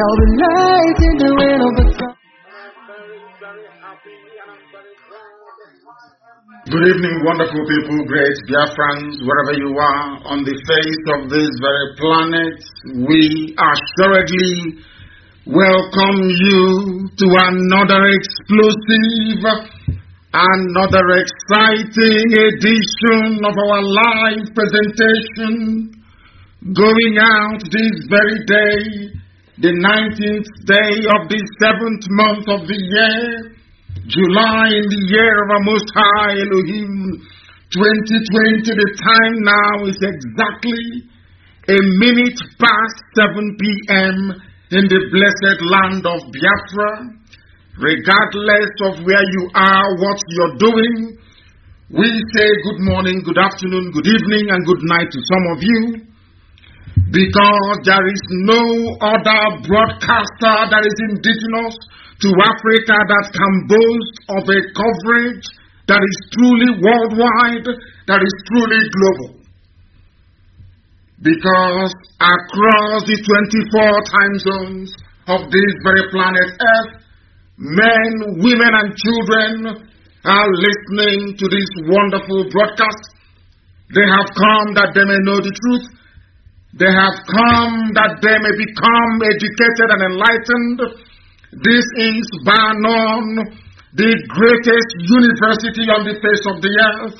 I'll be light in the rain of the sun. Good evening, wonderful people, great Biafrans, wherever you are on the face of this very planet. We assuredly welcome you to another explosive, another exciting edition of our live presentation, going out this very day, the 19th day of the 7th month of the year, July, in the year of our Most High Elohim, 2020. The time now is exactly a minute past 7 p.m. in the blessed land of Biafra. Regardless of where you are, what you're doing, we say good morning, good afternoon, good evening, and good night to some of you, because there is no other broadcaster that is indigenous to Africa that can boast of a coverage that is truly worldwide, that is truly global. Because across the 24 time zones of this very planet Earth, men, women, and children are listening to this wonderful broadcast. They have come that they may know the truth. They have come that they may become educated and enlightened. This is bar none the greatest university on the face of the earth.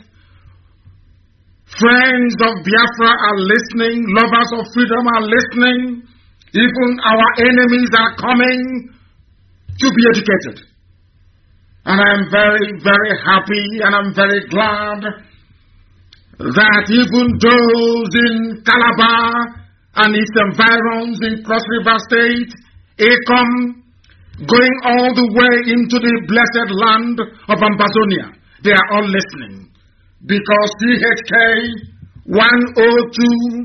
Friends of Biafra are listening. Lovers of freedom are listening. Even our enemies are coming to be educated. And I'm very, very happy and I'm very glad that even those in Calabar and its environs in Cross River State, Acom, going all the way into the blessed land of Ambazonia, they are all listening. Because CHK 102.1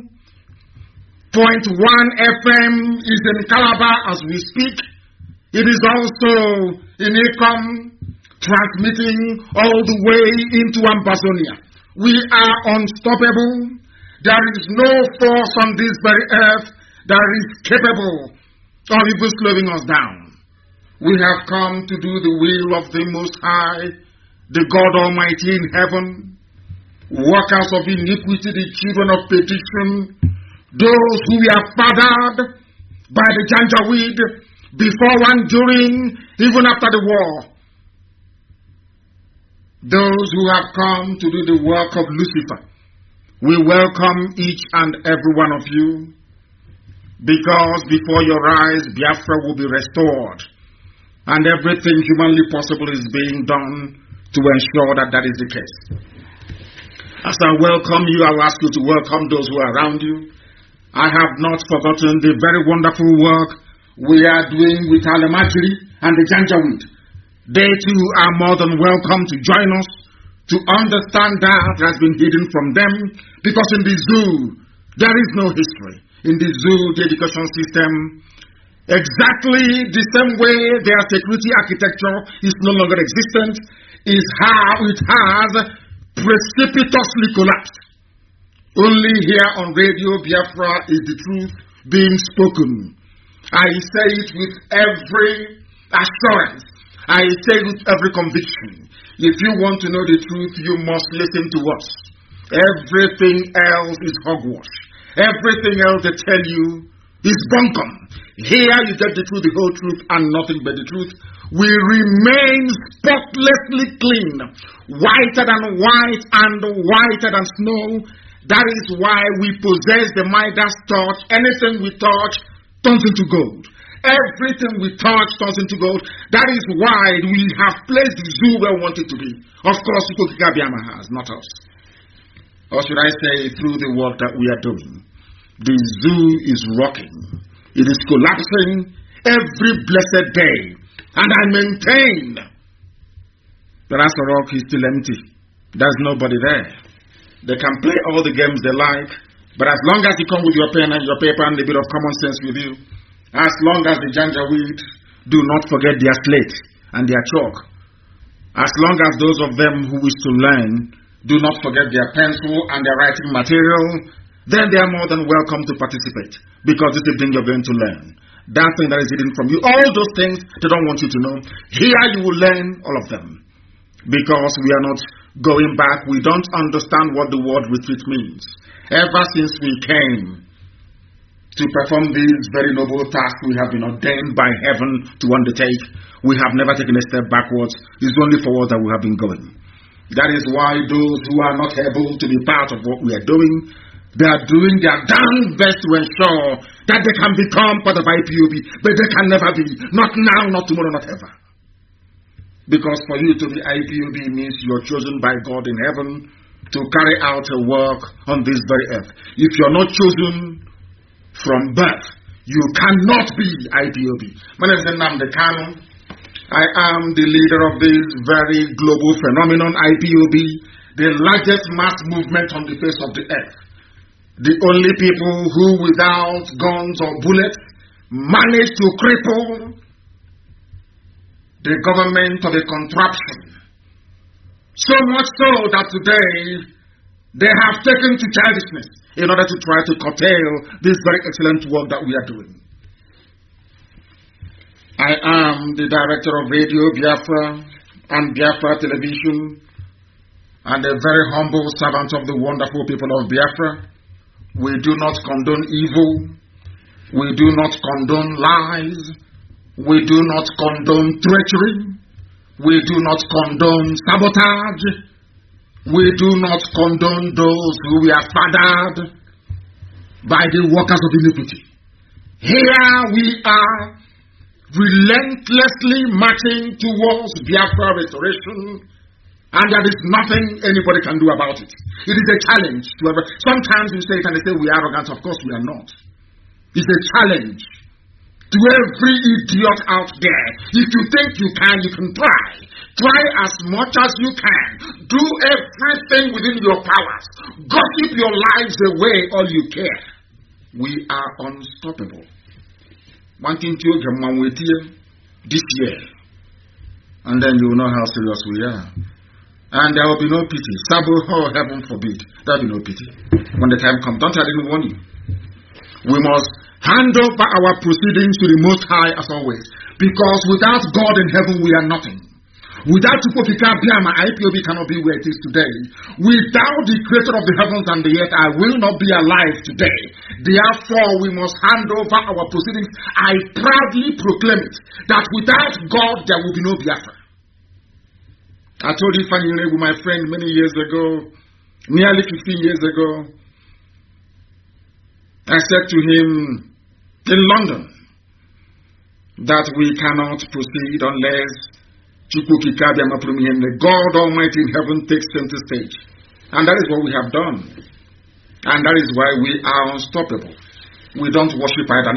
FM is in Calabar as we speak. It is also in Acom, transmitting all the way into Ambazonia. We are unstoppable. There is no force on this very earth that is capable of even slowing us down. We have come to do the will of the Most High, the God Almighty in heaven, workers of iniquity, the children of perdition, those who were fathered by the Janjaweed before and during, even after the war. Those who have come to do the work of Lucifer. We welcome each and every one of you, because before your eyes, Biafra will be restored. And everything humanly possible is being done to ensure that that is the case. As I welcome you, I will ask you to welcome those who are around you. I have not forgotten the very wonderful work we are doing with Alemajiri and the Janjaweed. They too are more than welcome to join us to understand that has been hidden from them, because in the zoo, there is no history. In the zoo, the education system, exactly the same way their security architecture is no longer existent, is how it has precipitously collapsed. Only here on Radio Biafra is the truth being spoken. I say it with every assurance. I say it with every conviction. If you want to know the truth, you must listen to us. Everything else is hogwash. Everything else they tell you is bunkum. Here you get the truth, the whole truth, and nothing but the truth. We remain spotlessly clean, whiter than white and whiter than snow. That is why we possess the Midas touch. Anything we touch turns into gold. Everything we touch turns into gold. That is why we have placed the zoo where we want it to be. Of course, Ukokikabiama has, not us. Or should I say, through the work that we are doing. The zoo is rocking. It is collapsing every blessed day. And I maintain that as the rock is still empty. There's nobody there. They can play all the games they like, but as long as you come with your pen and your paper and a bit of common sense with you, as long as the Janjaweed do not forget their slate and their chalk, as long as those of them who wish to learn do not forget their pencil and their writing material, then they are more than welcome to participate, because this is the thing you're going to learn. that thing that is hidden from you. All those things they don't want you to know. Here you will learn all of them. Because we are not going back, we don't understand what the word retreat means. Ever since we came to perform these very noble tasks we have been ordained by heaven to undertake, we have never taken a step backwards. It's only forward that we have been going. That is why those who are not able to be part of what we are doing, they are doing their damn best to ensure that they can become part of IPOB, but they can never be. Not now, not tomorrow, not ever. Because for you to be IPOB means you're chosen by God in heaven to carry out a work on this very earth. If you're not chosen from birth, you cannot be IPOB. My name is Nnamdi Kanu. I am the leader of this very global phenomenon, IPOB, the largest mass movement on the face of the earth. The only people who, without guns or bullets, manage to cripple the government of a contraption. So much so that today they have taken to childishness in order to try to curtail this very excellent work that we are doing. I am the director of Radio Biafra and Biafra Television and a very humble servant of the wonderful people of Biafra. We do not condone evil. We do not condone lies. We do not condone treachery. We do not condone sabotage. We do not condone those who were fathered by the workers of iniquity. Here we are relentlessly marching towards Biafra restoration, and there is nothing anybody can do about it. It is a challenge to everyone. Sometimes we say it and they say we are arrogant. Of course we are not. It's a challenge to every idiot out there. If you think you can try. Try as much as you can. Do everything within your powers. Gossip your lives away all you care. We are unstoppable. Wanting to get with you this year. And then you will know how serious we are. And there will be no pity. Sabo, oh, heaven forbid. There will be no pity. When the time comes, don't I didn't warn you. We must hand over our proceedings to the Most High as always. Because without God in heaven, we are nothing. Without Chukwu-Okike Abiama, IPOB cannot be where it is today. Without the creator of the heavens and the earth, I will not be alive today. Therefore, we must hand over our proceedings. I proudly proclaim it, that without God, there will be no Biafra. I told Ifeanyi Nregwu, my friend, many years ago, nearly 15 years ago, I said to him in London that we cannot proceed unless Chukwu-Okike Abiama, the God Almighty in heaven, takes center stage. And that is what we have done. And that is why we are unstoppable. We don't worship idol.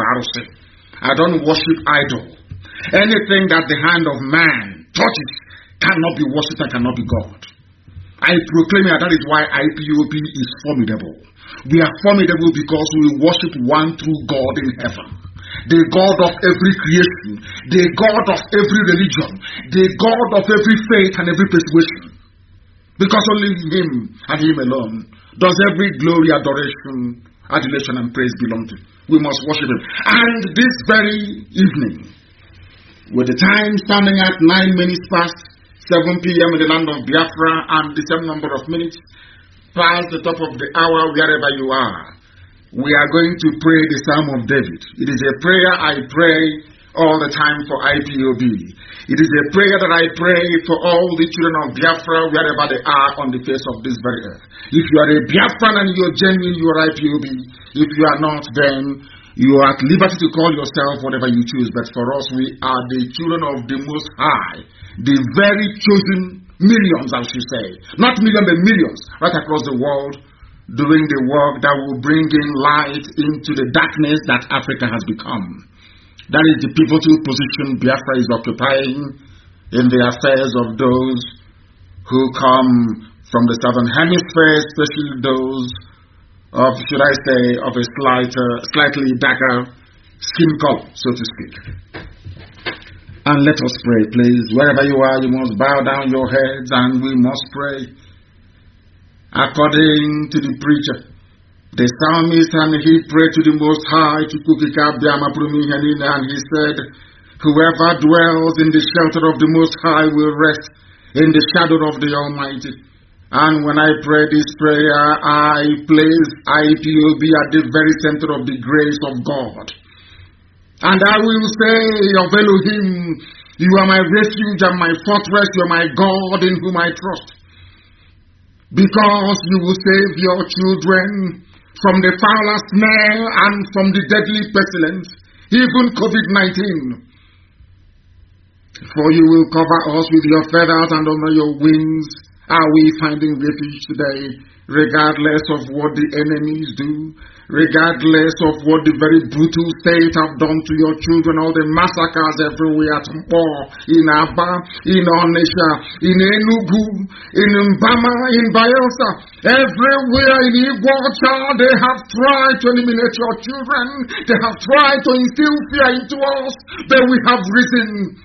I don't worship idol. Anything that the hand of man touches cannot be worshipped and cannot be God. I proclaim that is why IPOB is formidable. We are formidable because we worship one true God in heaven. The God of every creation, the God of every religion, the God of every faith and every persuasion. Because only Him and Him alone does every glory, adoration, adulation and praise belong to. We must worship Him. And this very evening, with the time standing at 9 minutes past 7 p.m. in the land of Biafra and the same number of minutes past the top of the hour wherever you are, we are going to pray the Psalm of David. It is a prayer I pray all the time for IPOB. It is a prayer that I pray for all the children of Biafra wherever they are on the face of this very earth. If you are a Biafran and you are genuine, you are IPOB. If you are not, then you are at liberty to call yourself whatever you choose. But for us, we are the children of the Most High, the very chosen millions, I should say. Not millions, but millions right across the world, doing the work that will bring in light into the darkness that Africa has become. That is the pivotal position Biafra is occupying in the affairs of those who come from the southern hemisphere, especially those of, should I say, of a slightly darker skin color, so to speak. And let us pray, please. Wherever you are, you must bow down your heads and we must pray. According to the preacher, The psalmist, and he prayed to the Most High, and he said, whoever dwells in the shelter of the Most High will rest in the shadow of the Almighty. And when I pray this prayer, I place IPOB at the very center of the grace of God. And I will say of Elohim, you are my refuge and my fortress, you are my God in whom I trust. Because you will save your children from the foulest snare and from the deadly pestilence, even COVID-19. For you will cover us with your feathers, and under your wings are we finding refuge today, regardless of what the enemies do, regardless of what the very brutal state have done to your children, all the massacres everywhere, at Mpo, in Aba, in Onisha, in Enugu, in Mbama, in Bayelsa, everywhere in Iguacha, they have tried to eliminate your children, they have tried to instill fear into us, but we have risen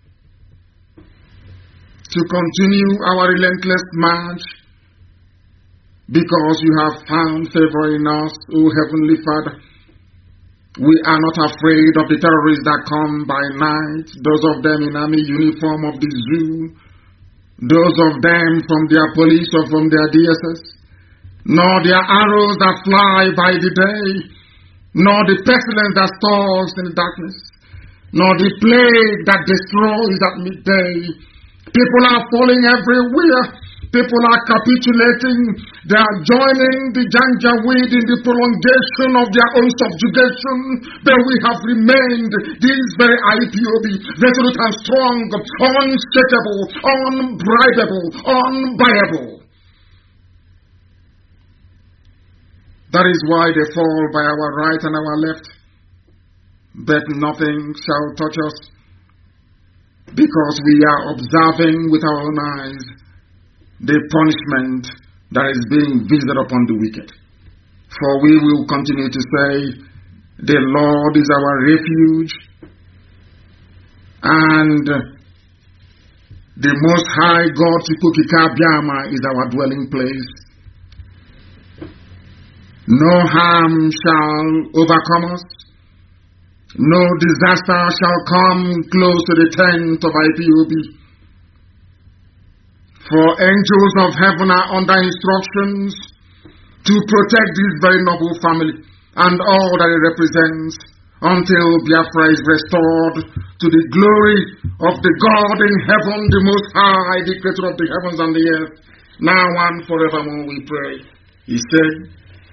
to continue our relentless march, because you have found favor in us, O Heavenly Father. We are not afraid of the terrorists that come by night, those of them in army uniform of the zoo, those of them from their police or from their DSS, nor their arrows that fly by the day, nor the pestilence that stalks in the darkness, nor the plague that destroys at midday. People are falling everywhere. People are capitulating. They are joining the Janjaweed in the prolongation of their own subjugation. But we have remained, this very IPOB, resolute and strong, unshakable, unbribable, unbuyable. That is why they fall by our right and our left, but nothing shall touch us, because we are observing with our own eyes the punishment that is being visited upon the wicked. For we will continue to say, the Lord is our refuge, and the Most High God Chukukikabiama is our dwelling place. No harm shall overcome us. No disaster shall come close to the tent of IPOB. For angels of heaven are under instructions to protect this very noble family and all that it represents until Biafra is restored to the glory of the God in heaven, the Most High, the Creator of the heavens and the earth, now and forevermore we pray. He said,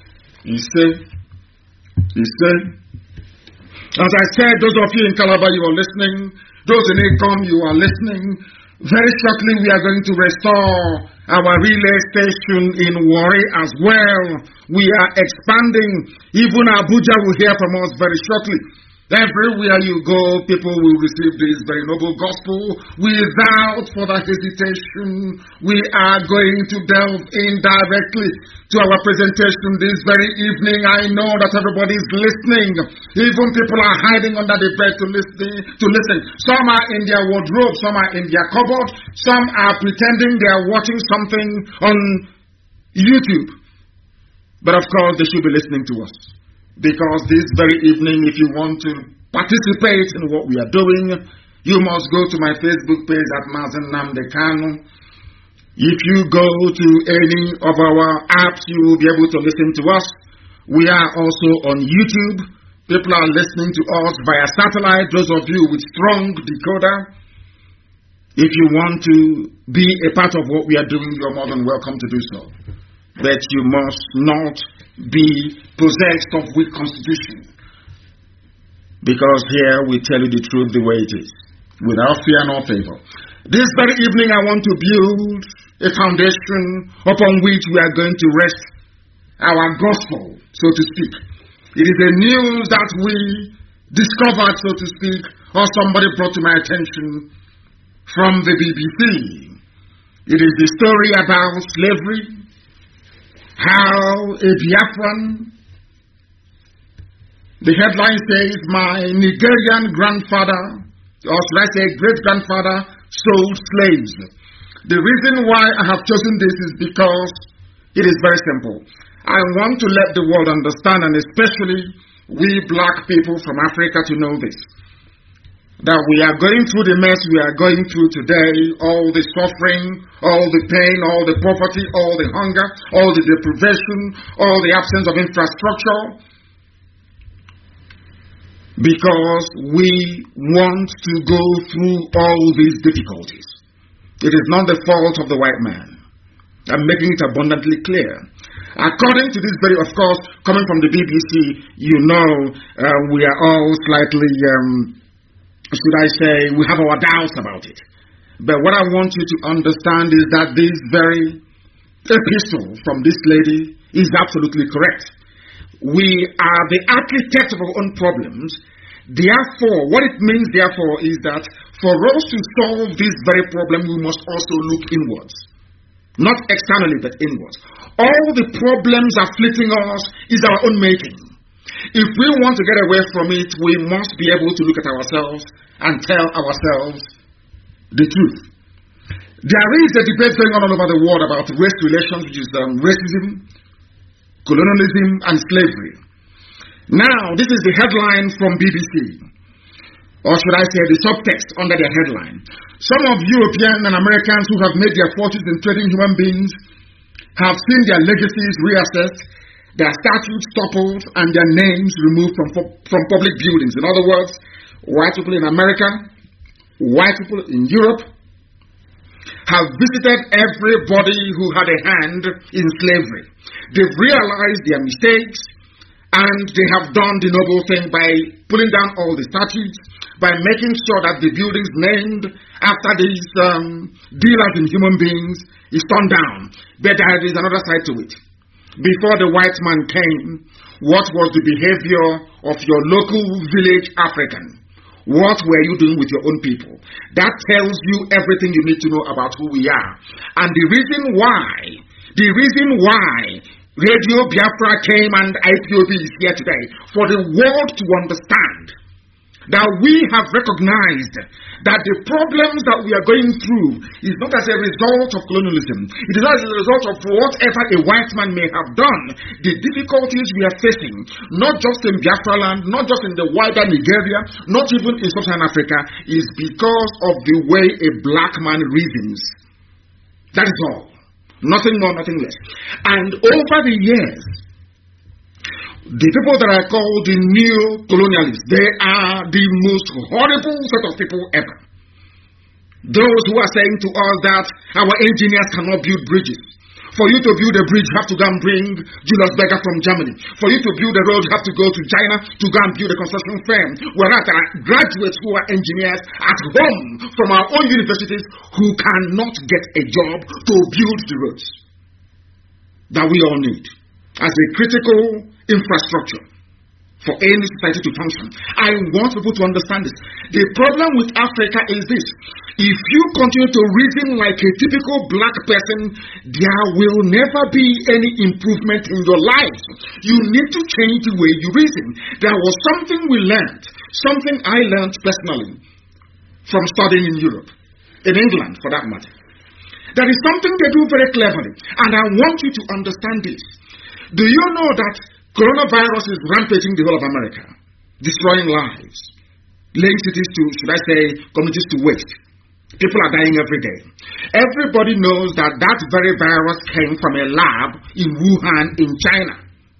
as I said, those of you in Calabar, you are listening. Those in Ecom, you are listening. Very shortly, we are going to restore our relay station in Warri as well. We are expanding. Even Abuja will hear from us very shortly. Everywhere you go, people will receive this very noble gospel without further hesitation. We are going to delve in directly to our presentation this very evening. I know that everybody is listening. Even people are hiding under the bed to listen. Some are in their wardrobe, some are in their cupboard, some are pretending they are watching something on YouTube. But of course, they should be listening to us. Because this very evening, if you want to participate in what we are doing, you must go to my Facebook page at Mazen Nnamdi Kanu. If you go to any of our apps, you will be able to listen to us. We are also on YouTube. People are listening to us via satellite. Those of you with strong decoder, if you want to be a part of what we are doing, you're more than welcome to do so. But you must not be possessed of weak constitution. Because here we tell you the truth the way it is, without fear nor favor. This very evening I want to build a foundation upon which we are going to rest our gospel, so to speak. It is a news that we discovered, so to speak, or somebody brought to my attention from the BBC. It is the story about slavery, how a Biafran, the headline says, my Nigerian grandfather, or should I say great-grandfather, sold slaves. The reason why I have chosen this is because it is very simple. I want to let the world understand, and especially we black people from Africa, to know this, that we are going through the mess we are going through today, all the suffering, all the pain, all the poverty, all the hunger, all the deprivation, all the absence of infrastructure, because we want to go through all these difficulties. It is not the fault of the white man. I'm making it abundantly clear. According to this very, of course, coming from the BBC, you know, we are all slightly, should I say, we have our doubts about it. But what I want you to understand is that this very epistle from this lady is absolutely correct. We are the architect of our own problems. Therefore, what it means, therefore, is that for us to solve this very problem, we must also look inwards. Not externally, but inwards. All the problems afflicting us is our own making. If we want to get away from it, we must be able to look at ourselves and tell ourselves the truth. There is a debate going on all over the world about race relations, which is racism, colonialism, and slavery. Now, this is the headline from BBC, or should I say the subtext under their headline. Some of Europeans and Americans who have made their fortunes in trading human beings have seen their legacies reassessed, their statues toppled, and their names removed from public buildings. In other words, white people in America, white people in Europe, have visited everybody who had a hand in slavery. They've realized their mistakes, and they have done the noble thing by pulling down all the statues, by making sure that the buildings named after these dealers in human beings is torn down. But there is another side to it. Before the white man came, what was the behavior of your local village African? What were you doing with your own people? That tells you everything you need to know about who we are. And the reason why Radio Biafra came and IPOB is here today, for the world to understand that we have recognized that the problems that we are going through is not as a result of colonialism. It is not as a result of whatever a white man may have done. The difficulties we are facing, not just in Biafra land, not just in the wider Nigeria, not even in Southern Africa, is because of the way a black man reasons. That is all. Nothing more, nothing less. And over the years, the people that are called the neo-colonialists, they are the most horrible set of people ever. Those who are saying to us that our engineers cannot build bridges. For you to build a bridge, you have to go and bring Julius Berger from Germany. For you to build a road, you have to go to China to go and build a construction firm. Whereas there are graduates who are engineers at home from our own universities who cannot get a job to build the roads that we all need as a critical infrastructure for any society to function. I want people to understand this. The problem with Africa is this. If you continue to reason like a typical black person, there will never be any improvement in your life. You need to change the way you reason. There was something we learned, something I learned personally from studying in Europe, in England for that matter. There is something they do very cleverly, and I want you to understand this. Do you know that coronavirus is rampaging the whole of America, destroying lives, laying cities to, should I say, communities to waste? People are dying every day. Everybody knows that that very virus came from a lab in Wuhan in China.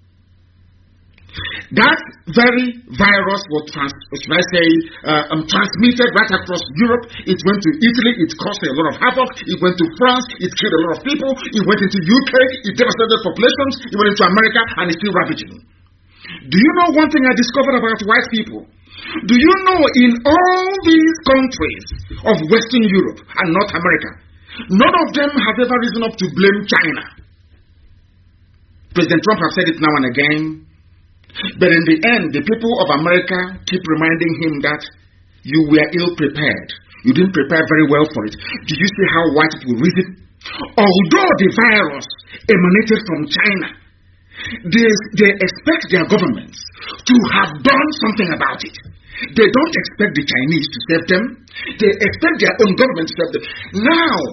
That very virus was transmitted right across Europe. It went to Italy. It caused a lot of havoc. It went to France. It killed a lot of people. It went into UK. It devastated populations. It went into America, and it's still ravaging. Do you know one thing I discovered about white people? Do you know in all these countries of Western Europe and North America, none of them have ever risen up to blame China? President Trump has said it now and again. But in the end, the people of America keep reminding him that you were ill prepared. You didn't prepare very well for it. Do you see how white people reason? Although the virus emanated from China, they expect their governments to have done something about it. They don't expect the Chinese to save them. They expect their own government to save them. Now,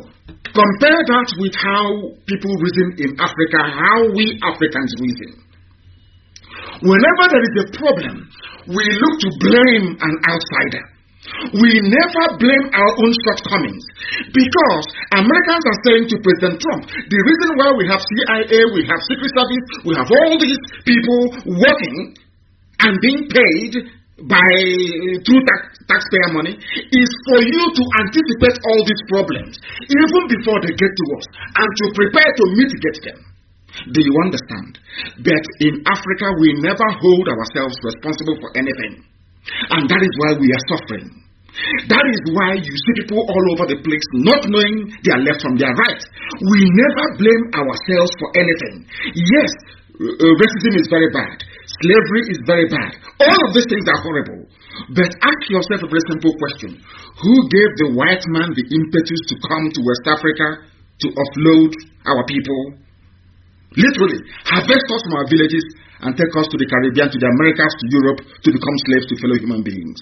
Compare that with how people reason in Africa, how we Africans reason. Whenever there is a problem, we look to blame an outsider. We never blame our own shortcomings, because Americans are saying to President Trump, the reason why we have CIA, we have Secret Service, we have all these people working and being paid through taxpayer money is for you to anticipate all these problems even before they get to us and to prepare to mitigate them. Do you understand? But in Africa, we never hold ourselves responsible for anything. And that is why we are suffering. That is why you see people all over the place not knowing their left from their right. We never blame ourselves for anything. Yes, racism is very bad. Slavery is very bad. All of these things are horrible. But ask yourself a very simple question. Who gave the white man the impetus to come to West Africa to offload our people? Literally, harvest us from our villages and take us to the Caribbean, to the Americas, to Europe, to become slaves to fellow human beings.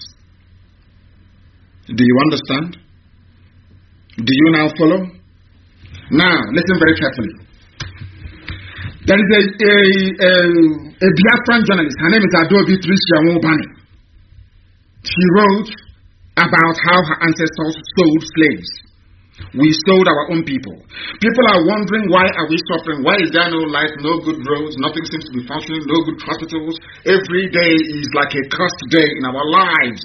Do you understand? Do you now follow? Now, listen very carefully. There is a Biafran journalist. Her name is Adaobi Tricia Nwobani. She wrote about how her ancestors sold slaves. We sold our own people. People are wondering, why are we suffering? Why is there no light, no good roads, nothing seems to be functioning, no good hospitals? Every day is like a cursed day in our lives.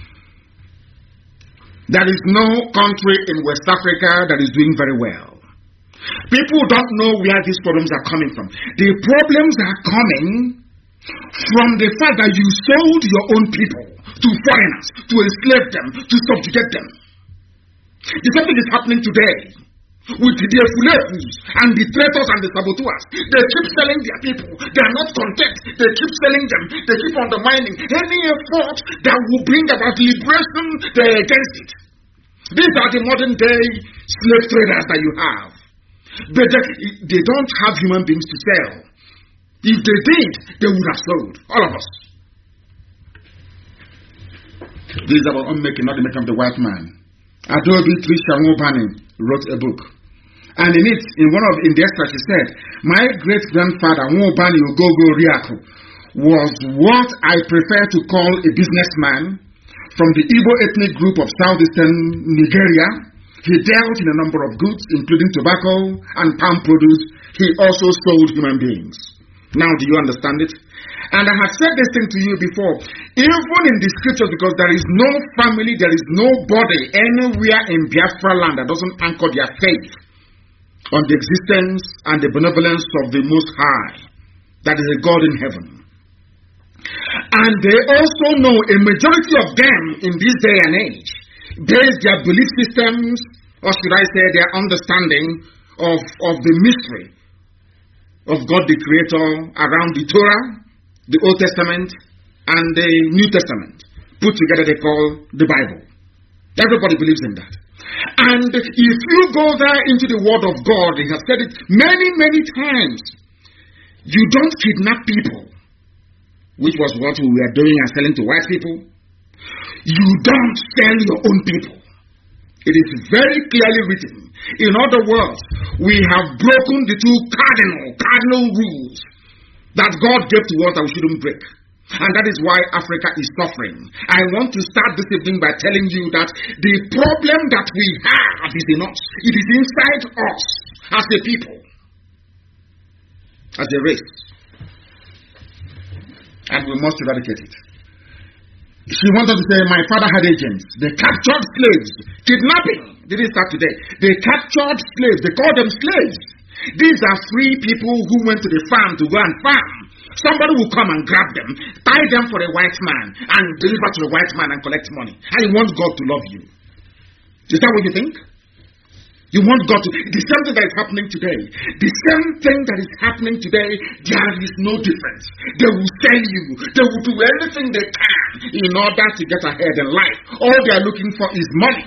There is no country in West Africa that is doing very well. People don't know where these problems are coming from. The problems are coming from the fact that you sold your own people to foreigners, to enslave them, to subjugate them. The same thing is happening today with the Fulefus and the traitors and the saboteurs. They keep selling their people. They are not content. They keep selling them. They keep undermining any effort that will bring about liberation. They're against it. These are the modern day slave traders that you have. But they don't have human beings to sell. If they did, they would have sold. All of us. This is our own making, not the making of the white man. Adaobi Tricia Nwobani wrote a book. And in it, in the extract, she said, my great-grandfather, Nwobani Ogogo Riaku, was what I prefer to call a businessman from the Igbo ethnic group of southeastern Nigeria. He dealt in a number of goods, including tobacco and palm produce. He also sold human beings. Now, do you understand it? And I have said this thing to you before. Even in the scriptures, because there is no family, there is nobody anywhere in Biafra land that doesn't anchor their faith on the existence and the benevolence of the Most High, that is a God in heaven. And they also know, a majority of them in this day and age, base their belief systems, or should I say their understanding of the mystery of God the Creator around the Torah, the Old Testament, and the New Testament. Put together they call the Bible. Everybody believes in that. And if you go there into the Word of God, He has said it many, many times. You don't kidnap people, which was what we were doing and selling to white people. You don't sell your own people. It is very clearly written. In other words, we have broken the two cardinal rules that God gave to us that we shouldn't break. And that is why Africa is suffering. I want to start this evening by telling you that the problem that we have is in us. It is inside us as a people, as a race. And we must eradicate it. She wanted to say, my father had agents. They captured slaves. Kidnapping didn't start today. They captured slaves. They called them slaves. These are free people who went to the farm to go and farm. Somebody will come and grab them, tie them for a white man, and deliver to the white man and collect money. And you want God to love you. Is that what you think? You want God to... The same thing that is happening today. The same thing that is happening today, there is no difference. They will sell you. They will do everything they can in order to get ahead in life. All they are looking for is money.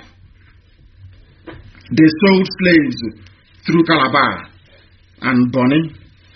They sold slaves through Calabar and Bonny,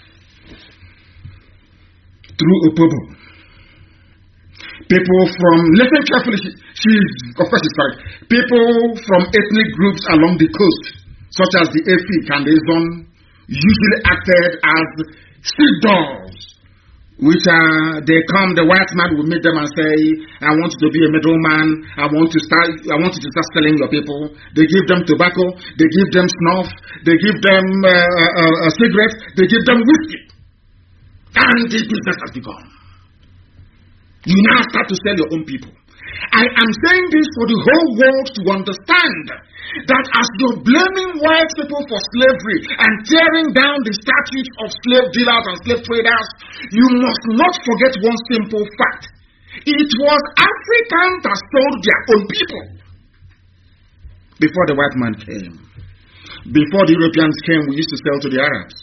through Opobo. People from... Listen carefully. Of course, it's correct. People from ethnic groups along the coast such as the Efik and the Zon, usually acted as street dogs, which they come, the white man will meet them and say, I want you to be a middleman, I want you to start selling your people. They give them tobacco, they give them snuff, they give them cigarettes, they give them whiskey. And the business has begun. You now start to sell your own people. I am saying this for the whole world to understand that as you're blaming white people for slavery and tearing down the statutes of slave dealers and slave traders, you must not forget one simple fact. It was Africans that sold their own people before the white man came. Before the Europeans came, we used to sell to the Arabs.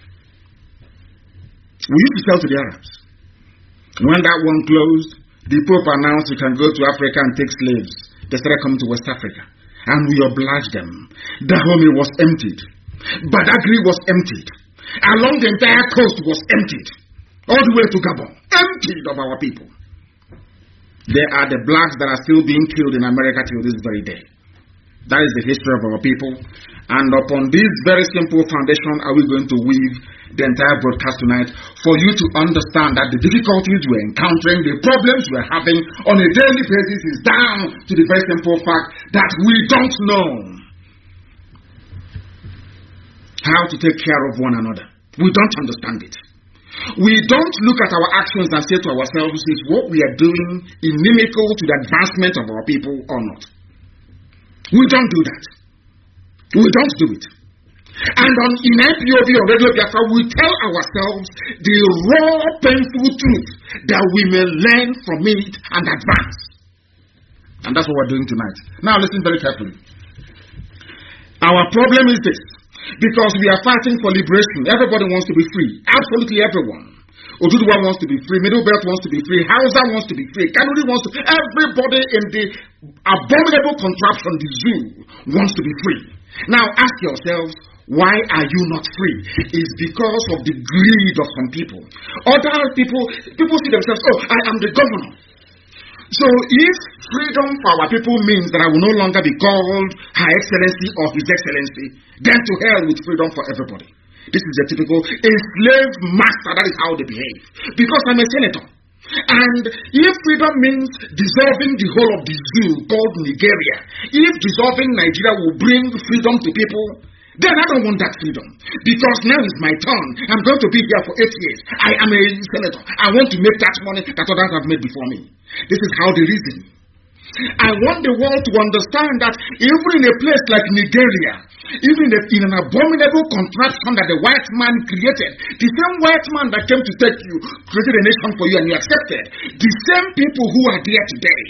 We used to sell to the Arabs. When that one closed, the Pope announced you can go to Africa and take slaves. They started coming to West Africa. And we obliged them. Dahomey was emptied. Badagry was emptied. Along the entire coast was emptied. All the way to Gabon. Emptied of our people. There are the blacks that are still being killed in America till this very day. That is the history of our people. And upon this very simple foundation are we going to weave the entire broadcast tonight, for you to understand that the difficulties we're encountering, the problems we're having on a daily basis is down to the very simple fact that we don't know how to take care of one another. We don't understand it. We don't look at our actions and say to ourselves, is what we are doing inimical to the advancement of our people or not? We don't do that. We don't do it. And in IPOB or Radio Biafra, we tell ourselves the raw, painful truth that we may learn from it and advance. And that's what we're doing tonight. Now listen very carefully. Our problem is this. Because we are fighting for liberation. Everybody wants to be free. Absolutely everyone. Oduduwa wants to be free. Middle Belt wants to be free. Hausa wants to be free. Kanuri wants to. Everybody in the abominable contraption, the zoo, wants to be free. Now ask yourselves, why are you not free? It's because of the greed of some people. Other people see themselves, oh, I am the governor. So if freedom for our people means that I will no longer be called Her Excellency or His Excellency, then to hell with freedom for everybody. This is a typical enslaved master. That is how they behave. Because I'm a senator. And if freedom means dissolving the whole of the zoo called Nigeria, if dissolving Nigeria will bring freedom to people, then I don't want that freedom. Because now it's my turn. I'm going to be here for 8 years. I am a senator. I want to make that money that others have made before me. This is how they reason. I want the world to understand that even in a place like Nigeria, even in an abominable contraption that the white man created, the same white man that came to take you, created a nation for you and you accepted, the same people who are there today,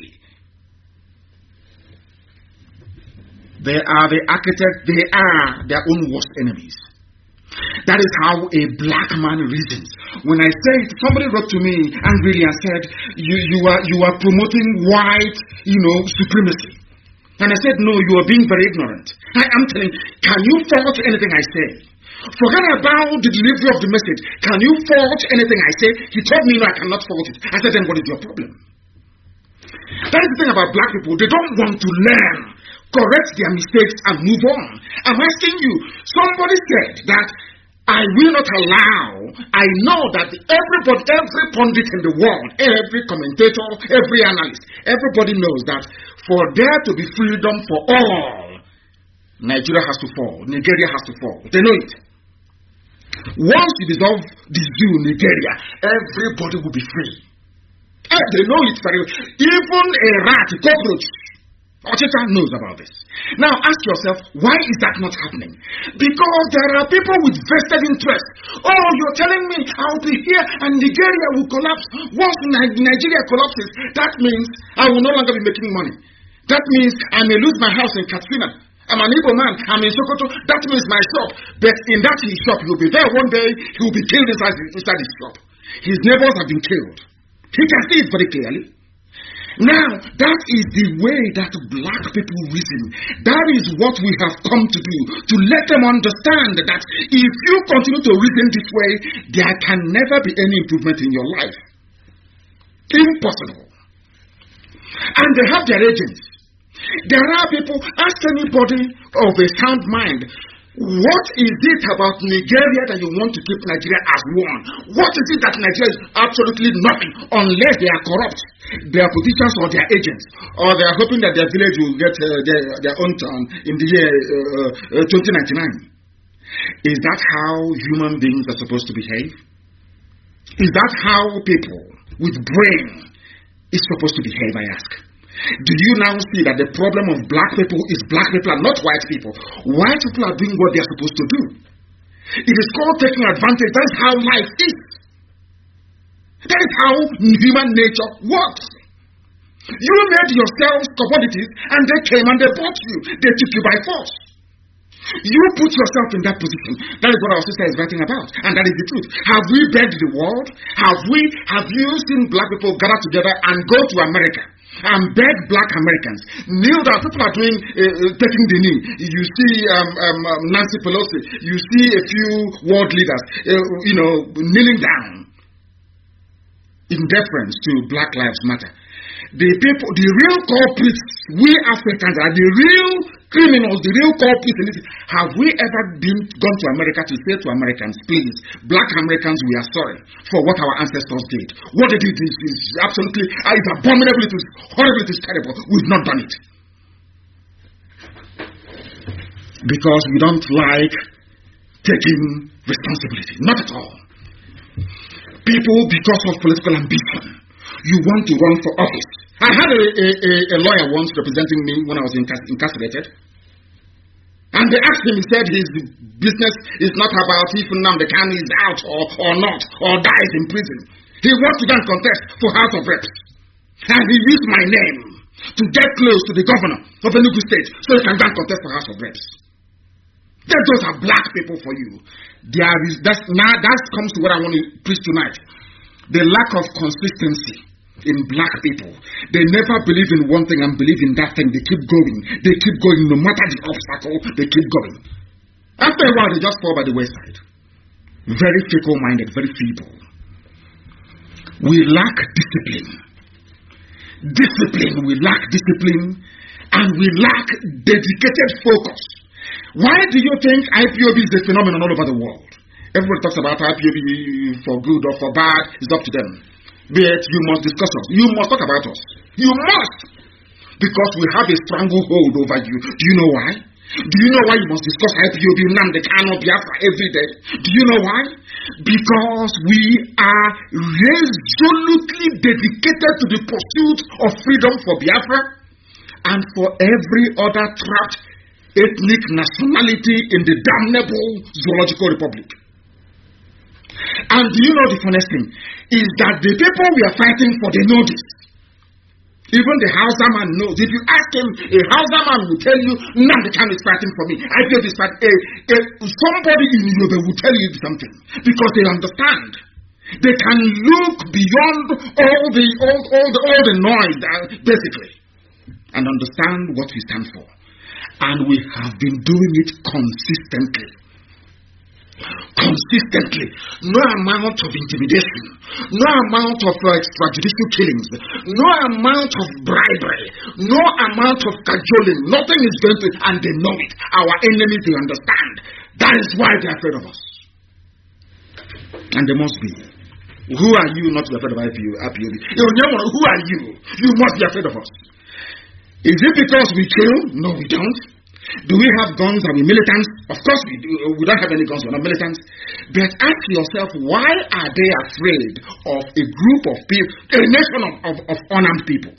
they are the architects, they are their own worst enemies. That is how a black man reasons. When I say it, somebody wrote to me angrily and said, you are promoting white, supremacy. And I said, no, you are being very ignorant. I am telling, can you fault anything I say? Forget about the delivery of the message. Can you fault anything I say? He told me, no, I cannot fault it. I said, then what is your problem? That is the thing about black people. They don't want to learn, correct their mistakes, and move on. I'm asking you, somebody said that I will not allow, I know that every pundit in the world, every commentator, every analyst, everybody knows that for there to be freedom for all, Nigeria has to fall, Nigeria has to fall. They know it. Once you dissolve the zoo, Nigeria, everybody will be free. And they know it very well. Even a rat, a cockroach, Ochita knows about this. Now ask yourself, why is that not happening? Because there are people with vested interest. Oh, you're telling me I'll be here and Nigeria will collapse. Once Nigeria collapses, that means I will no longer be making money. That means I may lose my house in Katsina. I'm an Igbo man, I'm in Sokoto. That means my shop. But in that his shop, he'll be there one day, he will be killed inside his shop. His neighbors have been killed. He can see it very clearly. Now, that is the way that black people reason. That is what we have come to do, to let them understand that if you continue to reason this way, there can never be any improvement in your life. Impossible. And they have their agents. There are people, ask anybody of a sound mind, What is it about Nigeria that you want to keep Nigeria as one? What is it that Nigeria is absolutely nothing unless they are corrupt, their politicians or their agents, or they are hoping that their village will get their own turn in the year 2099? Is that how human beings are supposed to behave? Is that how people with brain is supposed to behave, I ask? Do you now see that the problem of black people is black people and not white people? White people are doing what they are supposed to do. It is called taking advantage. That is how life is. That is how human nature works. You made yourselves commodities and they came and they bought you. They took you by force. You put yourself in that position. That is what our sister is writing about. And that is the truth. Have we begged the world? Have you seen black people gather together and go to America and beg black Americans? Kneel down. People are doing, taking the knee. You see Nancy Pelosi. You see a few world leaders, kneeling down in deference to Black Lives Matter. The people, the real culprits, we Africans are the real criminals, the real culprits in this. Have we ever gone to America to say to Americans, please, black Americans, we are sorry for what our ancestors did. What they did is absolutely, it's abominable, it is horrible, it is terrible. We've not done it. Because we don't like taking responsibility. Not at all. People, because of political ambition, you want to run for office. I had a lawyer once representing me when I was incarcerated. And they asked him, he said his business is not about if Nnamdi Kanu is out or not, or dies in prison. He wants to go and contest for House of Reps. And he used my name to get close to the governor of Enugu State so he can go and contest for House of Reps. Then those are black people for you. That comes to what I want to preach tonight. The lack of consistency in black people. They never believe in one thing and believe in that thing. They keep going. They keep going. No matter the obstacle, they keep going. After a while, they just fall by the wayside. Very fickle-minded, very feeble. We lack discipline. We lack discipline, and we lack dedicated focus. Why do you think IPOB is a phenomenon all over the world? Everybody talks about IPOB for good or for bad. It's up to them. But you must discuss us. You must talk about us. You must. Because we have a stranglehold over you. Do you know why? Do you know why you must discuss IPOB, Nnamdi Kanu, Biafra every day? Do you know why? Because we are resolutely dedicated to the pursuit of freedom for Biafra and for every other trapped ethnic nationality in the damnable Zoological Republic. And do you know the funniest thing? Is that the people we are fighting for, they know this. Even the Hausa man knows. If you ask him, a Hausa man will tell you, Nnamdi Kanu is fighting for me. I feel this fight. Somebody in Yoruba will tell you something. Because they understand. They can look beyond all the noise, basically, and understand what we stand for. And we have been doing it consistently. No amount of intimidation, no amount of extrajudicial killings, no amount of bribery, no amount of cajoling, nothing is going to, and they know it. Our enemies, they understand. That is why they are afraid of us. And they must be. Who are you not to be afraid of IPOB? Who are you? You must be afraid of us. Is it because we kill? No, we don't. Do we have guns? Are we militants? Of course we do. We don't have any guns. We're not militants. But ask yourself, why are they afraid of a group of people, a nation of unarmed people?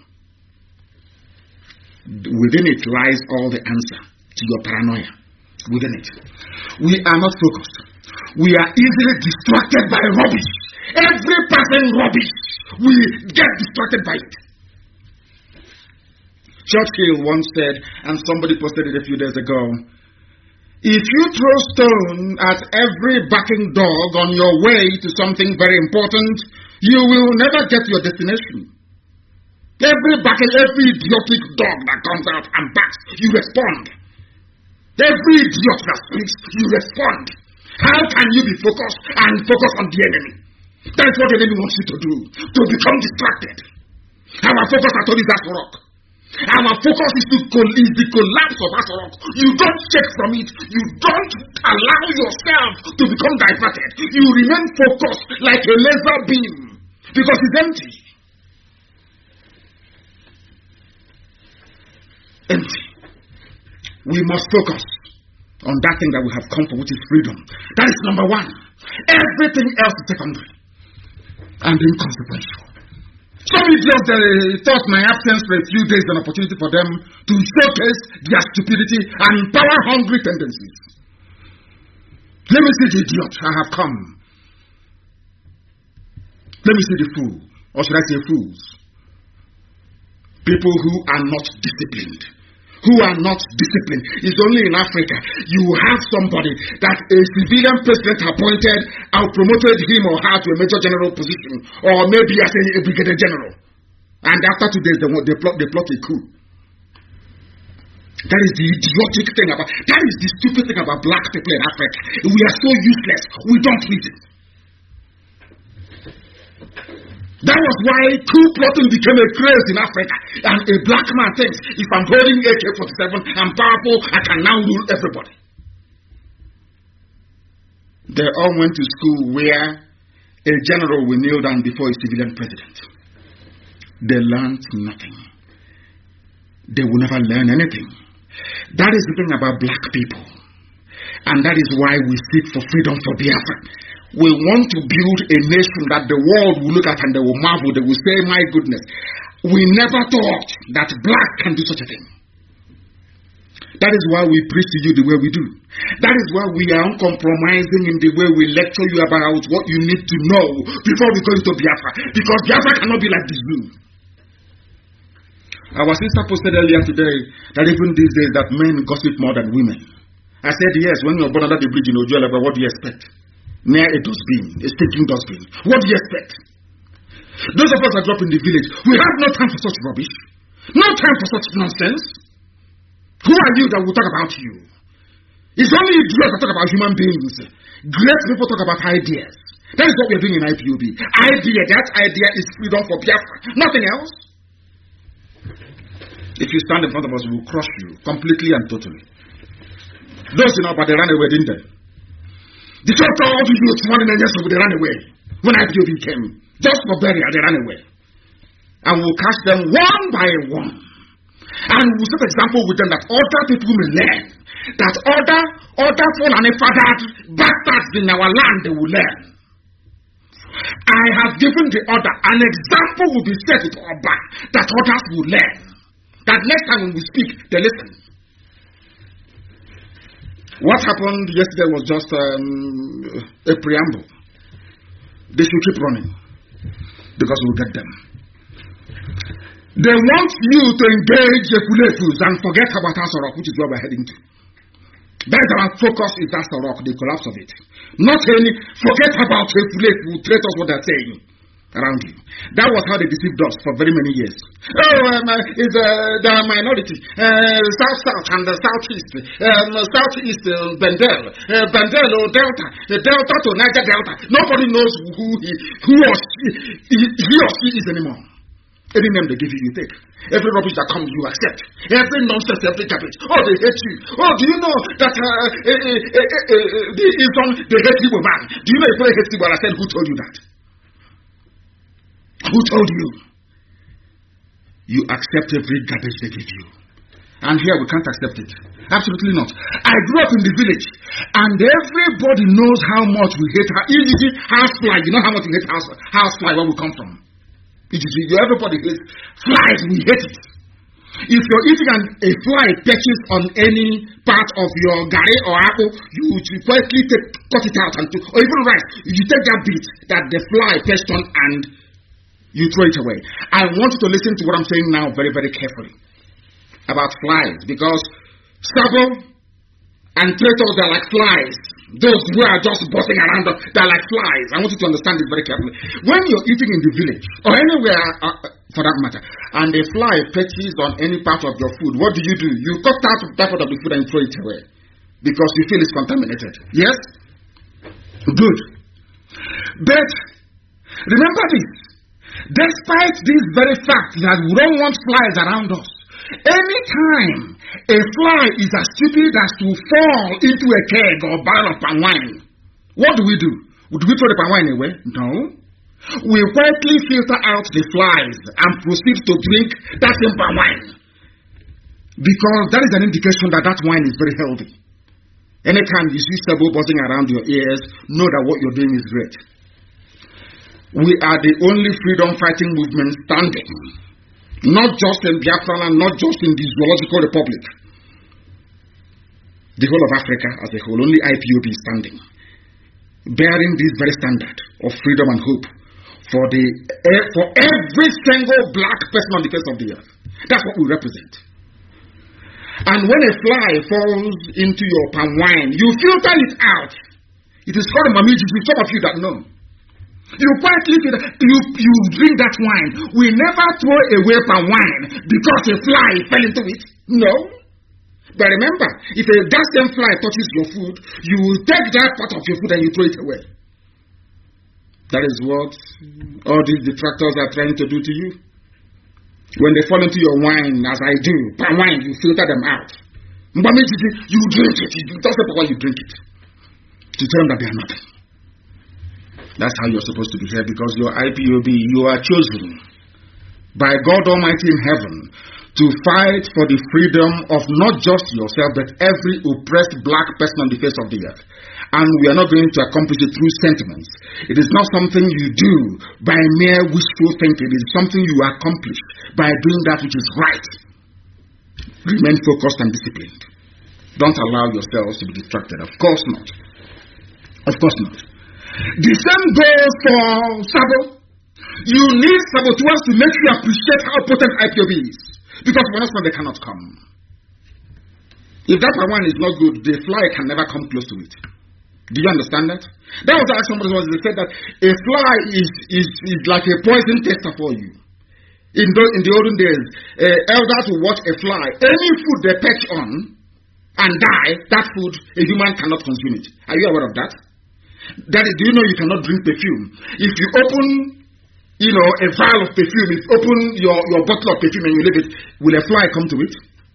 Within it lies all the answer to your paranoia. Within it. We are not focused. We are easily distracted by rubbish. Every person rubbish. We get distracted by it. Churchill once said, and somebody posted it a few days ago, if you throw stone at every barking dog on your way to something very important, you will never get to your destination. Every idiotic dog that comes out and barks, you respond. Every idiot that speaks, you respond. How can you be focused and focus on the enemy? That is what the enemy wants you to do, to become distracted. Our focus at all is that rock. Our focus is the collapse of Aso Rock. You don't shake from it. You don't allow yourself to become diverted. You remain focused like a laser beam because it's empty. Empty. We must focus on that thing that we have come for, which is freedom. That is number one. Everything else is secondary and inconsequential. Some idiots thought my absence for a few days an opportunity for them to showcase their stupidity and power-hungry tendencies. Let me see the idiot I have come. Let me see the fool, or should I say fools? People who are not disciplined. It's only in Africa you have somebody that a civilian president appointed or promoted him or her to a major general position, or maybe as a brigadier general, and after 2 days they plot a coup. That is the idiotic thing that is the stupid thing about black people in Africa. We are so useless. We don't reason. That was why coup plotting became a craze in Africa. And a black man thinks, if I'm holding AK-47, I'm powerful, I can now rule everybody. They all went to school where a general will kneel down before a civilian president. They learned nothing. They will never learn anything. That is the thing about black people. And that is why we seek for freedom for Biafra. We want to build a nation that the world will look at and they will marvel. They will say, my goodness, we never thought that black can do such a thing. That is why we preach to you the way we do. That is why we are uncompromising in the way we lecture you about what you need to know before we go into Biafra. Because Biafra cannot be like the zoo. Our sister posted earlier today that even these days that men gossip more than women. I said, yes, when you're born under the bridge in Ojuelegba, what do you expect? Near a dustbin, a stinking dustbin. What do you expect? Those of us that grew up in the village, we have no time for such rubbish. No time for such nonsense. Who are you that will talk about you? It's only idiots that talk about human beings. Great people talk about ideas. That is what we are doing in IPOB. That idea is freedom for Biafra. Nothing else. If you stand in front of us, we will crush you completely and totally. Those you know, but they ran away, didn't they? The church all the youths morning and yesterday they ran away. When IPOB came, just for burial, they ran away. And we'll catch them one by one. And we'll set example with them that other people may learn. That other fallen fathered bastards in our land, they will learn. I have given the order. An example will be set with Oba that others will learn. That next time when we speak, they listen. What happened yesterday was just a preamble. They should keep running because we'll get them. They want you to engage the Fulefus and forget about Aso Rock, which is where we're heading to. That is our focus is Aso Rock, the collapse of it. Not any, forget about the Fulefu, traitors what they're saying around you. That was how they deceived us for very many years. It's the minority. South and the southeast. Southeast, Bendel. Bendel or Delta. The Delta to Niger Delta. Nobody knows who or she is anymore. Any name they give you, you take. Every rubbish that comes, you accept. Every nonsense, every garbage. Oh, they hate you. Oh, do you know that they hate you, man? Do you know if they hate you? I said, who told you that? Who told you? You accept every garbage they give you. And here we can't accept it. Absolutely not. I grew up in the village, and everybody knows how much we hate housefly. You know how much we hate housefly where we come from. Everybody hates flies, we hate it. If you're eating a fly perches on any part of your gari or apple, you quickly cut it out, or even rice. You take that bit that the fly perched on and you throw it away. I want you to listen to what I'm saying now very, very carefully about flies, because stubble and traitors are like flies. Those who are just buzzing around, they're like flies. I want you to understand this very carefully. When you're eating in the village, or anywhere for that matter, and a fly perches on any part of your food, what do? You cut out that part of the food and throw it away, because you feel it's contaminated. Yes? Good. But remember this. Despite this very fact that we don't want flies around us, Anytime a fly is as stupid as to fall into a keg or barrel of palm wine, what do? Would we throw the palm wine away? No. We quietly filter out the flies and proceed to drink that same palm wine. Because that is an indication that that wine is very healthy. Anytime you see sebo buzzing around your ears, know that what you're doing is great. We are the only freedom fighting movement standing. Not just in Biafra and not just in the Zoological Republic. The whole of Africa as a whole, only IPOB is standing. Bearing this very standard of freedom and hope for every single black person on the face of the earth. That's what we represent. And when a fly falls into your palm wine, you filter it out. It is called mamiji to some of you that know. You quietly you drink that wine. We never throw away palm wine because a fly fell into it. No. But remember, if that same fly touches your food, you will take that part of your food and you throw it away. That is what all these detractors are trying to do to you. When they fall into your wine, as I do, palm wine, you filter them out. You drink it. You don't say why you drink it. To tell them that they are nothing. That's how you're supposed to be here, because you're IPOB. You are chosen by God Almighty in heaven to fight for the freedom of not just yourself, but every oppressed black person on the face of the earth. And we are not going to accomplish it through sentiments. It is not something you do by mere wishful thinking. It is something you accomplish by doing that which is right. Remain focused and disciplined. Don't allow yourselves to be distracted. Of course not. Of course not. The same goes for Sabo. You need saboteurs to make you appreciate how potent IPOB is. Because when else they cannot come. If that one is not good, the fly can never come close to it. Do you understand that? That was how somebody was. They said that a fly is like a poison tester for you. In the olden days, elders would watch a fly. Any food they perch on and die, that food, a human cannot consume it. Are you aware of that? That is, do you know you cannot drink perfume? If you open, a vial of perfume, if you open your bottle of perfume and you leave it, will a fly come to it?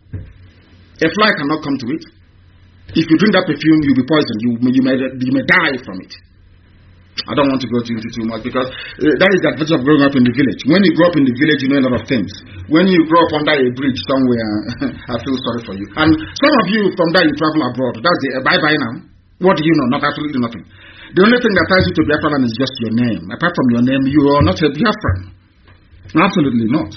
A fly cannot come to it. If you drink that perfume, you'll be poisoned. You may die from it. I don't want to go into too much because that is the advantage of growing up in the village. When you grow up in the village, you know a lot of things. When you grow up under a bridge somewhere, I feel sorry for you. And some of you from there, you travel abroad. That's the bye-bye now. What do you know? Not absolutely nothing. The only thing that ties you to Biafra land is just your name. Apart from your name, you are not a Biafran. Absolutely not.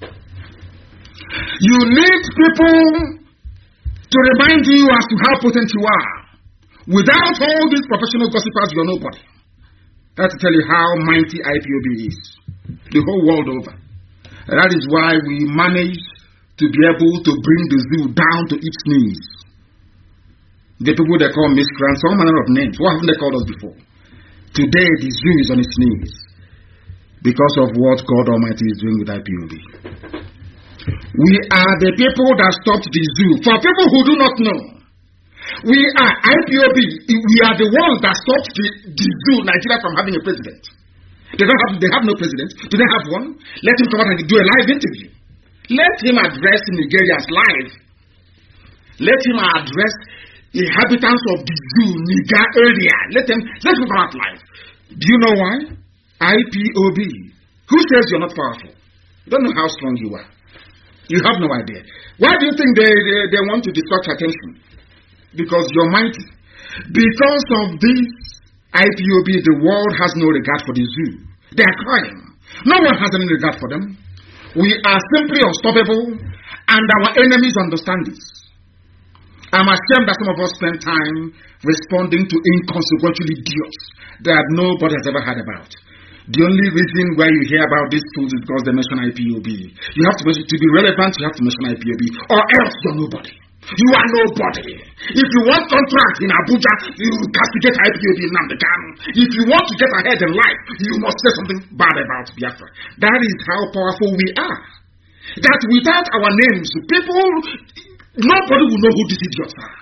You need people to remind you as to how potent you are. Without all these professional gossipers, you're nobody. That's to tell you how mighty IPOB is. The whole world over. And that is why we managed to be able to bring the zoo down to its knees. The people they call miscreants, all manner of names. What haven't they called us before? Today, the zoo is on its knees because of what God Almighty is doing with IPOB. We are the people that stopped the zoo. For people who do not know, we are IPOB. We are the ones that stopped the zoo, Nigeria, from having a president. They have no president. Do they have one? Let him come out and do a live interview. Let him address Nigerians live. Let him address the inhabitants of the zoo, Niger area. Let him come out live. Do you know why? IPOB. Who says you're not powerful? You don't know how strong you are. You have no idea. Why do you think they want to distract attention? Because you're mighty. Because of this IPOB, the world has no regard for the zoo. They are crying. No one has any regard for them. We are simply unstoppable, and our enemies understand this. I'm ashamed that some of us spend time responding to inconsequential idiots that nobody has ever heard about. The only reason why you hear about these tools is because they mention IPOB. You have to be relevant, you have to mention IPOB, or else you're nobody. You are nobody. If you want contract in Abuja, you castigate IPOB in Nnamdi Kanu. If you want to get ahead in life, you must say something bad about Biafra. That is how powerful we are. That without our names, nobody will know who these idiots are.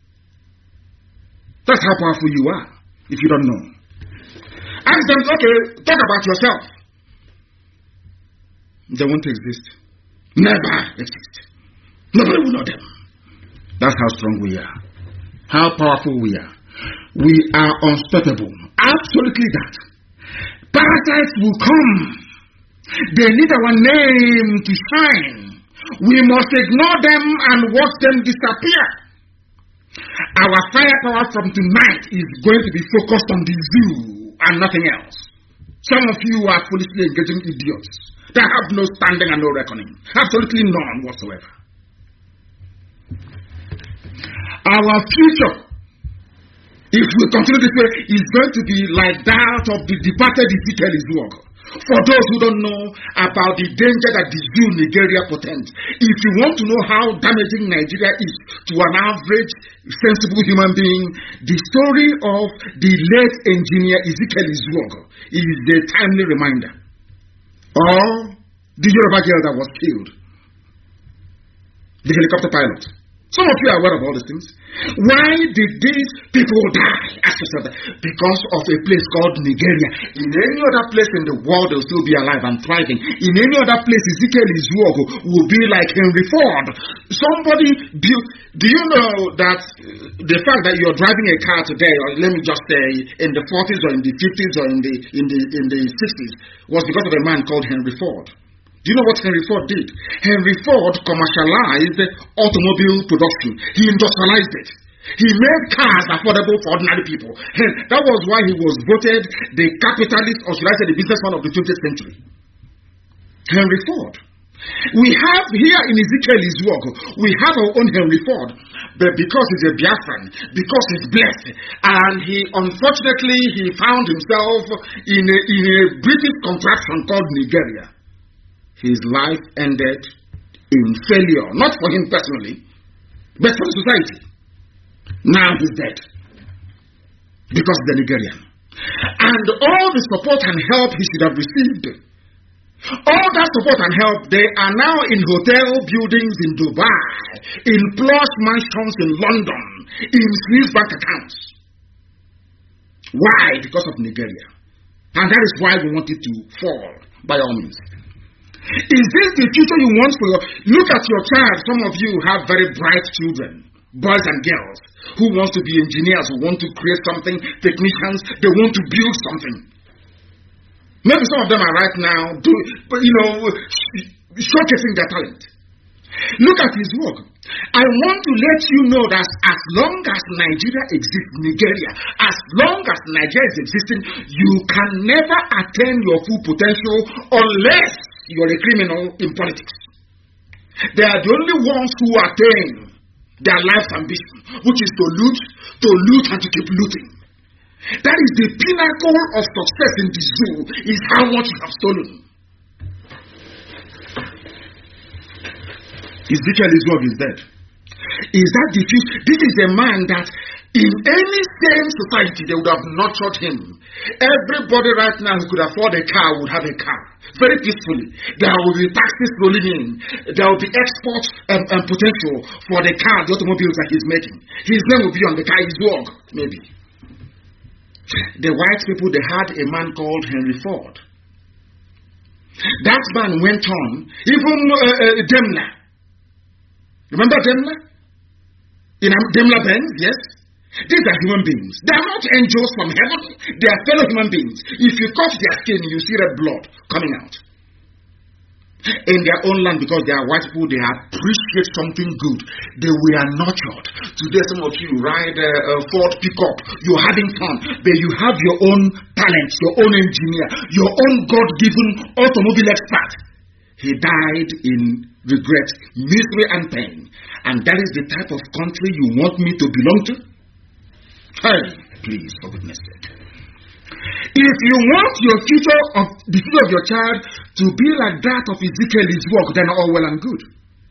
That's how powerful you are, if you don't know. Ask them, okay, talk about yourself. They won't exist. Never exist. Nobody will know them. That's how strong we are. How powerful we are. We are unstoppable. Absolutely that. Parasites will come. They need our name to shine. We must ignore them and watch them disappear. Our firepower from tonight is going to be focused on the zoo and nothing else. Some of you are foolishly engaging idiots that have no standing and no reckoning. Absolutely none whatsoever. Our future, if we continue this way, is going to be like that of the departed Ezekiel's work. For those who don't know about the danger that the zoo Nigeria portends, if you want to know how damaging Nigeria is to an average, sensible human being, the story of the late engineer Ezekiel's work is a timely reminder. Or the Yoruba girl that was killed, the helicopter pilot. Some of you are aware of all these things. Why did these people die? Ask yourself that. Because of a place called Nigeria. In any other place in the world, they'll still be alive and thriving. In any other place, Ezekiel's work will be like Henry Ford. Somebody built. Do you know that the fact that you're driving a car today, or let me just say in the 40s or in the 50s or in the 60s, was because of a man called Henry Ford. Do you know what Henry Ford did? Henry Ford commercialized automobile production. He industrialized it. He made cars affordable for ordinary people. And that was why he was voted the capitalist, or should I say the businessman of the 20th century. Henry Ford. We have here in Ezekiel's work, we have our own Henry Ford, but because he's a Biafran, because he's blessed, and unfortunately he found himself in a British contraption called Nigeria. His life ended in failure, not for him personally, but for the society. Now he's dead because he's a Nigerian. And all the support and help he should have received, all that support and help, they are now in hotel buildings in Dubai, in plush mansions in London, in Swiss bank accounts. Why? Because of Nigeria. And that is why we want it to fall, by all means. Is this the future you want for your... Look at your child. Some of you have very bright children, boys and girls, who want to be engineers, who want to create something, technicians, they want to build something. Maybe some of them are right now showcasing their talent. Look at his work. I want to let you know that as long as Nigeria exists, as long as Nigeria is existing, you can never attain your full potential unless you are a criminal in politics. They are the only ones who attain their life's ambition, which is to loot and to keep looting. That is the pinnacle of success in the zoo, is how much you have stolen. Ezekiel's work is dead. Is that the future? This is a man that in any sane society they would have nurtured him. Everybody right now who could afford a car would have a car. Very peacefully. There will be taxes rolling in. There will be export and potential for the car, the automobiles that he's making. His name will be on the car, his work, maybe. The white people, they had a man called Henry Ford. That man went on, even Daimler. Remember Daimler? Daimler-Benz, yes? These are human beings. They are not angels from heaven. They are fellow human beings. If you cut their skin, you see red blood coming out. In their own land, because they are white people, they appreciate something good. They were nurtured. Today, some of you ride a Ford pickup. You're having fun. But you have your own talent, your own engineer, your own God-given automobile expert. He died in regret, misery, and pain. And that is the type of country you want me to belong to? Hey, please, for goodness sake. If you want the future of your child to be like that of Ezekiel's work, then all well and good.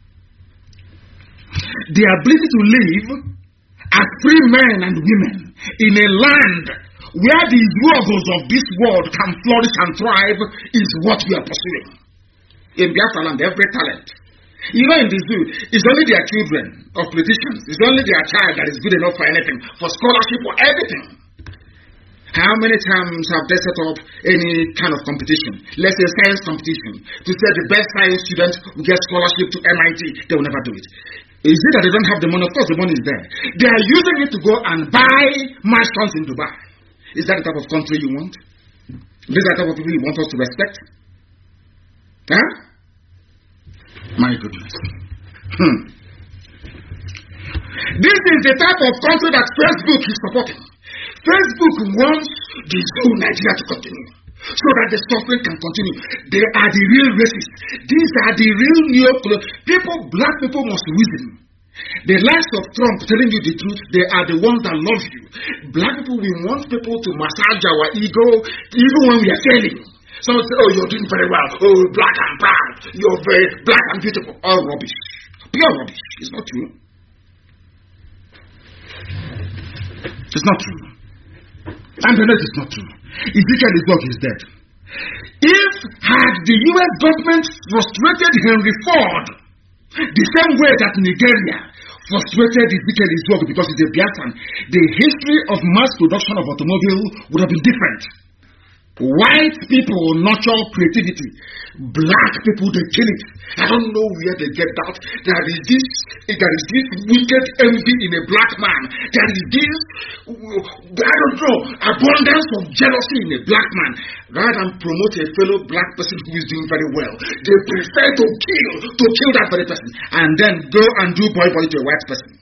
The ability to live as free men and women in a land where the struggles of this world can flourish and thrive is what we are pursuing. In Biafra land, every talent. You know, in the zoo, it's only their children of politicians. It's only their child that is good enough for anything, for scholarship, for everything. How many times have they set up any kind of competition? Let's say science competition. To say the best science student will get scholarship to MIT. They will never do it. Is it that they don't have the money? Of course the money is there. They are using it to go and buy mansions in Dubai. Is that the type of country you want? Is that the type of people you want us to respect? Huh? My goodness. This is the type of country that Facebook is supporting. Facebook wants the whole Nigeria to continue so that the suffering can continue. They are the real racists. These are the real people. Black people must reason. The likes of Trump telling you the truth, they are the ones that love you. Black people, we want people to massage our ego even when we are failing. Someone say, oh, you're doing very well. Oh, black and proud. You're very black and beautiful. All rubbish. Pure rubbish. It's not true. It's not true. And the rest is not true. Ezekiel Ezog is dead. If had the US government frustrated Henry Ford the same way that Nigeria frustrated Ezekiel Ezog because he's a Biafran, the history of mass production of automobile would have been different. White people nurture creativity. Black people, they kill it. I don't know where they get that. There is this wicked envy in a black man. There is this, I don't know, abundance of jealousy in a black man. Rather than promote a fellow black person who is doing very well, they prefer to kill that very person, and then go and do boy to a white person.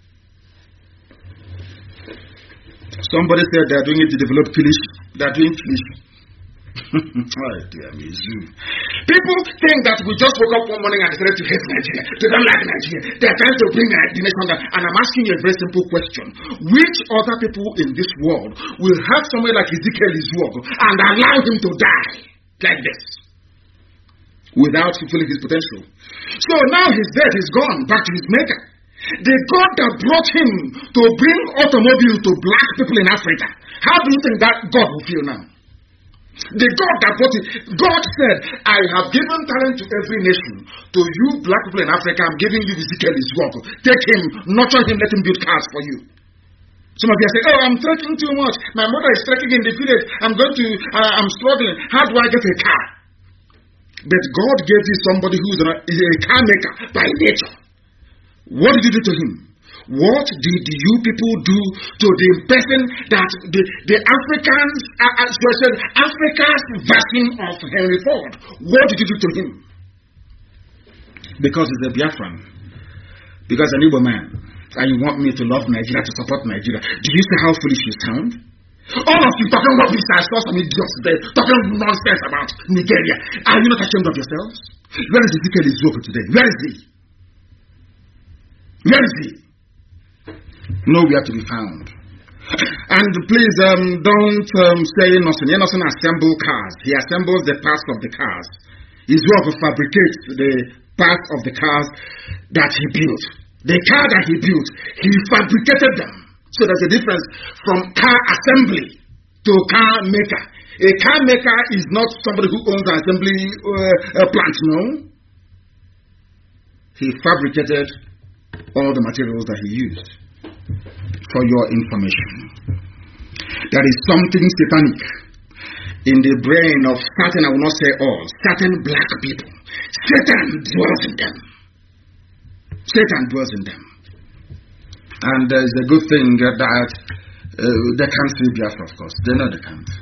Somebody said they are doing it to develop finish. They are doing finish. Oh, dear me. People think that we just woke up one morning and decided to hate Nigeria. They don't like Nigeria. They are trying to bring the nation down. And I'm asking you a very simple question. Which other people in this world will have somebody like Ezekiel Ezog and allow him to die like this without fulfilling his potential? So now he's dead. He's gone back to his maker. The God that brought him to bring automobile to black people in Africa, how do you think that God will feel now? The God that brought it, God said, I have given talent to every nation. To you black people in Africa, I'm giving you Ezekiel Ezog. Take him, nurture him, let him build cars for you. Some of you are saying, oh, I'm trekking too much. My mother is trekking in the village. I'm struggling. How do I get a car? But God gave you somebody who is a car maker by nature. What did you do to him? What did you people do to the person that the Africans, Africa's version of Henry Ford? What did you do to him? Because he's a Biafran. Because an Igbo man. And you want me to love Nigeria, to support Nigeria. Do you see how foolish you sound? All of you talking rubbish. I saw some idiots there talking nonsense about Nigeria. Are you not ashamed of yourselves? Where is Ezekiel Ezog today? Where is he? Where is he? Nowhere to be found. And please don't say Emerson. Emerson assembles cars. He assembles the parts of the cars. Ezog fabricates the parts of the cars that he built. The car that he built, he fabricated them. So there's a difference from car assembly to car maker. A car maker is not somebody who owns an assembly plant, no. He fabricated all the materials that he used. For your information, there is something satanic in the brain of certain, I will not say all, certain black people. Satan dwells in them. Satan dwells in them. And it's a good thing that they can't see Biafra, of course. They know they can't.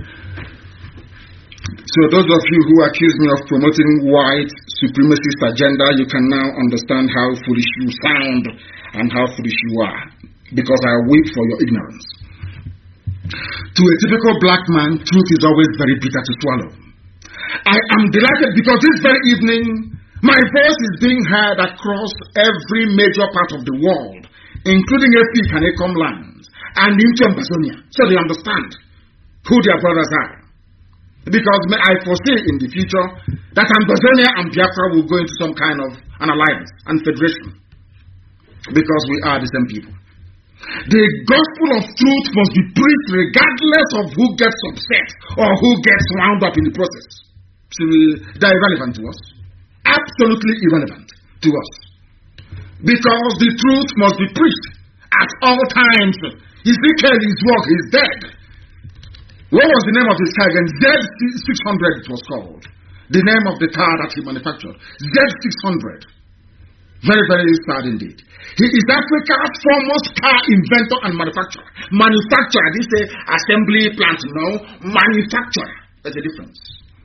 So those of you who accuse me of promoting white supremacist agenda, you can now understand how foolish you sound and how foolish you are. Because I weep for your ignorance. To a typical black man, truth is always very bitter to swallow. I am delighted because this very evening, my voice is being heard across every major part of the world, including Efik and Ekom lands, and into Ambazonia, so they understand who their brothers are. Because I foresee in the future that Ambazonia and Biafra will go into some kind of an alliance and federation. Because we are the same people. The gospel of truth must be preached regardless of who gets upset or who gets wound up in the process. So they're irrelevant to us. Absolutely irrelevant to us. Because the truth must be preached at all times. Ezekiel Ezog is dead. What was the name of his car again? Z600 it was called. The name of the car that he manufactured. Z600. Very, very sad indeed. He is Africa's foremost car inventor and manufacturer. Manufacturer, this is assembly plant, no. Manufacturer. There's a difference.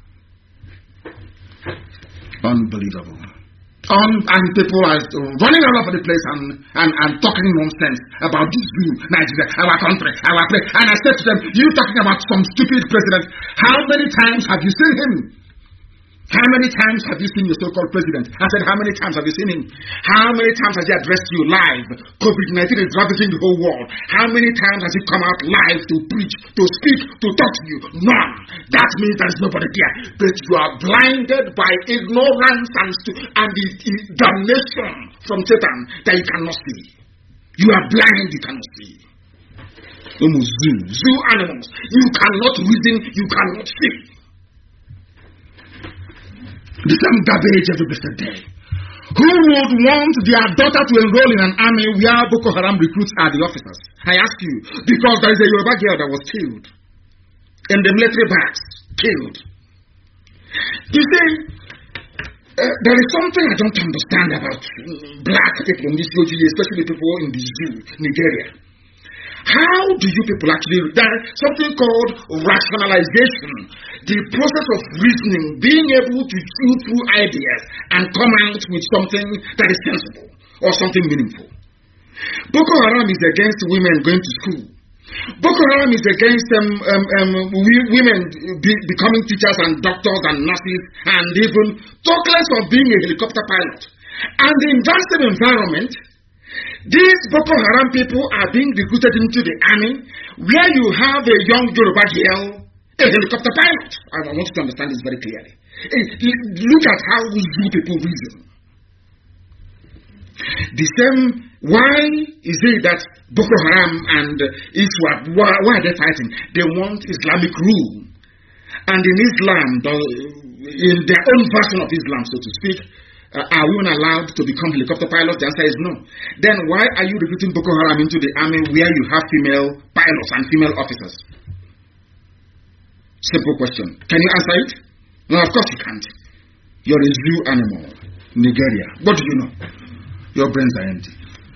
Unbelievable. And people are running all over the place and talking nonsense about this view, Nigeria, our country, our place. And I said to them, you talking about some stupid president. How many times have you seen him? How many times have you seen your so-called president? I said, how many times have you seen him? How many times has he addressed you live? COVID-19 is ravaging the whole world. How many times has he come out live to preach, to speak, to talk to you? None. That means there is nobody there. But you are blinded by ignorance and the damnation from Satan that you cannot see. You are blind, you cannot see. Zoo animals. You cannot reason, you cannot see. The same garbage every blessed day. Who would want their daughter to enroll in an army where Boko Haram recruits are the officers? I ask you, because there is a Yoruba girl that was killed in the military barracks. Killed. You see, there is something I don't understand about black people in this country, especially people in the zoo, Nigeria. How do you people actually, there's something called rationalization, the process of reasoning, being able to chew through ideas and come out with something that is sensible or something meaningful. Boko Haram is against women going to school. Boko Haram is against women becoming teachers and doctors and nurses and even talk less of being a helicopter pilot. And in that same environment, these Boko Haram people are being recruited into the army where you have a young Yoruba girl, a helicopter pilot. I want you to understand this very clearly. Look at how Zoo people reason. The same, why is it that Boko Haram and ISWAP, why are they fighting? They want Islamic rule. And in Islam, in their own version of Islam, so to speak, are women allowed to become helicopter pilots? The answer is no. Then why are you recruiting Boko Haram into the army where you have female pilots and female officers? Simple question. Can you answer it? No, of course you can't. You're a zoo animal. Nigeria. What do you know? Your brains are empty.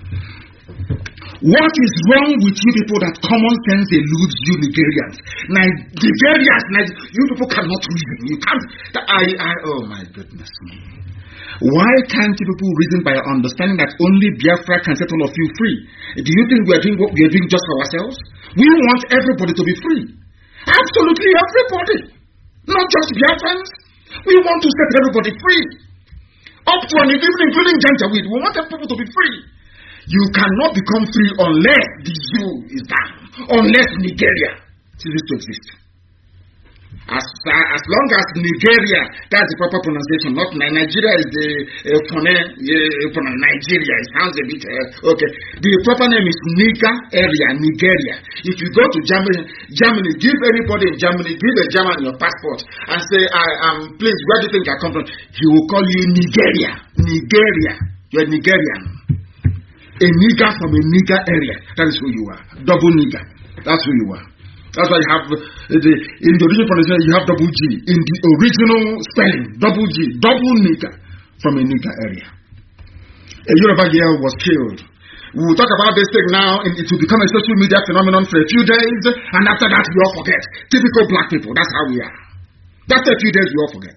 What is wrong with you people that common sense eludes you Nigerians? Nigerians, you people cannot reason. You can't. Oh my goodness. Why can't you people reason by understanding that only Biafra can set all of you free? Do you think we are doing what we are doing just for ourselves? We want everybody to be free. Absolutely everybody. Not just Biafrans. We want to set everybody free. Up to and even including Janjaweed. We want people to be free. You cannot become free unless the zoo is down. Unless Nigeria ceases to exist. As long as Nigeria, that's the proper pronunciation, not Nigeria is the Nigeria. It sounds a bit okay. The proper name is Nigeria. If you go to Germany, give anybody in Germany, give a German your passport and say, please, where do you think I come from? He will call you Nigeria. You're Nigerian. A nigger from a nigger area. That is who you are. Double nigger. That's who you are. That's why you have, in the original pronunciation, you have double G. In the original spelling, double G, double nigger from a nigger area. A Yoruba girl was killed. We will talk about this thing now, and it will become a social media phenomenon for a few days, and after that we all forget. Typical black people, that's how we are. After a few days we all forget.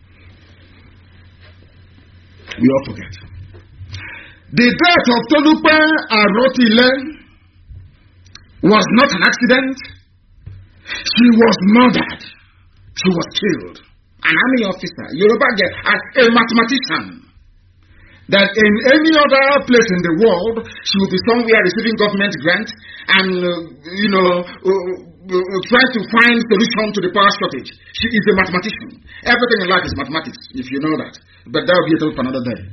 We all forget. The death of Tolupe Arotile was not an accident. She was murdered. She was killed. An army officer, Yoruba girl, a mathematician. That in any other place in the world, she will be somewhere receiving government grant and, trying to find solution to the power shortage. She is a mathematician. Everything in life is mathematics, if you know that. But that will be a talk for another day.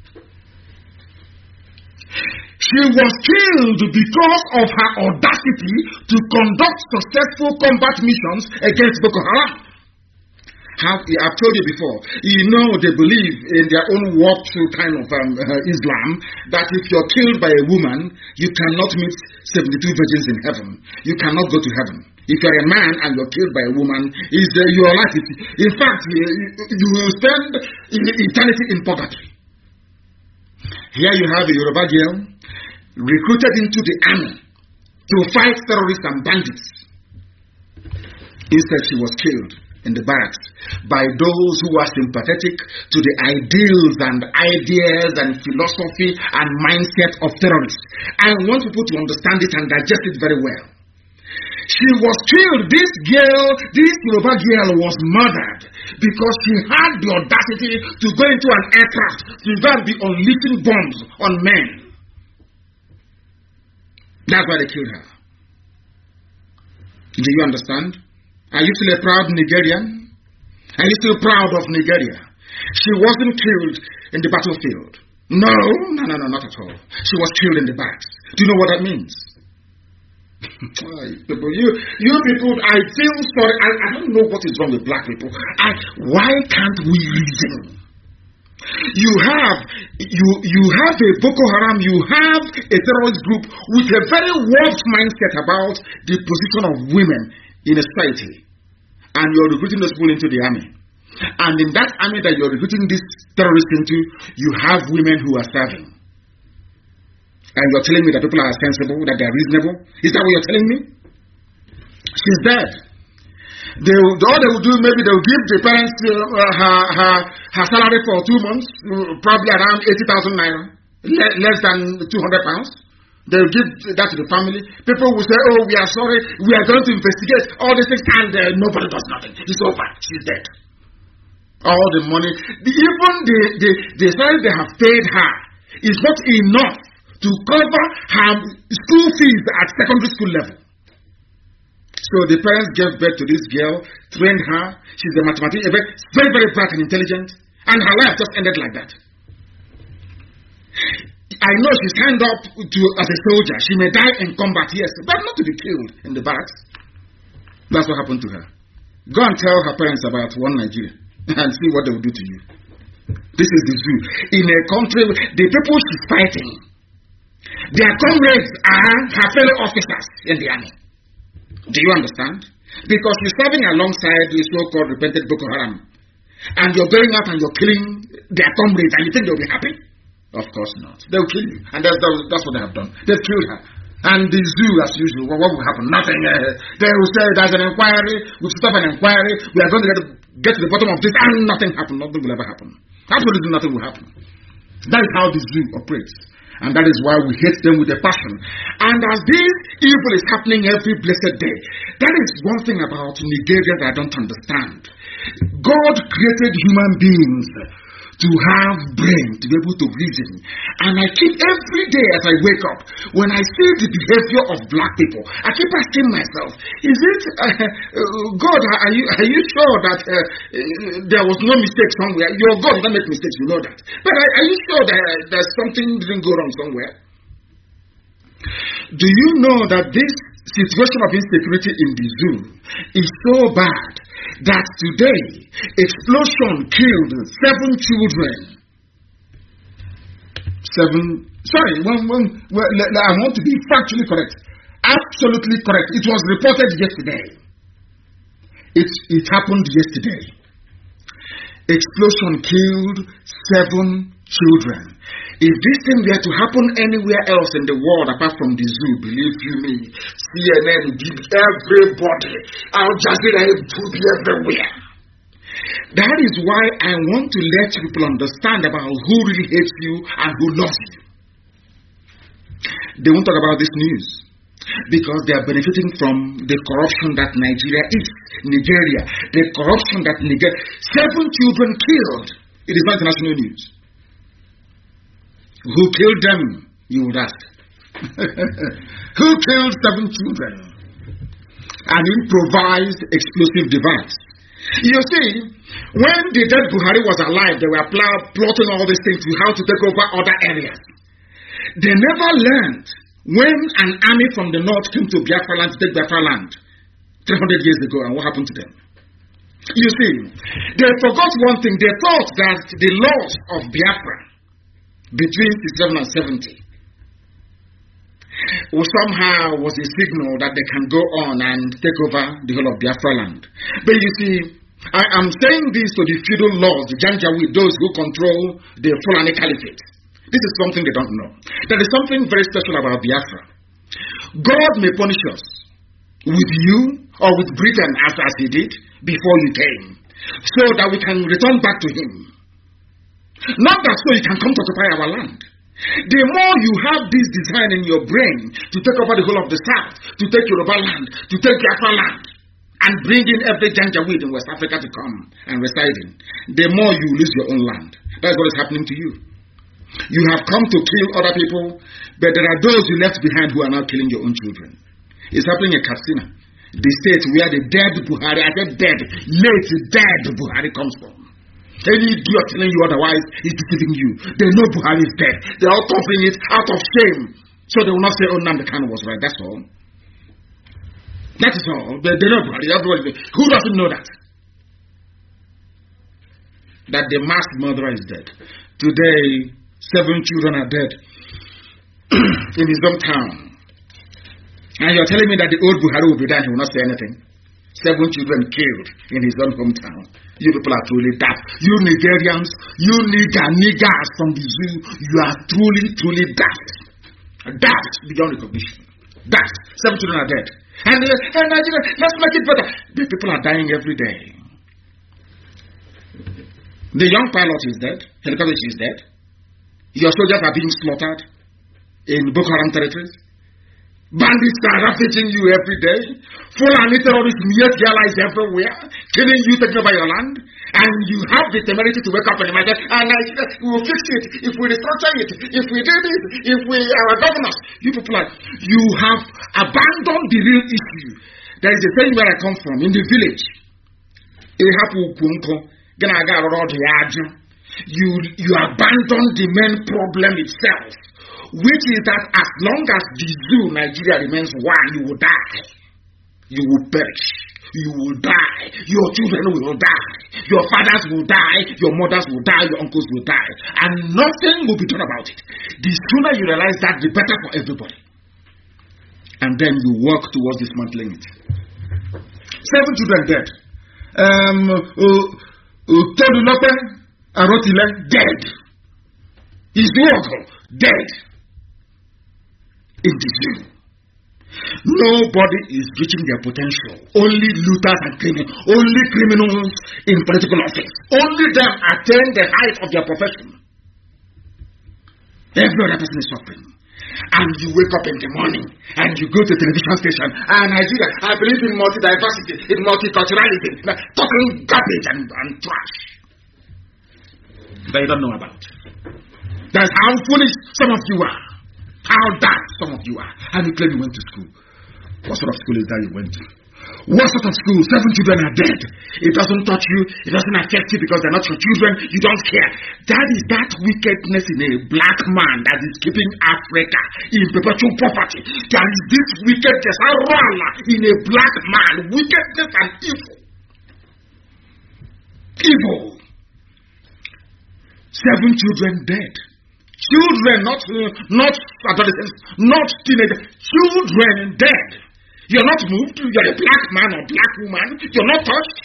She was killed because of her audacity to conduct successful combat missions against Boko Haram. I've told you before, they believe in their own warped kind of Islam, that if you're killed by a woman, you cannot meet 72 virgins in heaven. You cannot go to heaven. If you're a man and you're killed by a woman, your life is, in fact, you will spend eternity in poverty. Here you have a Yoruba girl recruited into the army to fight terrorists and bandits. Instead, she was killed in the barracks by those who are sympathetic to the ideals and ideas and philosophy and mindset of terrorists. I want people to understand it and digest it very well. She was killed. This Yoruba girl was murdered because she had the audacity to go into an aircraft to go and be unleashing bombs on men. That's why they killed her. Do you understand? Are you still a proud Nigerian? Are you still proud of Nigeria? She wasn't killed in the battlefield. No, not at all. She was killed in the barracks. Do you know what that means? You people, I feel sorry. I don't know what is wrong with black people. Why can't we reason? You have a Boko Haram, you have a terrorist group with a very warped mindset about the position of women in a society, and you're recruiting those people into the army. And in that army that you're recruiting these terrorists into, you have women who are serving. And you're telling me that people are sensible, that they're reasonable? Is that what you're telling me? She's dead. All they will do, maybe they'll give the parents her salary for 2 months, probably around 80,000 naira, less than 200 pounds. They'll give that to the family. People will say, oh, we are sorry, we are going to investigate all these things, and nobody does nothing. It's over. She's dead. All the money, even the salary they have paid her is not enough to cover her school fees at secondary school level. So the parents gave birth to this girl, trained her. She's a mathematician, very, very bright and intelligent, and her life just ended like that. I know she signed up as a soldier. She may die in combat, yes, but not to be killed in the barracks. That's what happened to her. Go and tell her parents about one Nigeria and see what they will do to you. This is the zoo. In a country, the people she's fighting, their comrades are her fellow officers in the army. Do you understand? Because you're serving alongside the so-called repentant Boko Haram, and you're going out and you're killing their comrades, and you think they'll be happy? Of course not. They'll kill you. And that's what they have done. They've killed her. And the zoo, as usual, what will happen? Nothing. They will say there's an inquiry. We'll stop an inquiry. We are going to get to the bottom of this, and nothing happened. Nothing will ever happen. Absolutely nothing will happen. That is how the zoo operates. And that is why we hate them with a passion. And as this evil is happening every blessed day, that is one thing about Nigeria that I don't understand. God created human beings to have brain, to be able to reason. And I keep every day as I wake up, when I see the behavior of black people, I keep asking myself, is it, God, are you sure that there was no mistake somewhere? Your God doesn't make mistakes, you know that. But are you sure that there's something didn't go wrong somewhere? Do you know that this situation of insecurity in the zoo is so bad that today explosion killed 7 children? I want to be factually correct. Absolutely correct. It was reported yesterday. It happened yesterday. Explosion killed 7 children. If this thing were to happen anywhere else in the world apart from the zoo, believe you me, CNN, everybody, Al Jazeera will be everywhere. That is why I want to let people understand about who really hates you and who loves you. They won't talk about this news because they are benefiting from the corruption that Nigeria is. The corruption that Nigeria. 7 children killed. It is not international news. Who killed them, you would ask? Who killed 7 children? An improvised explosive device. You see, when the dead Buhari was alive, they were plotting all these things to how to take over other areas. They never learned when an army from the north came to Biafra land to take Biafra land 300 years ago, and what happened to them. You see, they forgot one thing. They thought that the laws of Biafra between 67 and 70 somehow was a signal that they can go on and take over the whole of Biafra land. But you see, I am saying this to the feudal lords, the Janjaweed, those who control the Fulani Caliphate. This is something they don't know. There is something very special about Biafra. God may punish us with you or with Britain as he did before you came, so that we can return back to him. Not that so he can come to occupy our land. The more you have this design in your brain to take over the whole of the South, to take Yoruba land, to take Biafra land, and bring in every Janjaweed in West Africa to come and reside in, the more you lose your own land. That's what is happening to you. You have come to kill other people, but there are those you left behind who are now killing your own children. It's happening in Katsina, the state where the dead Buhari, I said dead, late dead Buhari comes from. Any idiot telling you otherwise is deceiving you. They know Buhari is dead. They're all covering it out of shame. So they will not say, oh, Nnamdi Kanu was right. That's all. That is all. They know Buhari. Who doesn't know that? That the mass murderer is dead. Today, 7 children are dead in his hometown. And you're telling me that the old Buhari will be there and he will not say anything? 7 children killed in his own hometown. You people are truly daft. You Nigerians, you niggas from the zoo, you are truly daft. Daft beyond recognition. Daft. 7 children are dead. And Nigeria, let's make it better. The people are dying every day. The young pilot is dead. Helicopter is dead. Your soldiers are being slaughtered in Boko Haram territories. Bandits are ravaging you every day. Fulani terrorists meet allies everywhere, killing you, taking over your land. And you have the temerity to wake up and imagine, and we will fix it if we restructure it, if we do this, if we are governors. You people you have abandoned the real issue. There is a thing where I come from, in the village. You abandon the main problem itself, which is that as long as the zoo Nigeria remains one, you will die. You will perish. You will die. Your children will die. Your fathers will die. Your mothers will die. Your uncles will die. And nothing will be done about it. The sooner you realize that, the better for everybody. And then you work towards dismantling it. 7 children dead. Todulope Arotile dead. His uncle dead. In the zoo. Nobody is reaching their potential. Only looters and criminals. Only criminals in political office. Only them attain the height of their profession. Every other person is suffering. And you wake up in the morning and you go to a television station and Nigeria, I believe in multi-diversity, in multiculturalism, talking garbage and trash that you don't know about. That's how foolish some of you are. How daft some of you are. And you claim you went to school. What sort of school is that you went to? What sort of school? 7 children are dead. It doesn't touch you. It doesn't affect you because they're not your children. You don't care. That is that wickedness in a black man that is keeping Africa in perpetual poverty. There is this wickedness in a black man. Wickedness and evil. Evil. 7 children dead. Children, not adolescents, not teenagers. Children dead. You're not moved. You're a black man or black woman. You're not touched.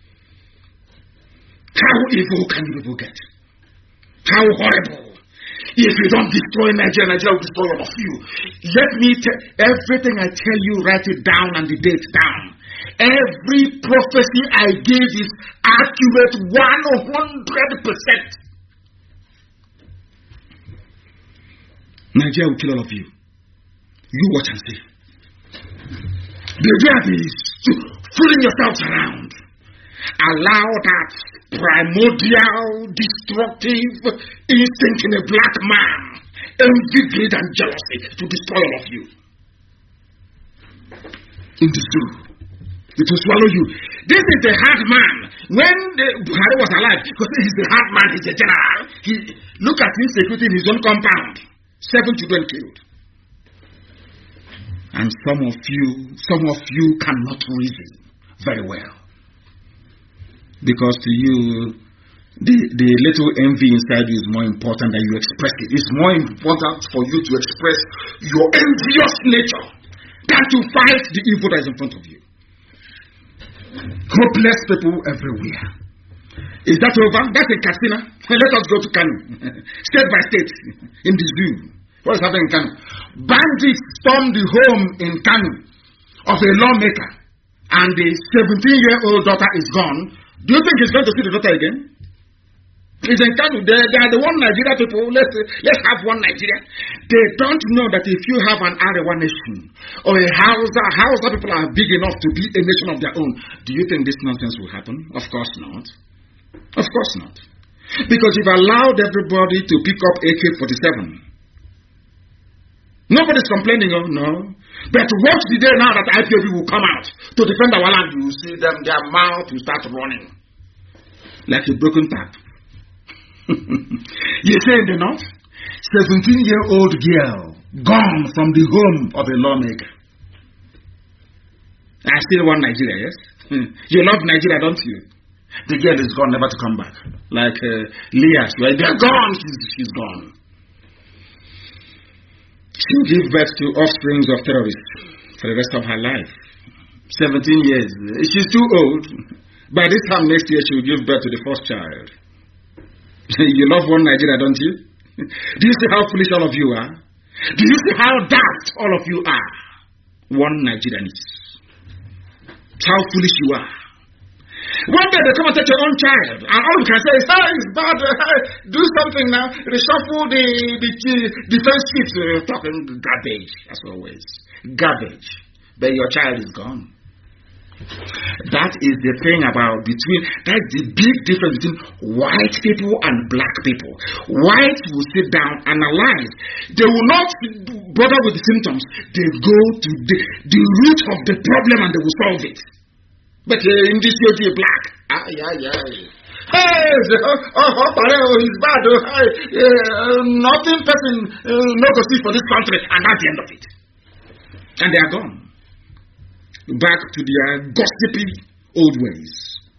How evil can you people get? How horrible. If you don't destroy Nigeria, Nigeria will destroy all of you. Let me tell everything I tell you, write it down and the date down. Every prophecy I gave is accurate 100%. Nigeria will kill all of you. You watch and see. The idea is fooling yourselves around. Allow that primordial, destructive instinct in a black man, envy, greed, and jealousy to destroy all of you. In the zoo, it will swallow you. This is the hard man. When Buhari was alive, because he's the hard man, he's a general. Look at insecurity in his own compound. 7 children killed. And some of you cannot reason very well. Because to you, the little envy inside you is more important than you express it. It's more important for you to express your envious nature than to fight the evil that is in front of you. Hopeless people everywhere. Is that over? That's in Katsina. Let us go to Kano. State by state. In the zoo. What is happening in Kano? Bandits stormed the home in Kano of a lawmaker, and the 17-year-old daughter is gone. Do you think he's going to see the daughter again? He's in Kano. They are the one Nigeria people. Let's have one Nigeria. They don't know that if you have an Arewa nation or a Hausa people are big enough to be a nation of their own, do you think this nonsense will happen? Of course not. Of course not. Because you've allowed everybody to pick up AK-47. Nobody's complaining, oh no. But watch the day now that IPOB will come out to defend our land. You will see them, their mouth will start running like a broken tap. You say in the north, 17-year-old girl gone from the home of a lawmaker. I still want Nigeria, yes? You love Nigeria, don't you? The girl is gone, never to come back. Like Leah, right? They're gone, she's gone. She'll give birth to offspring of terrorists for the rest of her life. 17 years. She's too old. By this time next year, she'll give birth to the first child. You love one Nigeria, don't you? Do you see how foolish all of you are? Do you see how daft all of you are? One Nigerian is. How foolish you are. One day they come and take your own child, and all you can say is, "Hey, it's bad. Do something now. Reshuffle the defense chiefs." Talking garbage, as always. Garbage. But your child is gone. That is the thing about that's the big difference between white people and black people. Whites will sit down, analyze. They will not bother with the symptoms. They go to the root of the problem and they will solve it. But in this you're black. Hey, he's bad. Nothing person no go see for this country, and that's the end of it. And they are gone. Back to their gossipy old ways.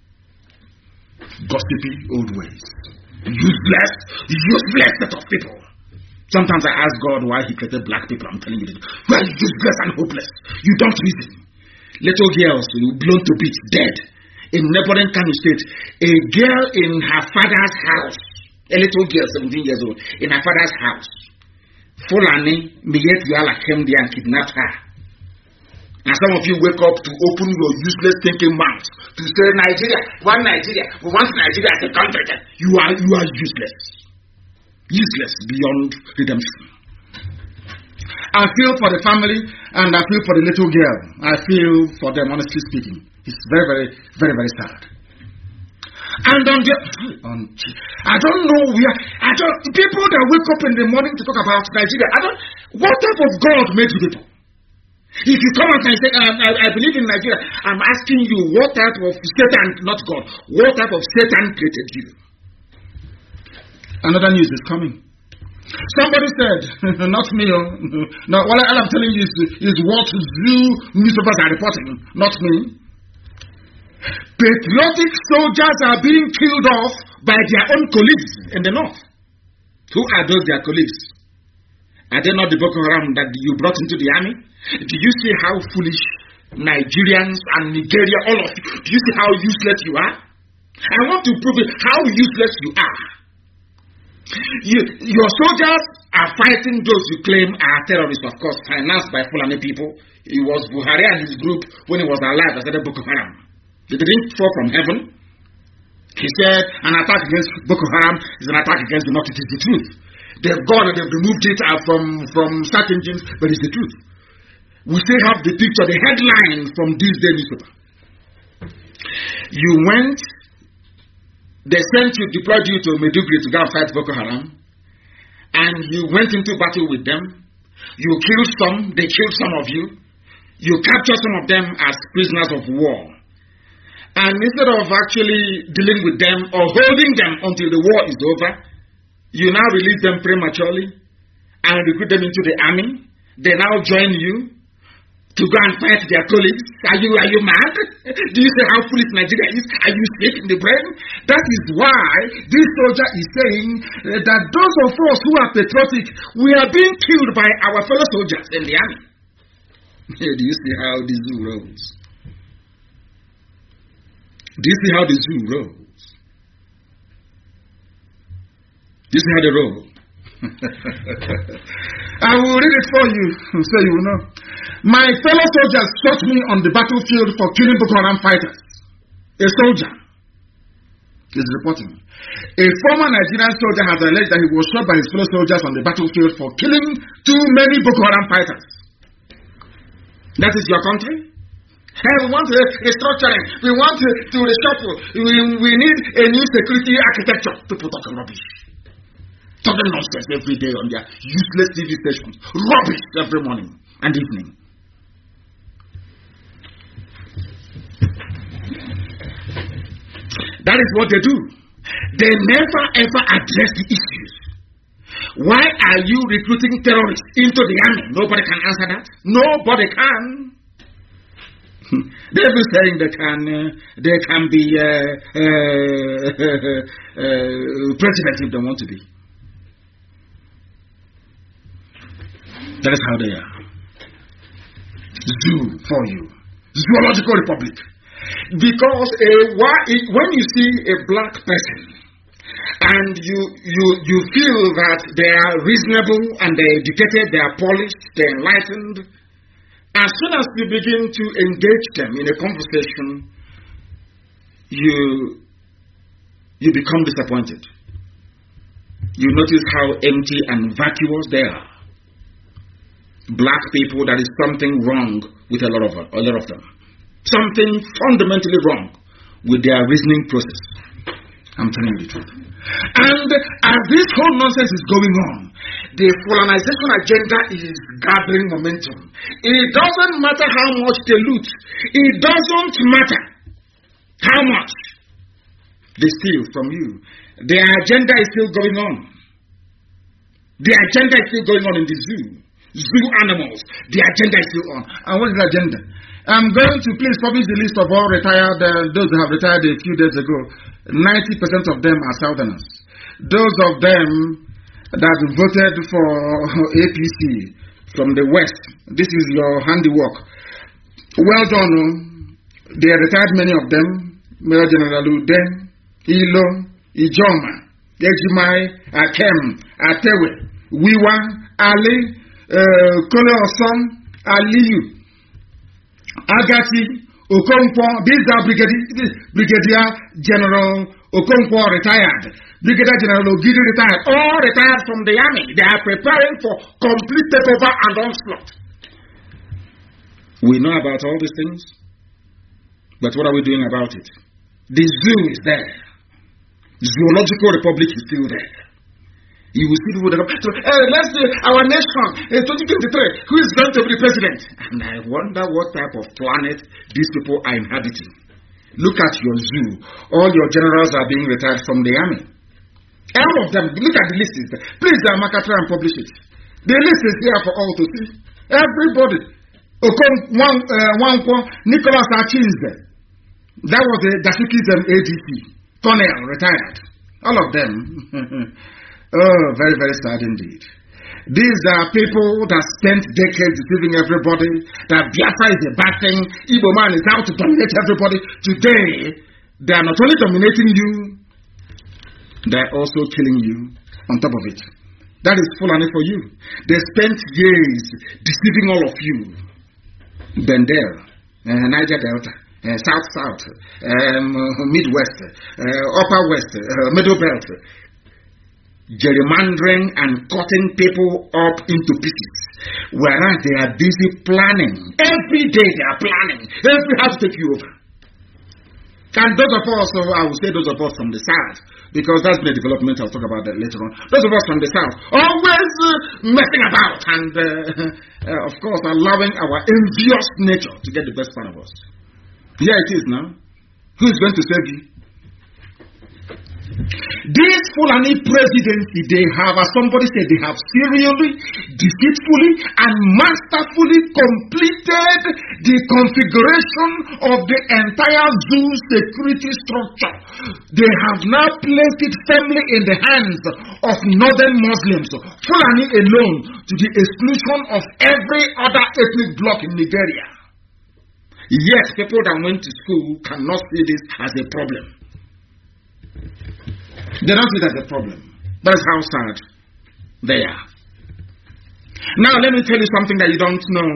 Gossipy old ways. Useless set of people. Sometimes I ask God why He created black people. I'm telling you, well, useless and hopeless. You don't reason. Little girls blown to bits, dead. In neighboring Kano State, a girl in her father's house, a little girl, 17 years old, in her father's house, Fulani Miyet Yala came there and kidnapped her. And some of you wake up to open your useless thinking mouth to say Nigeria, one Nigeria, we want Nigeria as a country. You are useless. Useless beyond redemption. I feel for the family and I feel for the little girl. I feel for them, honestly speaking. It's very, very, very, very sad. And I don't know where, people that wake up in the morning to talk about Nigeria, what type of God made you people? If you come out and say, I believe in Nigeria, I'm asking you, what type of Satan, not God, what type of Satan created you? Another news is coming. Somebody said, not me, no, what I'm telling you is what zoo newspapers are reporting, not me. Patriotic soldiers are being killed off by their own colleagues in the north. Who are those their colleagues? Are they not the Boko Haram that you brought into the army? Do you see how foolish Nigerians and Nigeria, all of you, do you see how useless you are? I want to prove it, how useless you are. Your soldiers are fighting those you claim are terrorists, of course, financed by Fulani people. It was Buhari and his group when he was alive that started Boko Haram. They didn't fall from heaven. He said an attack against Boko Haram is an attack against the North. It is the truth. They've gone and they've removed it from search engines, but it's the truth. We still have the picture, the headline from this day newspaper. You went. They sent you, deployed you to Maiduguri to go and fight Boko Haram, and you went into battle with them. You killed some, they killed some of you. You captured some of them as prisoners of war. And instead of actually dealing with them or holding them until the war is over, you now release them prematurely and recruit them into the army. They now join you. to go and fight their colleagues? Are you mad? Do you see how foolish Nigeria is? Are you sick in the brain? That is why this soldier is saying that those of us who are patriotic, we are being killed by our fellow soldiers in the army. Do you see how the zoo rolls? Do you see how the zoo rolls? Do you see how they roll? I will read it for you so you will know. My fellow soldiers shot me on the battlefield for killing Boko Haram fighters. A soldier is reporting. A former Nigerian soldier has alleged that he was shot by his fellow soldiers on the battlefield for killing too many Boko Haram fighters. That is your country? Hey, we want restructuring. We want to reshuffle. We need a new security architecture. People talking rubbish. Talking nonsense every day on their useless TV stations. Rubbish every morning and evening. That is what they do. They never ever address the issues. Why are you recruiting terrorists into the army? Nobody can answer that. Nobody can. They've been saying they can be president if they want to be. That is how they are. Zoo for you. Zoological Republic. Because when you see a black person and you feel that they are reasonable and they're educated, they are polished, they're enlightened, as soon as you begin to engage them in a conversation, you become disappointed. You notice how empty and vacuous they are. Black people, there is something wrong with a lot of them. Something fundamentally wrong with their reasoning process. I'm telling you the truth. And as this whole nonsense is going on, the colonization agenda is gathering momentum. It doesn't matter how much they loot. It doesn't matter how much they steal from you. Their agenda is still going on. The agenda is still going on in the zoo. Zoo animals. The agenda is still on. And what is the agenda? I'm going to please publish the list of all retired, those who have retired a few days ago. 90% of them are Southerners. Those of them that voted for APC from the West, this is your handiwork. Well done. They are retired, many of them. Major General Ude, Ilo, Ijoma, Ejimai, Akem, Atewe, Wiwa, Ali, Kole Osom, Aliyu, Agati, Okonkwo. These are Brigadier General Okonkwo retired, Brigadier General Ogidi retired, all retired from the army. They are preparing for complete takeover and onslaught. We know about all these things, but what are we doing about it? The zoo is there. Zoological Republic is still there. You will see people that come. So, let's say our nation in 2023, who is going to be president? And I wonder what type of planet these people are inhabiting. Look at your zoo. All your generals are being retired from the army. All of them. Look at the list. Please, Makatra, and publish it. The list is here for all to see. Everybody. Wankwo, Nicholas Achinze. That was the Dasukism ADC. Colonel, retired. All of them. Oh, very, very sad indeed. These are people that spent decades deceiving everybody, that Biafra is a bad thing, Igbo man is out to dominate everybody. Today, they are not only dominating you, they are also killing you on top of it. That is Fulani for you. They spent years deceiving all of you. Bendel, Niger Delta, South, Midwest, Upper West, Middle Belt, gerrymandering and cutting people up into pieces, whereas they are busy planning. Every day they are planning. Every how to take you over. And those of us, I will say those of us from the South, because that's been a development, I'll talk about that later on. Those of us from the South, always messing about and, of course, allowing our envious nature to get the best part of us. Here it is now. Who is going to save you? This Fulani presidency they have, as somebody said, they have serially, deceitfully, and masterfully completed the configuration of the entire zoo security structure. They have now placed it firmly in the hands of northern Muslims, Fulani alone, to the exclusion of every other ethnic bloc in Nigeria. Yes, people that went to school cannot see this as a problem. They don't see it as a problem. That's how sad they are. Now, let me tell you something that you don't know.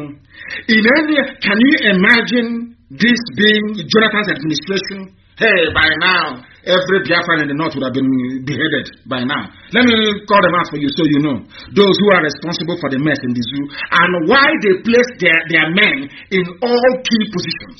Can you imagine this being Jonathan's administration? Hey, by now, every Biafran in the north would have been beheaded by now. Let me call them out for you so you know. Those who are responsible for the mess in the zoo and why they place their men in all key positions.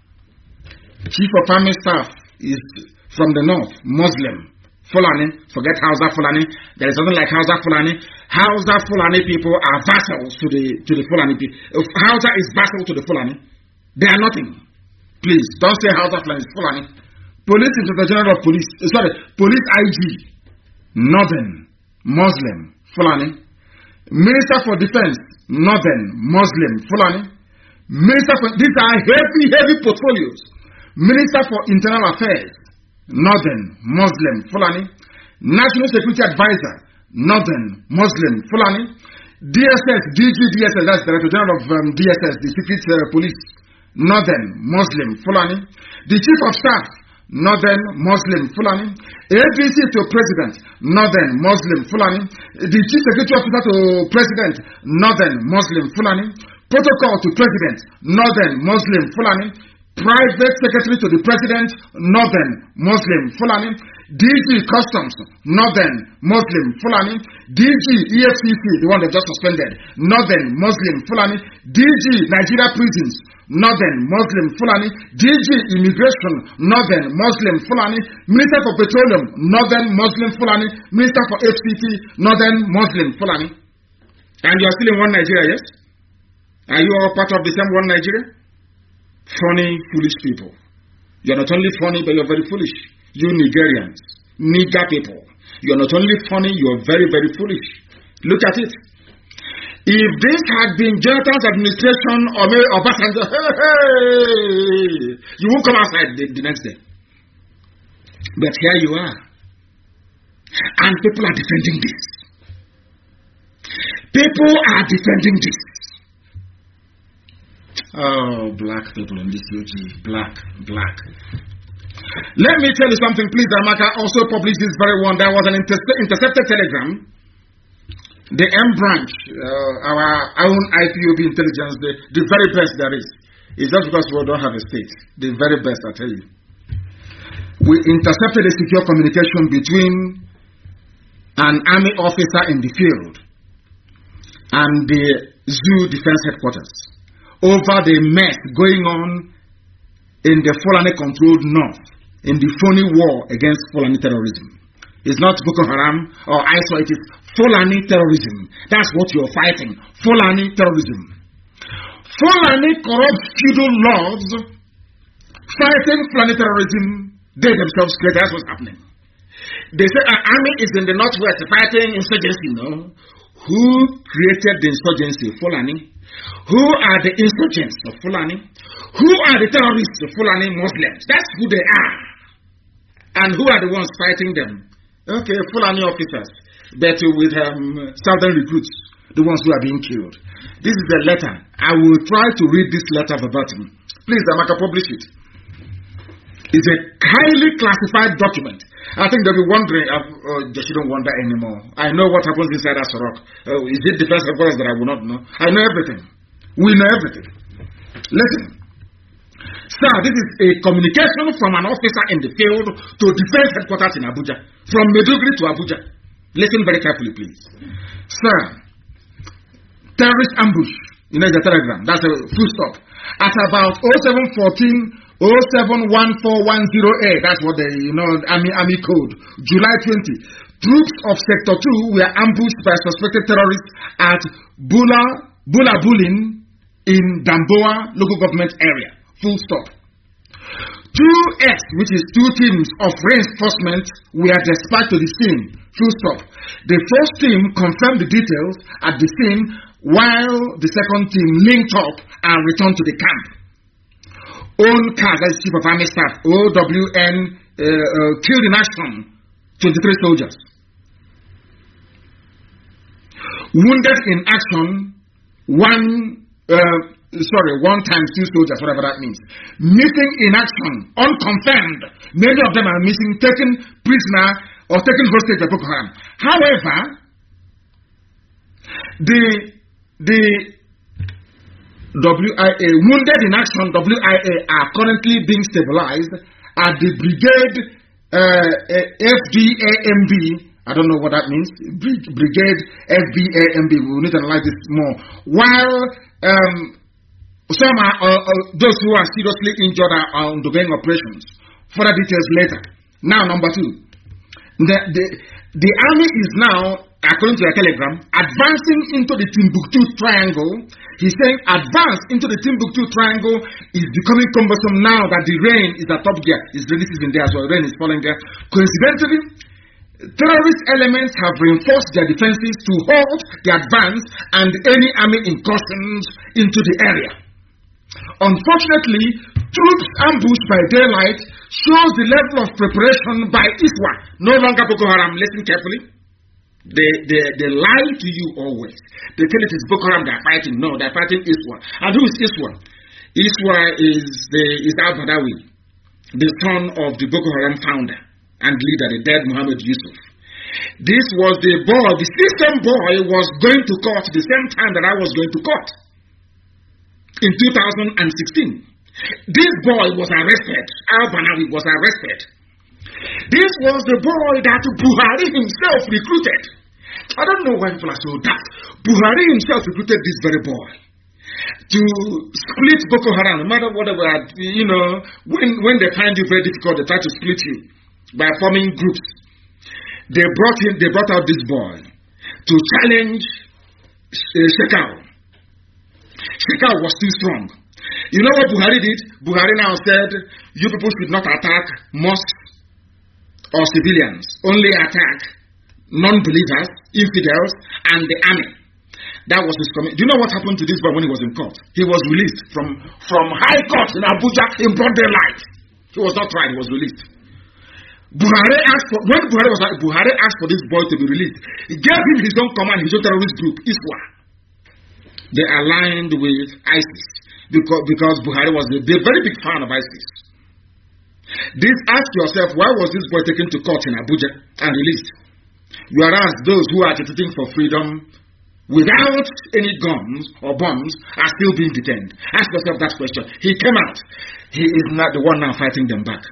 Chief of Army Staff is from the north, Muslim. Fulani, forget Hausa Fulani. There is nothing like Hausa Fulani. Hausa Fulani people are vassals to the Fulani people. Hausa is vassal to the Fulani. They are nothing. Please, don't say Hausa Fulani is Fulani. Police Inspector General of Police, Police IG, Northern, Muslim, Fulani. Minister for Defense, Northern, Muslim, Fulani. These are heavy portfolios. Minister for Internal Affairs, Northern, Muslim, Fulani. National Security Advisor, Northern, Muslim, Fulani. DSS, DSS, that's Director General of DSS, the Secret Police, Northern, Muslim, Fulani. The Chief of Staff, Northern, Muslim, Fulani. ADC to President, Northern, Muslim, Fulani. The Chief Security Officer to President, Northern, Muslim, Fulani. Protocol to President, Northern, Muslim, Fulani. Private Secretary to the President, Northern, Muslim, Fulani. DG Customs, Northern, Muslim, Fulani. DG EFCC, the one that just suspended, Northern, Muslim, Fulani. DG Nigeria Prisons, Northern, Muslim, Fulani. DG Immigration, Northern, Muslim, Fulani. Minister for Petroleum, Northern, Muslim, Fulani. Minister for FCT, Northern, Muslim, Fulani. And you are still in one Nigeria, yes? Are you all part of the same one Nigeria? Funny, foolish people. You're not only funny, but you're very foolish. You Nigerians, nigger people. You're not only funny, you're very, very foolish. Look at it. If this had been Jonathan's administration or Obasanjo, hey, you won't come outside the next day. But here you are. And people are defending this. People are defending this. Oh, black people in this UG. Black. Let me tell you something, please. Amaka also published this very one. There was an intercepted telegram. The M branch, our own IPOB intelligence, the very best there is. It's just because we don't have a state. The very best, I tell you. We intercepted a secure communication between an army officer in the field and the zoo defense headquarters over the mess going on in the Fulani-controlled north in the phony war against Fulani terrorism. It's not Boko Haram or ISWAP, it is Fulani terrorism. That's what you're fighting, Fulani terrorism. Fulani corrupt feudal lords fighting Fulani terrorism, they themselves create. That's what's happening. They say our army is in the northwest fighting insurgency, no? Who created the insurgency? Fulani. Who are the insurgents of Fulani? Who are the terrorists of Fulani Muslims? That's who they are. And who are the ones fighting them? Okay, Fulani officers, but with southern recruits, the ones who are being killed. This is the letter. I will try to read this letter verbatim. Please, Amaka, publish it. It's a highly classified document. I think they'll be wondering, they shouldn't wonder anymore. I know what happens inside Asorok. Is it defense headquarters that I will not know? I know everything. We know everything. Listen. Sir, this is a communication from an officer in the field to defense headquarters in Abuja. From Maiduguri to Abuja. Listen very carefully, please. Sir, terrorist ambush. You know the telegram. That's a full stop. At about 0714 0714108, that's what the Army code. July 20. Troops of Sector 2 were ambushed by suspected terrorists at Bulabulin in Damboa local government area. Full stop. 2X, which is 2 teams of reinforcement, were dispatched to the scene. Full stop. The first team confirmed the details at the scene, while the second team linked up and returned to the camp. Own Kaz, as Chief of Army Staff, OWN, killed in action 23 soldiers. Wounded in action, one times 2 soldiers, whatever that means. Missing in action, unconfirmed. Many of them are missing, taken prisoner or taken hostage by Boko Haram. However, the WIA, wounded in action, WIA, are currently being stabilized at the Brigade FBAMB. I don't know what that means. Brigade FBAMB. We will need to analyze this more. While some are, those who are seriously injured are undergoing operations. Further details later. Now, number 2. The army is now, according to a telegram, advancing into the Timbuktu Triangle. He's saying advance into the Timbuktu Triangle is becoming cumbersome now that the rain is at top gear. His releases in there as well. Rain is falling there. Coincidentally, terrorist elements have reinforced their defenses to halt the advance and any army incursions into the area. Unfortunately, troops ambushed by daylight shows the level of preparation by ISWA. No longer Boko Haram. Listen carefully. They lie to you always. They tell it is Boko Haram they're fighting. No, they're fighting ISWA. And who is ISWA? ISWA is Al-Badawi, the son of the Boko Haram founder and leader, the dead Muhammad Yusuf. This was the boy, the system boy was going to court the same time that I was going to court. In 2016. This boy was arrested. Al-Badawi was arrested. This was the boy that Buhari himself recruited. I don't know why people are so daft. Buhari himself recruited this very boy to split Boko Haram, no matter whatever, when they find you very difficult, they try to split you by forming groups. They brought out this boy to challenge Shekau. Shekau was too strong. You know what Buhari did? Buhari now said, you people should not attack mosques or civilians, only attack non-believers, infidels, and the army. That was his comment. Do you know what happened to this boy when he was in court? He was released from high court in Abuja in broad daylight. He was not tried, he was released. Buhari asked for this boy to be released. He gave him his own command, his own terrorist group, ISWA. They aligned with ISIS because Buhari was a very big fan of ISIS. Ask yourself, why was this boy taken to court in Abuja and released? Whereas those who are agitating for freedom without any guns or bombs are still being detained. Ask yourself that question. He came out. He is not the one now fighting them back.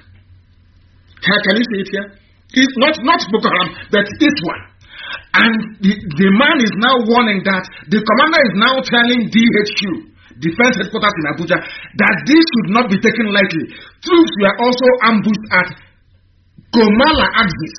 Can you see it here? It's not Boko Haram, but this one. And the man is now warning that the commander is now telling DHQ, Defense Headquarters in Abuja, that this should not be taken lightly. Troops were also ambushed at Gomala Axis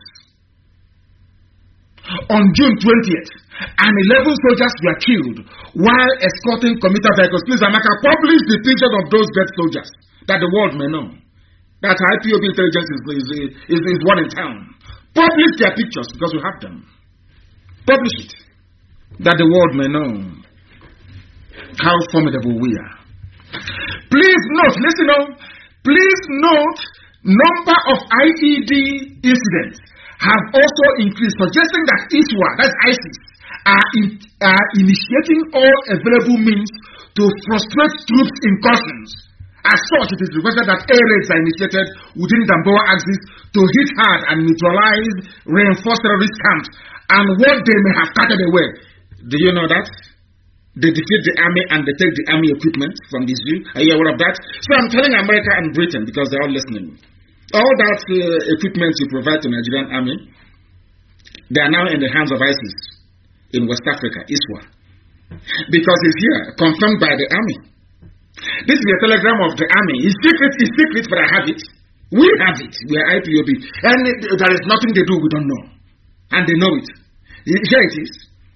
on June 20th, and 11 soldiers were killed while escorting commuter vehicles. Please, Amaka, publish the pictures of those dead soldiers that the world may know. That IPOB intelligence is one in town. Publish their pictures because we have them. Publish it, that the world may know how formidable we are. Please note, listen on. Please note, number of IED incidents have also increased, suggesting that ISWA, that's ISIS, are initiating all available means to frustrate troops' incursions. As such, it is requested that air raids are initiated within Damboa axis to hit hard and neutralize reinforced terrorist camps and what they may have carted away. Do you know that? They defeat the army and they take the army equipment from the zoo. Are you aware of that? So I'm telling America and Britain, because they're all listening, all that equipment you provide to the Nigerian army, they are now in the hands of ISIS in West Africa, ISWA. Because it's here, confirmed by the army. This is a telegram of the army. It's secret, but I have it. We have it. We are IPOB. And there is nothing they do we don't know. And they know it. Here it is.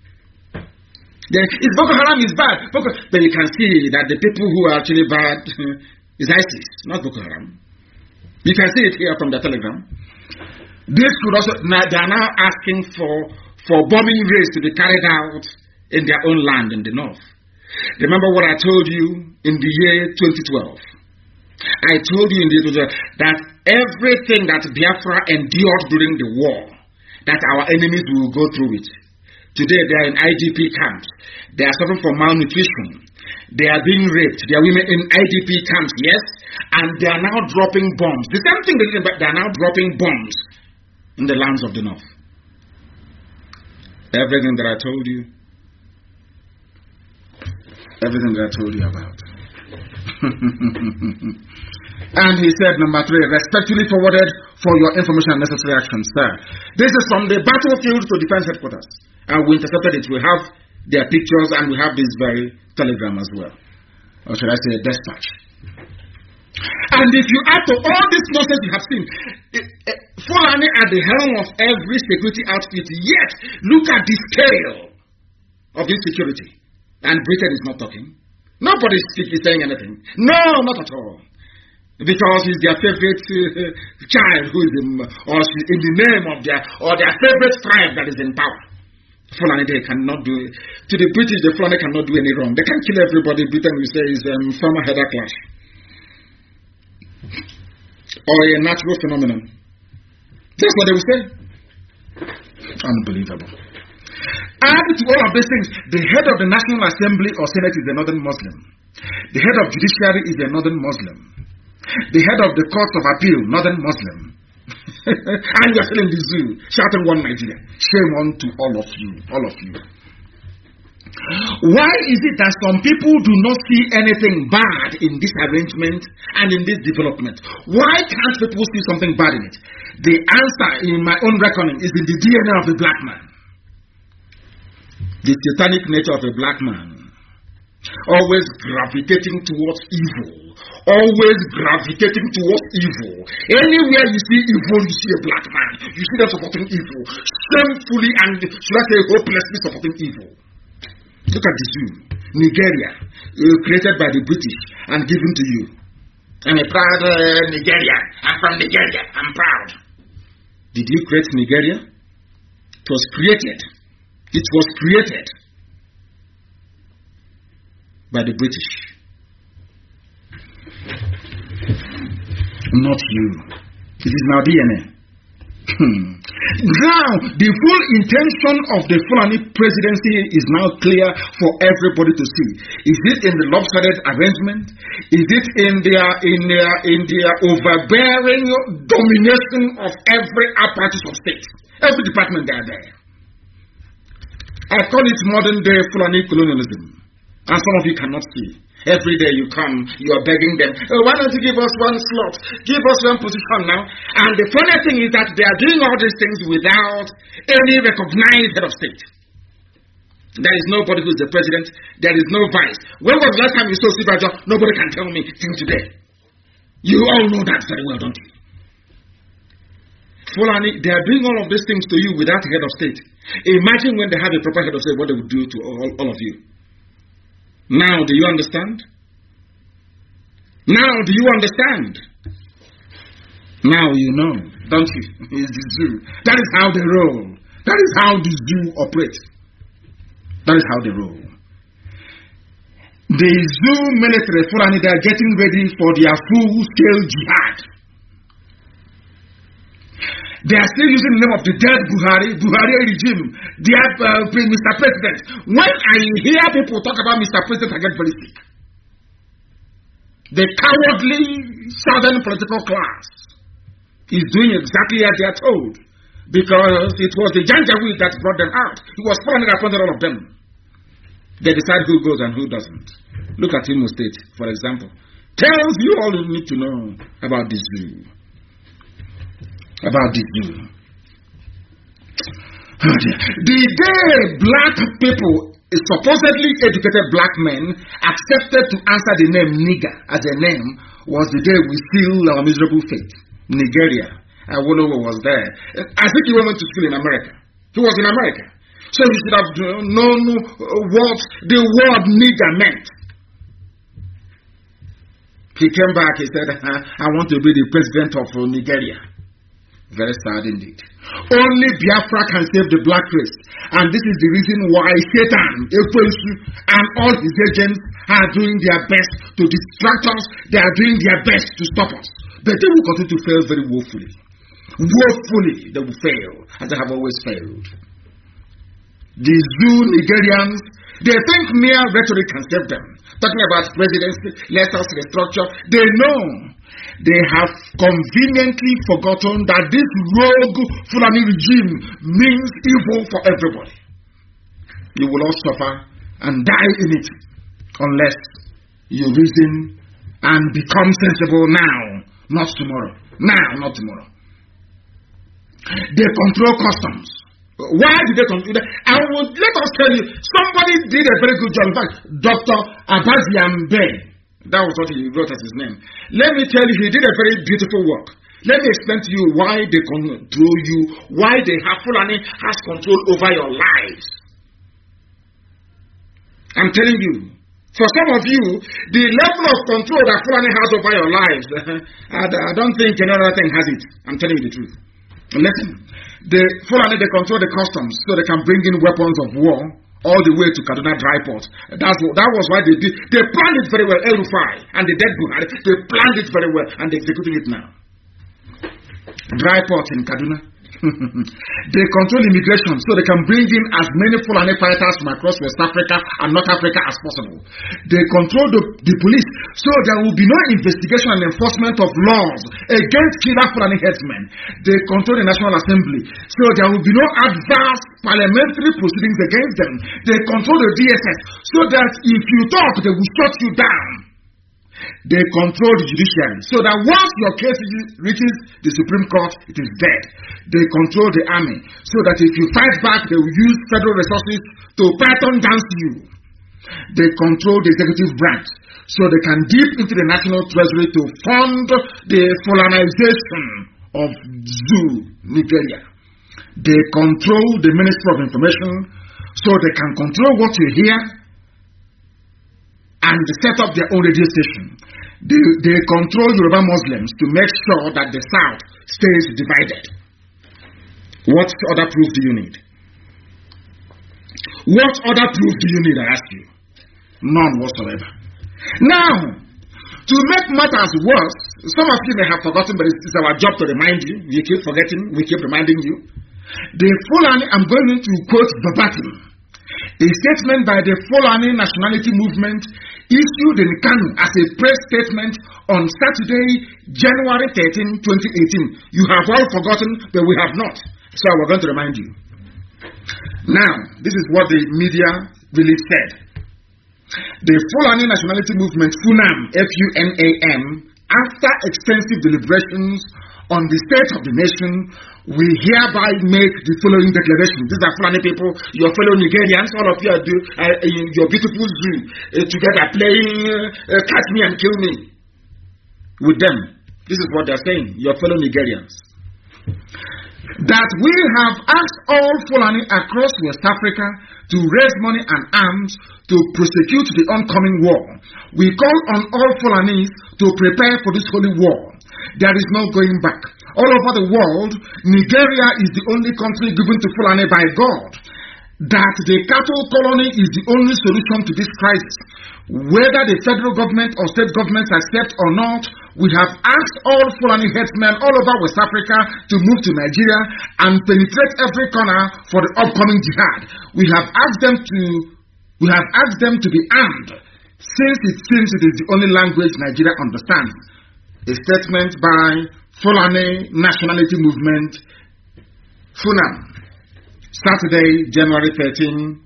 If Boko Haram is bad, but you can see that the people who are actually bad is ISIS, not Boko Haram. You can see it here from the telegram. This could also, they are now asking for bombing raids to be carried out in their own land in the north. Remember what I told you in the year 2012? I told you in the year 2012 that everything that Biafra endured during the war, that our enemies will go through it. Today they are in IDP camps. They are suffering from malnutrition. They are being raped. They are women in IDP camps, yes? And they are now dropping bombs. The same thing they did, but they are now dropping bombs in the lands of the north. Everything that I told you. Everything that I told you about. And he said, number 3, respectfully forwarded for your information and necessary action, sir. This is from the battlefield to defense headquarters. And we intercepted it. We have their pictures and we have this very telegram as well. Or should I say, dispatch. And if you add to all this nonsense you have seen, Fulani at the helm of every security outfit, yet look at the scale of insecurity. And Britain is not talking. Nobody is saying anything. No, not at all. Because he's their favorite child who is in the name of their favorite tribe that is in power. Fulani, they cannot do it. To the British, the Fulani cannot do any wrong. They can kill everybody. Britain, we say, is former header clash. Or a natural phenomenon. That's what they will say. Unbelievable. Add to all of these things, the head of the National Assembly or Senate is a northern Muslim. The head of judiciary is a northern Muslim. The head of the court of appeal, northern Muslim. And you are still in the zoo, shouting one Nigeria. Shame on to all of you, all of you. Why is it that some people do not see anything bad in this arrangement and in this development? Why can't people see something bad in it? The answer, in my own reckoning, is in the DNA of the black man. The satanic nature of a black man. Always gravitating towards evil. Always gravitating towards evil. Anywhere you see evil, you see a black man. You see them supporting evil. Shamefully and, should I say, hopelessly supporting evil. Look at the zoo. Nigeria, created by the British and given to you. I'm a proud Nigerian. I'm from Nigeria. I'm proud. Did you create Nigeria? It was created. It was created by the British. Not you. It is now DNA. Now, the full intention of the Fulani presidency is now clear for everybody to see. Is it in the lopsided arrangement? Is it in their overbearing domination of every apparatus of state? Every department they are there. I call it modern day Fulani colonialism. And some of you cannot see. Every day you come, you are begging them, oh, why don't you give us one slot? Give us one position now. And the funny thing is that they are doing all these things without any recognized head of state. There is nobody who is the president. There is no vice. When was the last time you saw Sibajo? Nobody can tell me till today. You all know that very well, don't you? Fulani, they are doing all of these things to you without a head of state. Imagine when they have a proper head of state, what they would do to all of you. Now, do you understand? Now, do you understand? Now you know, don't you? It's the zoo. That is how they roll. That is how the zoo operates. That is how they roll. The zoo military, Fulani, they are getting ready for their full-scale jihad. They are still using the name of the dead Buhari regime, Mr. President. When I hear people talk about Mr. President, I get very sick. The cowardly southern political class is doing exactly as they are told, because it was the Janjaweed that brought them out. It was Fulani that appointed all of them. They decide who goes and who doesn't. Look at Imo State, for example. Tells you all you need to know about this zoo. About this zoo. The day black people, supposedly educated black men, accepted to answer the name nigger as a name, was the day we seal our miserable fate. Nigeria. Awolowo was there. I think he went to school in America. He was in America. So he should have known what the word nigger meant. He came back, he said, I want to be the president of Nigeria. Very sad indeed. Only Biafra can save the black race. And this is the reason why Satan, Ekwensu, and all his agents are doing their best to distract us. They are doing their best to stop us. But they will continue to fail very woefully. Woefully, they will fail, as they have always failed. The Zoo Nigerians, they think mere rhetoric can save them. Talking about presidency, let us restructure. They know. They have conveniently forgotten that this rogue Fulani regime means evil for everybody. You will all suffer and die in it unless you reason and become sensible now, not tomorrow. Now, not tomorrow. They control customs. Why did they control that? Let us tell you, somebody did a very good job. In fact, Dr. Abaziambe, that was what he wrote as his name. Let me tell you, he did a very beautiful work. Let me explain to you why they control you, why they have Fulani has control over your lives. I'm telling you, for some of you, the level of control that Fulani has over your lives, I don't think any other thing has it. I'm telling you the truth. Listen, the Fulani, they control the customs so they can bring in weapons of war all the way to Kaduna Dry Port. That was why they did. They planned it very well, El-Rufai and the dead Buhari. They planned it very well and they're executing it now. Dry Port in Kaduna. They control immigration so they can bring in as many Fulani fighters from across West Africa and North Africa as possible. They control the police so there will be no investigation and enforcement of laws against killer Fulani headsmen. They control the National Assembly so there will be no adverse parliamentary proceedings against them. They control the DSS so that if you talk, they will shut you down. They control the judiciary so that once your case reaches the Supreme Court, it is dead. They control the army so that if you fight back, they will use federal resources to python dance you. They control the executive branch so they can dip into the national treasury to fund the Fulanization of Zoo Nigeria. They control the Ministry of Information so they can control what you hear and set up their own radio station. They control Yoruba Muslims to make sure that the South stays divided. What other proof do you need? What other proof do you need, I ask you? None whatsoever. Now, to make matters worse, some of you may have forgotten, but it's our job to remind you. We keep forgetting, we keep reminding you. The Fulani, I'm going to quote verbatim. A statement by the Fulani Nationality Movement issued in Kanu as a press statement on Saturday, January 13, 2018. You have all forgotten, but we have not. So we're going to remind you. Now, this is what the media really said. The Fulani Nationality Movement, FUNAM, F-U-N-A-M, after extensive deliberations on the state of the nation, we hereby make the following declaration. These are Fulani people, your fellow Nigerians, all of you are in your beautiful zoo together playing catch me and kill me with them. This is what they're saying, your fellow Nigerians. That we have asked all Fulani across West Africa to raise money and arms to prosecute the oncoming war. We call on all Fulanis to prepare for this holy war. There is no going back. All over the world, Nigeria is the only country given to Fulani by God. That the cattle colony is the only solution to this crisis. Whether the federal government or state governments accept or not, we have asked all Fulani headsmen all over West Africa to move to Nigeria and penetrate every corner for the upcoming jihad. We have asked them to be armed, since it seems it is the only language Nigeria understands. A statement by Fulani Nationality Movement, FUNAM, Saturday, January 13,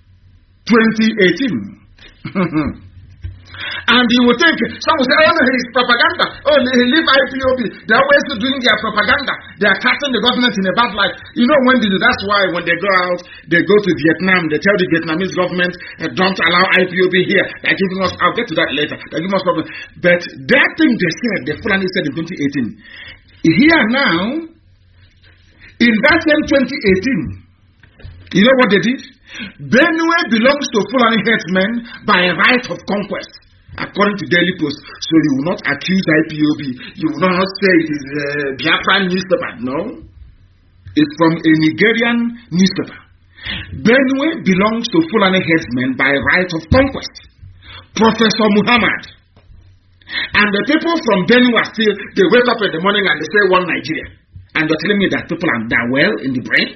2018. And you would think, some will say, oh no, it's propaganda. Oh, leave IPOB. They're always doing their propaganda. They are casting the government in a bad light. You know when they do, that's why when they go out, they go to Vietnam, they tell the Vietnamese government, don't allow IPOB here. They're giving us, I'll get to that later, they're giving us problems. But that thing they said, the Fulani said in 2018, here now, in that same 2018, you know what they did? Benue belongs to Fulani headsmen by right of conquest. according to Daily Post. So you will not accuse IPOB. You will not say it is a Biafran newspaper. No. It's from a Nigerian newspaper. Benue belongs to Fulani headsmen by right of conquest. Professor Muhammad. And the people from Benue are still, they wake up in the morning and they say one Nigeria. And you're telling me that people are that well in the brain?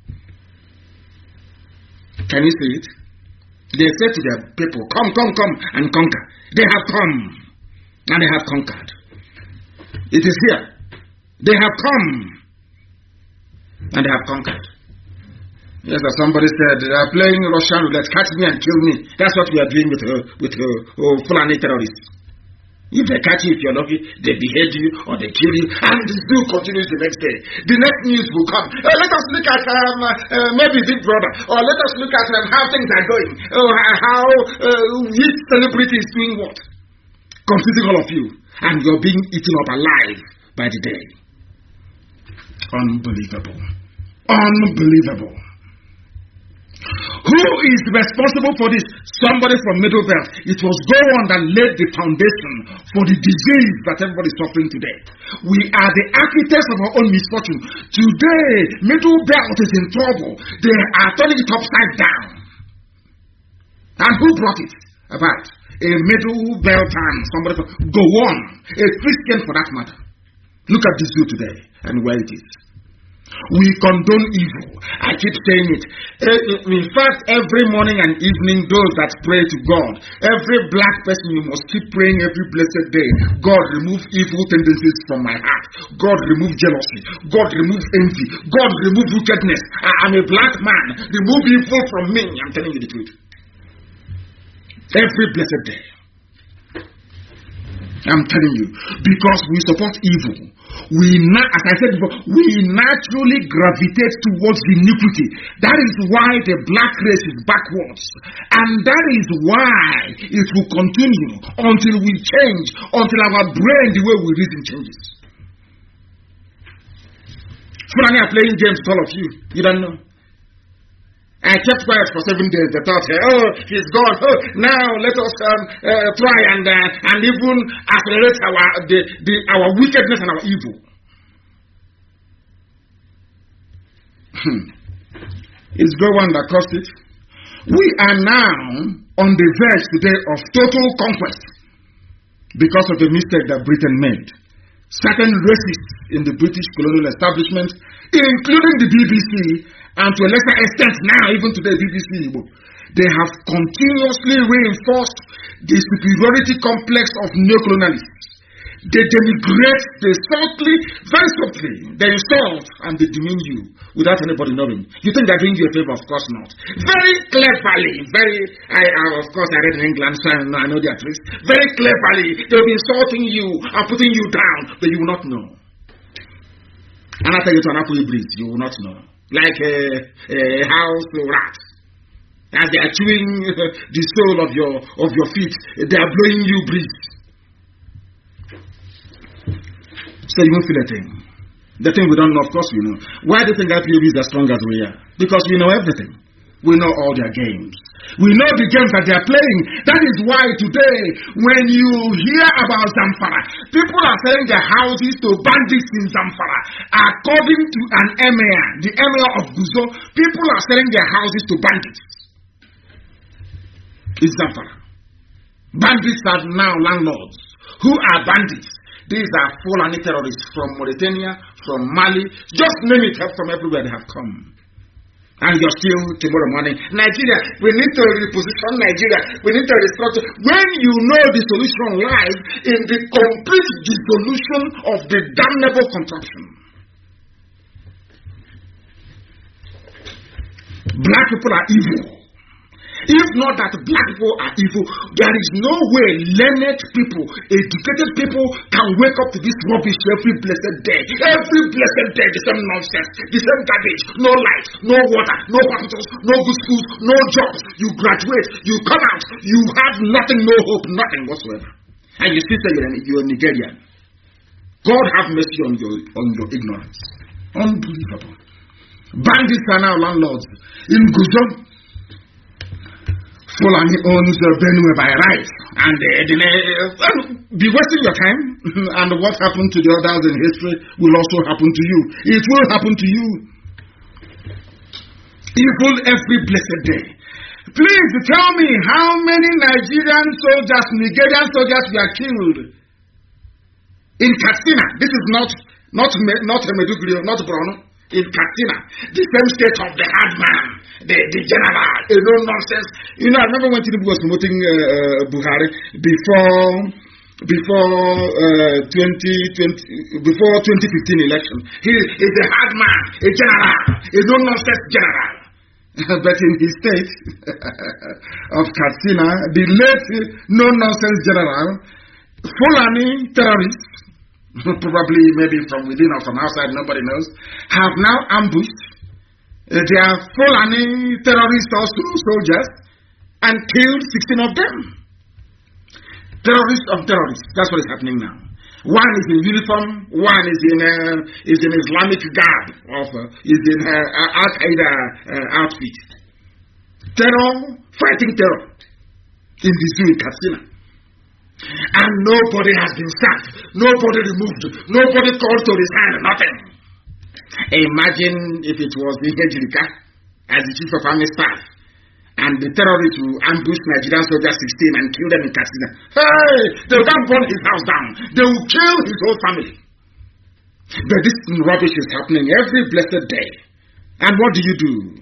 Can you see it? They say to their people, come and conquer. They have come and they have conquered. It is here. They have come and they have conquered. Yes, as somebody said, they are playing Russian roulette, catch me and kill me. That's what we are doing with Fulani terrorists. If they catch you, if you're lucky, they behead you or they kill you, and this still continues the next day. The next news will come. Let us look at maybe Big Brother, or let us look at how things are going, how each celebrity is doing what. Confusing all of you, and you're being eaten up alive by the day. Unbelievable. Unbelievable. Who is responsible for this? Somebody from Middle Belt. It was Gowon that laid the foundation for the disease that everybody is suffering today. We are the architects of our own misfortune. Today, Middle Belt is in trouble. They are turning it upside down. And who brought it about? A Middle Beltan, somebody from Gowon, a Christian for that matter. Look at this zoo today and where it is. We condone evil. I keep saying it. In fact, every morning and evening, those that pray to God, every black person, you must keep praying every blessed day. God, remove evil tendencies from my heart. God, remove jealousy. God, remove envy. God, remove wickedness. I'm a black man. Remove evil from me. I'm telling you the truth. Every blessed day. I'm telling you. Because we support evil. As I said before, we naturally gravitate towards iniquity. That is why the black race is backwards. And that is why it will continue until we change, until our brain, the way we reason, changes. Fulani are playing games with all of you. You don't know. I kept quiet for 7 days. They thought, oh, he's gone. Oh, now let us try and even accelerate our wickedness and our evil. It's Gowon that caused it. We are now on the verge today of total conquest because of the mistake that Britain made. Certain racists in the British colonial establishment, including the BBC, and to a lesser extent now, even today, BBC, they have continuously reinforced the superiority complex of neocolonialists. They denigrate, they subtly, very subtly, they insult and they demean you without anybody knowing. You think they're doing you a favor? Of course not. Very cleverly, of course I read in England, so I know their tricks. Very cleverly, they'll be insulting you and putting you down, but you will not know. And after you turn up with breeze, you will not know. Like a house rat. As they are chewing the sole of your feet, they are blowing you breeze. So you won't feel a thing. The thing we don't know, of course we know. Why do you think IPOB is as strong as we are? Because we know everything. We know all their games. We know the games that they are playing. That is why today, when you hear about Zamfara, people are selling their houses to bandits in Zamfara. According to an emir, the emir of Guzo, people are selling their houses to bandits. It's Zamfara. Bandits are now landlords. Who are bandits? These are Fulani terrorists from Mauritania, from Mali. Just name it, from everywhere they have come. And you're still tomorrow morning. Nigeria, we need to reposition Nigeria. We need to restructure. When you know the solution lies in the complete dissolution of the damnable contraption. Black people are evil. If not that black people are evil, there is no way learned people, educated people can wake up to this rubbish every blessed day. Every blessed day, the same nonsense, the same garbage, no light, no water, no hospitals, no good schools, no jobs. You graduate, you come out, you have nothing, no hope, nothing whatsoever. And you still say you're Nigerian. God have mercy on your ignorance. Unbelievable. Bandits are now landlords. In Guzo, Fulani owns Benue by right, and be wasting your time. And what happened to the others in history will also happen to you. It will happen to you. Evil every blessed day. Please tell me how many Nigerian soldiers, Nigerian soldiers were killed in Katsina. This is not Meduguri, not Borno. In Katsina, the same state of the hard man, the general, a no nonsense. You know, I remember when Tinubu was promoting Buhari before 2015 election. He is a hard man, a general, a no nonsense general. But in his state of Katsina, the late no nonsense general, Fulani terrorists, probably maybe from within or from outside, nobody knows, have now ambushed their Fulani terrorists or soldiers and killed 16 of them. Terrorists of terrorists. That's what is happening now. One is in uniform, one is in Islamic garb, is in Al-Qaeda outfit. Terror, fighting terror in the zoo in Katsina. And nobody has been sacked, nobody removed, nobody called to resign, nothing. Imagine if it was the Ejirika as the chief of army staff, and the terrorists will ambush Nigerian soldiers 16 and kill them in Katsina. Hey, they will burn his house down, they will kill his whole family. But this rubbish is happening every blessed day. And what do?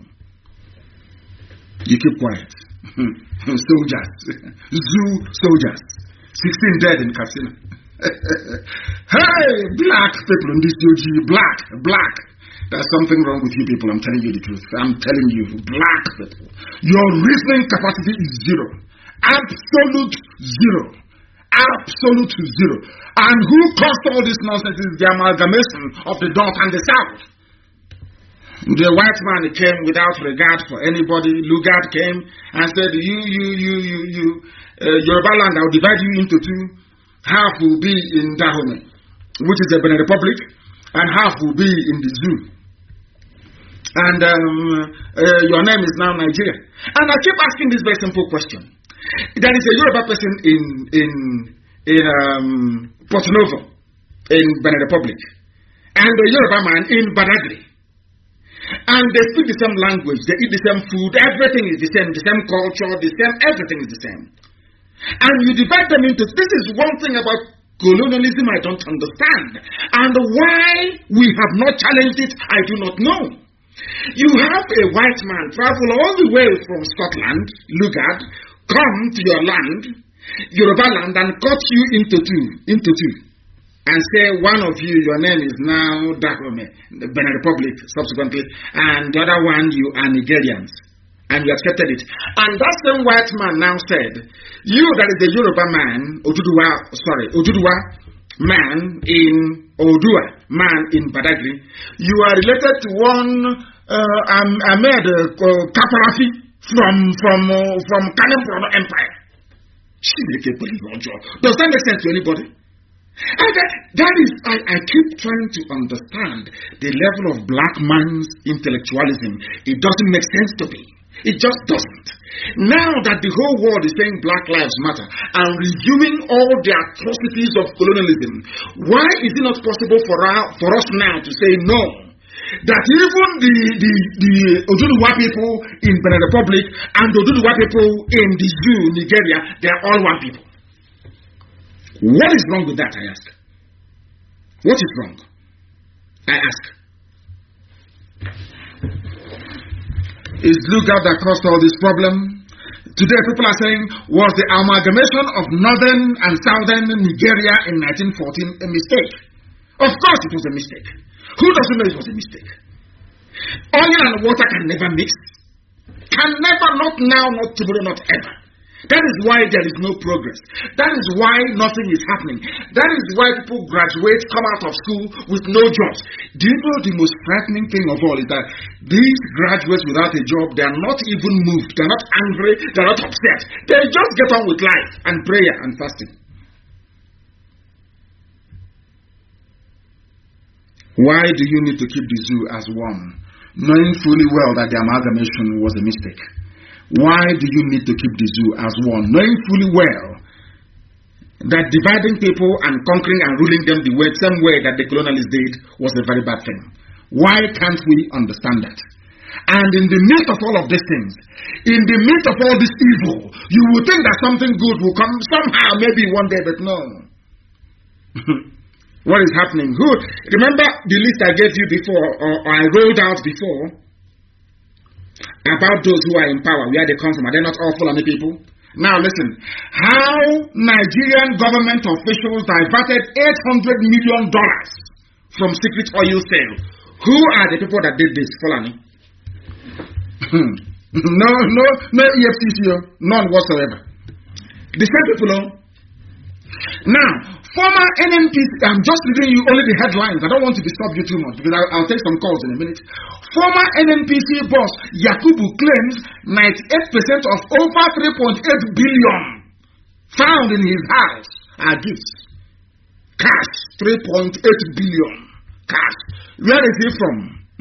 You keep quiet. Soldiers, zoo soldiers. 16 dead in Katsina. Hey, black people in this UG, black. There's something wrong with you people, I'm telling you the truth. I'm telling you, black people. Your reasoning capacity is zero. Absolute zero. Absolute zero. And who caused all this nonsense is the amalgamation of the North and the South. The white man came without regard for anybody. Lugard came and said, you Yoruba land, I'll divide you into two. Half will be in Dahomey, which is the Benin Republic, and half will be in the zoo. And your name is now Nigeria. And I keep asking this very simple question. There is a Yoruba person in Porto Novo, in Benin Republic, and a Yoruba man in Badagry. And they speak the same language, they eat the same food, everything is the same culture, everything is the same. And you divide them into, this is one thing about colonialism I don't understand. And why we have not challenged it, I do not know. You have a white man travel all the way from Scotland, Lugard, come to your land, Yoruba land, and cut you into two. And say one of you, your name is now Dahomey, the Benin Republic subsequently, and the other one, you are Nigerians. And you accepted it. And that same white man now said, you that is the Yoruba man, Oduduwa man in Odua, man in Badagry, you are related to one Ahmed Kaparafi from Kanem Empire. Does that make sense to anybody? And that is, I keep trying to understand the level of black man's intellectualism. It doesn't make sense to me. It just doesn't. Now that the whole world is saying Black Lives Matter and reviewing all the atrocities of colonialism, why is it not possible for us now to say no? That even the Oduduwa people in Benin Republic and the Oduduwa people in the zoo, Nigeria, they are all one people. What is wrong with that, I ask? What is wrong? I ask. Is Lugard that caused all this problem? Today people are saying, was the amalgamation of northern and southern Nigeria in 1914 a mistake? Of course it was a mistake. Who doesn't know it was a mistake? Oil and water can never mix. Can never, not now, not tomorrow, not ever. That is why there is no progress. That is why nothing is happening. That is why people graduate, come out of school with no jobs. Do you know the most frightening thing of all is that these graduates without a job, they are not even moved. They are not angry. They are not upset. They just get on with life and prayer and fasting. Why do you need to keep the zoo as one, knowing fully well that the amalgamation was a mistake? Why do you need to keep the zoo as one, knowing fully well that dividing people and conquering and ruling them the same way that the colonialists did was a very bad thing? Why can't we understand that? And in the midst of all of these things, in the midst of all this evil, you would think that something good will come somehow, maybe one day, but no. What is happening? Remember the list I gave you before, or I rolled out before, about those who are in power, where they come from? Are they not all Fulani people? Now listen, how Nigerian government officials diverted $800 million from secret oil sale. Who are the people that did this, Fulani? No EFCC, none whatsoever. The same people. Now, former NNPC, I'm just reading you only the headlines. I don't want to disturb you too much because I'll take some calls in a minute. Former NNPC boss Yakubu claims 98% of over 3.8 billion found in his house are gifts. Cash, 3.8 billion. Cash. Where is he from?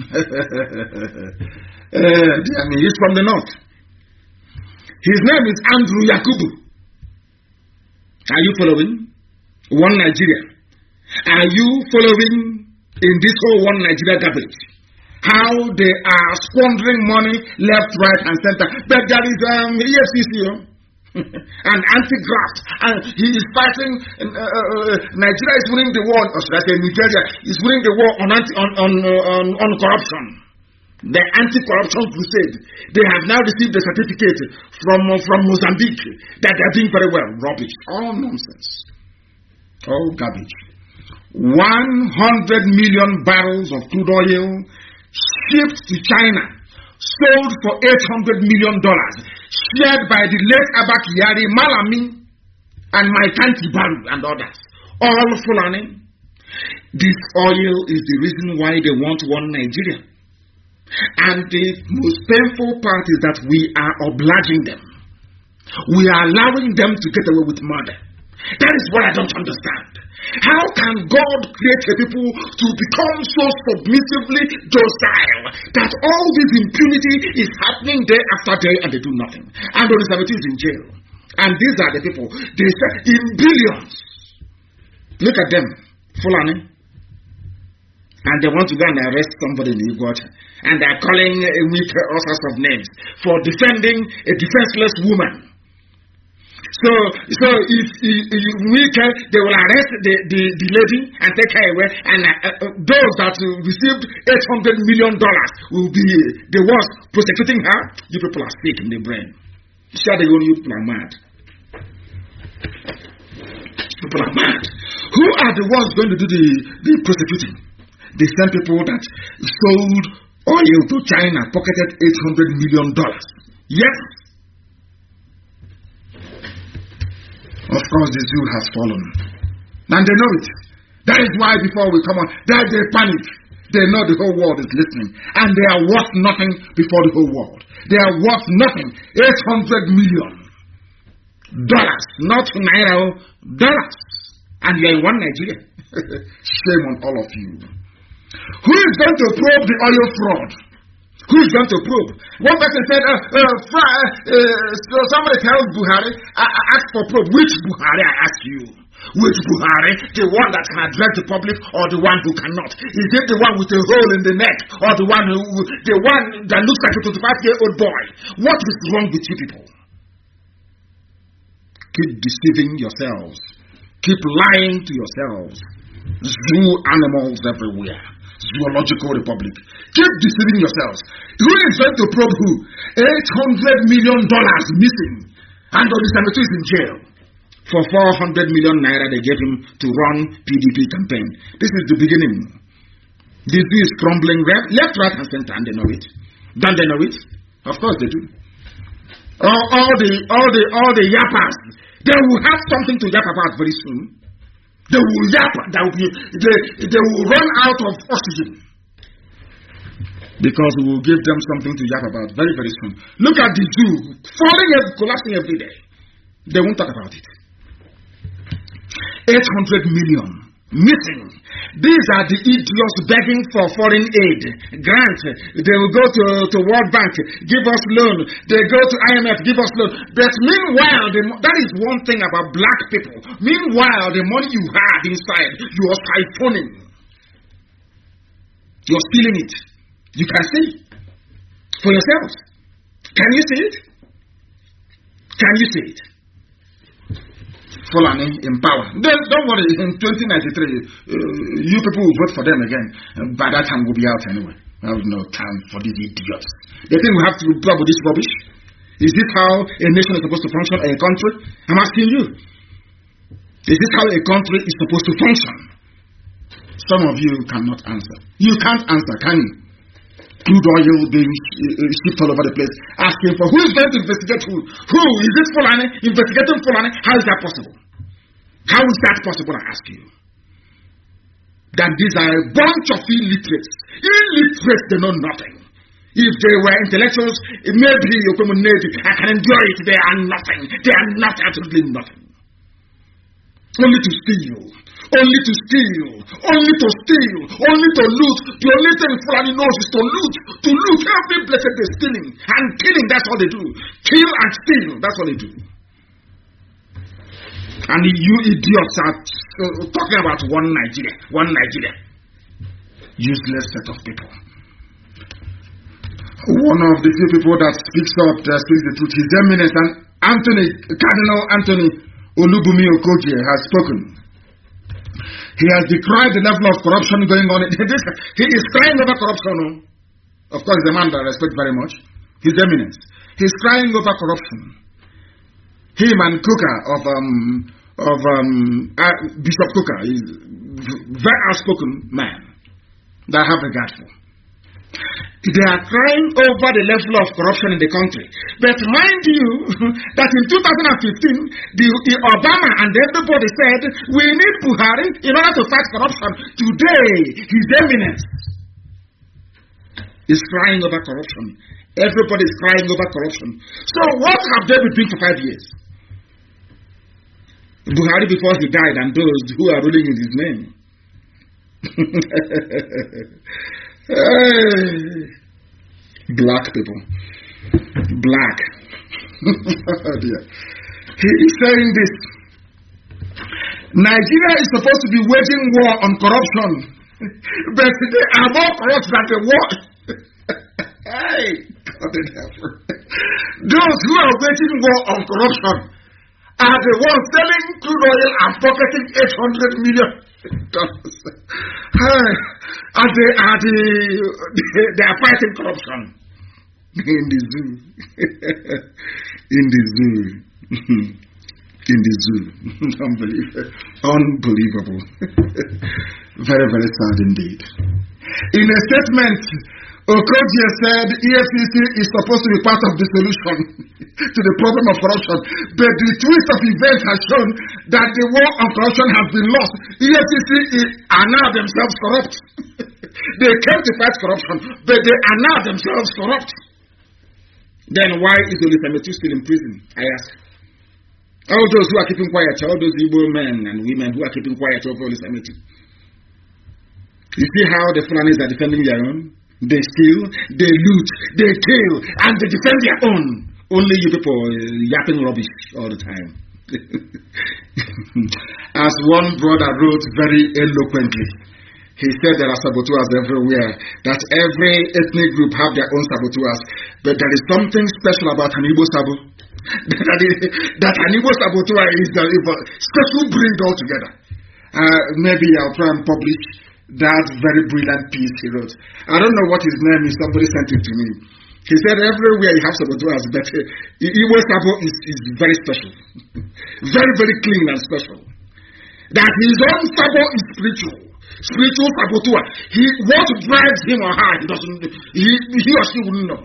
He's from the north. His name is Andrew Yakubu. Are you following? One Nigeria. Are you following in this whole one Nigeria garbage? How they are squandering money left, right, and center. But there is EFCC and anti-graft, and he is fighting. Nigeria is winning the war, or should I say Nigeria is winning the war on corruption. The anti-corruption crusade. They have now received a certificate from Mozambique that they are doing very well. Rubbish. All nonsense. All garbage. 100 million barrels of crude oil shipped to China, sold for $800 million, shared by the late Abba Kyari, Malami, and Maikanti Baru and others. All Fulani. This oil is the reason why they want one Nigeria. And the most painful part is that we are obliging them. We are allowing them to get away with murder. That is what I don't understand. How can God create a people to become so submissively docile that all this impunity is happening day after day and they do nothing? And Orisabeti is in jail. And these are the people, they say in billions. Look at them, Fulani. And they want to go and arrest somebody in Uganda. And they are calling with all sorts of names for defending a defenseless woman. So if they will arrest the lady and take her away, and those that received $800 million will be the ones prosecuting her. You people are sick in the brain. Sure, you people are mad. People are mad. Who are the ones going to do the prosecuting? The same people that sold oil to China, pocketed $800 million. Yes. Of course, the zoo has fallen. And they know it. That is why before we come on, that they panic. They know the whole world is listening. And they are worth nothing before the whole world. They are worth nothing. $800 million. Not Naira, dollars. And you are in one Nigeria. Shame on all of you. Who is going to probe the oil fraud? Who is going to probe? One person said, so somebody tells Buhari, ask for probe. Which Buhari, I ask you? Which Buhari? The one that can address the public or the one who cannot? Is it the one with a hole in the neck or the one that looks like a 25-year-old boy? What is wrong with you people? Keep deceiving yourselves. Keep lying to yourselves. Zoo animals everywhere. Zoological republic. Keep deceiving yourselves. Who is going to probe who? $800 million missing. And Orisabeti is in jail. For 400 million naira they gave him to run PDP campaign. This is the beginning. This is crumbling left, right, and center, and they know it. Don't they know it? Of course they do. All the yappers, they will have something to yap about very soon. They will yap. They will run out of oxygen. Because we will give them something to yap about very, very soon. Look at the zoo falling and collapsing every day. They won't talk about it. 800 million missing. These are the idiots begging for foreign aid, grant. They will go to World Bank, give us loan. They go to IMF, give us loan. But meanwhile, that is one thing about black people. Meanwhile, the money you have inside, you are siphoning. You are stealing it. You can see for yourselves. Can you see it? Can you see it? Fulani in power. Don't worry, in 2093, you people will vote for them again. By that time, we'll be out anyway. I have no time for these idiots. They think we have to put up with this rubbish. Is this how a nation is supposed to function, a country? I'm asking you. Is this how a country is supposed to function? Some of you cannot answer. You can't answer, can you? Crude oil being shipped all over the place, asking for who is going to investigate who? Who? Is this Fulani? Investigating Fulani? How is that possible? How is that possible, I ask you? That these are a bunch of illiterates. Illiterates, they know nothing. If they were intellectuals, maybe I can endure it. They are nothing. They are not absolutely nothing. Only to steal. Only to steal, only to steal, only to loot. The only thing Fulani knows is to loot. To loot every blessed day, stealing and killing. That's all they do. Kill and steal. That's all they do. And you idiots are talking about one Nigeria. One Nigeria. Useless set of people. One of the few people that speaks up, that speaks the truth, His Eminence and Cardinal Anthony Olubumi Okogie has spoken. He has decried the level of corruption going on. He is crying over corruption. Of course, the man that I respect very much, His Eminence. He's crying over corruption. Him and Kuka Bishop Kuka is a very outspoken man that I have regard for. They are crying over the level of corruption in the country. But mind you, that in 2015, the Obama and everybody said, we need Buhari in order to fight corruption. Today, His Eminence is crying over corruption. Everybody is crying over corruption. So what have they been doing for 5 years? Buhari before he died and those who are ruling in his name. Black people. Black. Oh dear. He is saying this. Nigeria is supposed to be waging war on corruption, but they are more corrupt than the war. Hey, God in heaven. Those who are waging war on corruption are the ones selling crude oil and pocketing $800 million. And they are fighting corruption in the zoo. In the zoo. In the zoo. Unbelievable. Very, very sad indeed. In a statement, Okogie said EFCC is supposed to be part of the solution to the problem of corruption, but the twist of events has shown that the war on corruption has been lost. EFCC are now themselves corrupt. They came to fight corruption, but they are now themselves corrupt. Then why is Olisametu still in prison, I ask? All those who are keeping quiet, all those Igbo men and women who are keeping quiet over Olisametu. You see how the Fulanis are defending their own? They steal, they loot, they kill, and they defend their own. Only you people yapping rubbish all the time. As one brother wrote very eloquently, he said there are saboteurs everywhere, that every ethnic group have their own saboteurs, but there is something special about an Igbo Sabo. that an Igbo saboteur is a special breed altogether. Maybe I'll try and publish that very brilliant piece he wrote. I don't know what his name is, somebody sent it to me. He said everywhere you have saboteurs, but Igbo Sabo is very special. Very, very clean and special. That his own Sabo is spiritual. Spiritual saboteur. What drives him or her, he or she wouldn't know.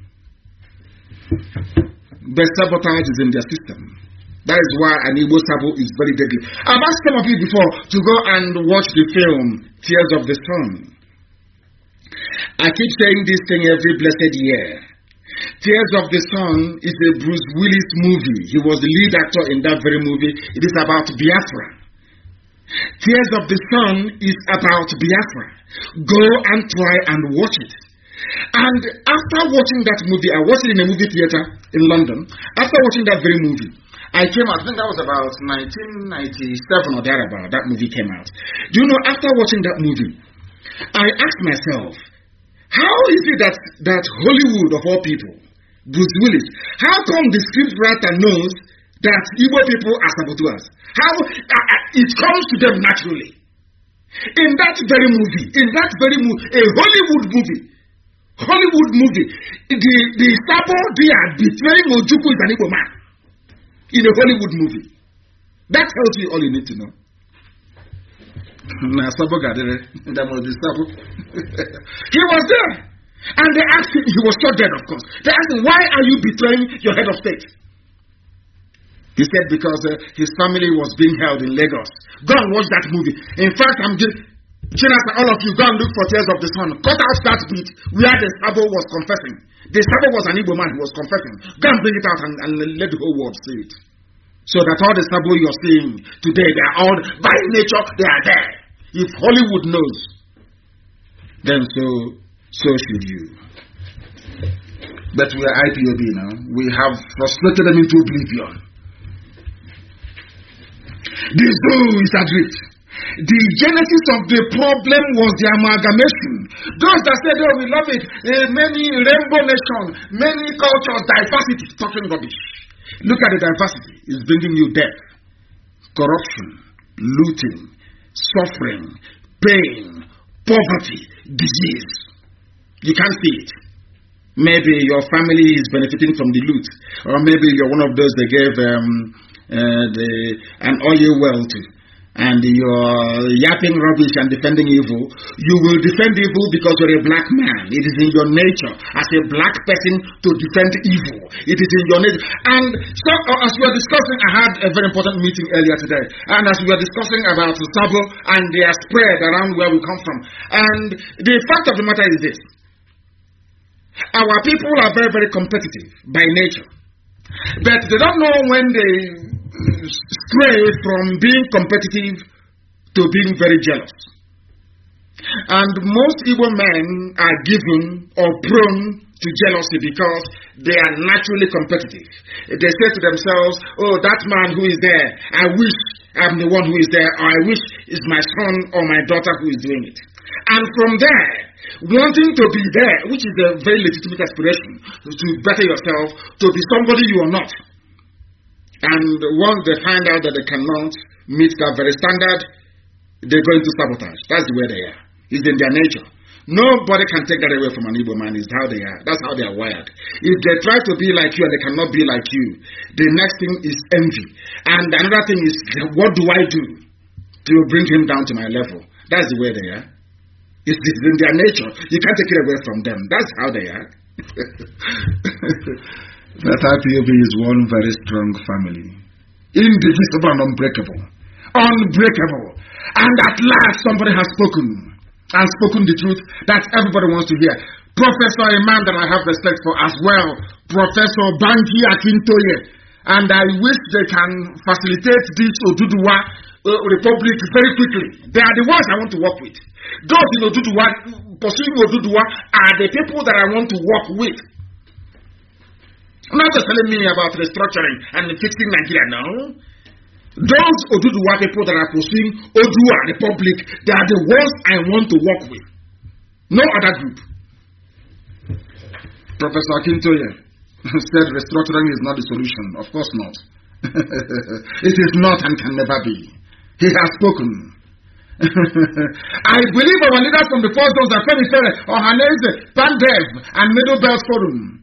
The sabotage is in their system. That is why an Igbo Sabo is very deadly. I've asked some of you before to go and watch the film Tears of the Sun. I keep saying this thing every blessed year. Tears of the Sun is a Bruce Willis movie. He was the lead actor in that very movie. It is about Biafra. Tears of the Sun is about Biafra. Go and try and watch it. And after watching that movie, I watched it in a movie theater in London. After watching that very movie, I came out, I think that was about 1997 or thereabout, that movie came out. Do you know, after watching that movie, I asked myself, how is it that Hollywood, of all people, Bruce Willis, how come the scriptwriter knows that Igbo people are saboteurs? How it comes to them naturally. In that very movie, a Hollywood movie, the Sabo they are betraying Ojukwu is an Igbo man. In a Hollywood movie. That tells you all you need to know. Sabo Gadere, that was the Sabo. He was there. And they asked him, he was shot dead, of course. They asked him, why are you betraying your head of state? He said because his family was being held in Lagos. Go and watch that movie. In fact, Chinasa, all of you, go and look for Tears of the Sun. Cut out that bit where the Sabo was confessing. The Sabo was an Igbo man who was confessing. Go and bring it out and let the whole world see it. So that all the Sabo you're seeing today, they are all, by nature, they are there. If Hollywood knows, then so should you. But we are IPOB now. We have frustrated them into oblivion. The zoo is adrift. The genesis of the problem was the amalgamation. Those that said, oh, we love it, many rainbow nation, many cultures, diversity, talking rubbish. Look at the diversity. It's bringing you death, corruption, looting, suffering, pain, poverty, disease. You can't see it. Maybe your family is benefiting from the loot, or maybe you're one of those they gave an oil well to, and you're yapping rubbish and defending evil. You will defend evil because you're a black man. It is in your nature as a black person to defend evil. It is in your nature. And so, as we were discussing, I had a very important meeting earlier today, and as we were discussing about the Sabo and their spread around where we come from, and the fact of the matter is this: our people are very, very competitive by nature. But they don't know when they stray from being competitive to being very jealous. And most Igbo men are given or prone to jealousy because they are naturally competitive. They say to themselves, oh, that man who is there, I wish I'm the one who is there, or I wish it's my son or my daughter who is doing it. And from there, wanting to be there, which is a very legitimate aspiration, to better yourself, to be somebody you are not. And once they find out that they cannot meet that very standard, they go into sabotage. That's the way they are. It's in their nature. Nobody can take that away from an Igbo man. It's how they are. That's how they are wired. If they try to be like you and they cannot be like you, the next thing is envy. And another thing is, what do I do to bring him down to my level? That's the way they are. It's in their nature. You can't take it away from them. That's how they are. That IPOB is one very strong family. Indivisible and unbreakable. Unbreakable. And at last somebody has spoken. And spoken the truth that everybody wants to hear. Professor, a man that I have respect for as well, Professor Banji Akintoye. And I wish they can facilitate this Oduduwa Republic very quickly. They are the ones I want to work with. Those in Oduduwa, pursuing Oduduwa, are the people that I want to work with. Not just telling me about restructuring and fixing Nigeria, no. Those Oduduwa people that are pursuing Odua Republic, they are the ones I want to work with. No other group. Professor Akintoye said restructuring is not the solution. Of course not. It is not and can never be. He has spoken. I believe our leaders from the first zones are Femi Fere, Ohaneze, Pandev, and Middle Belt Forum,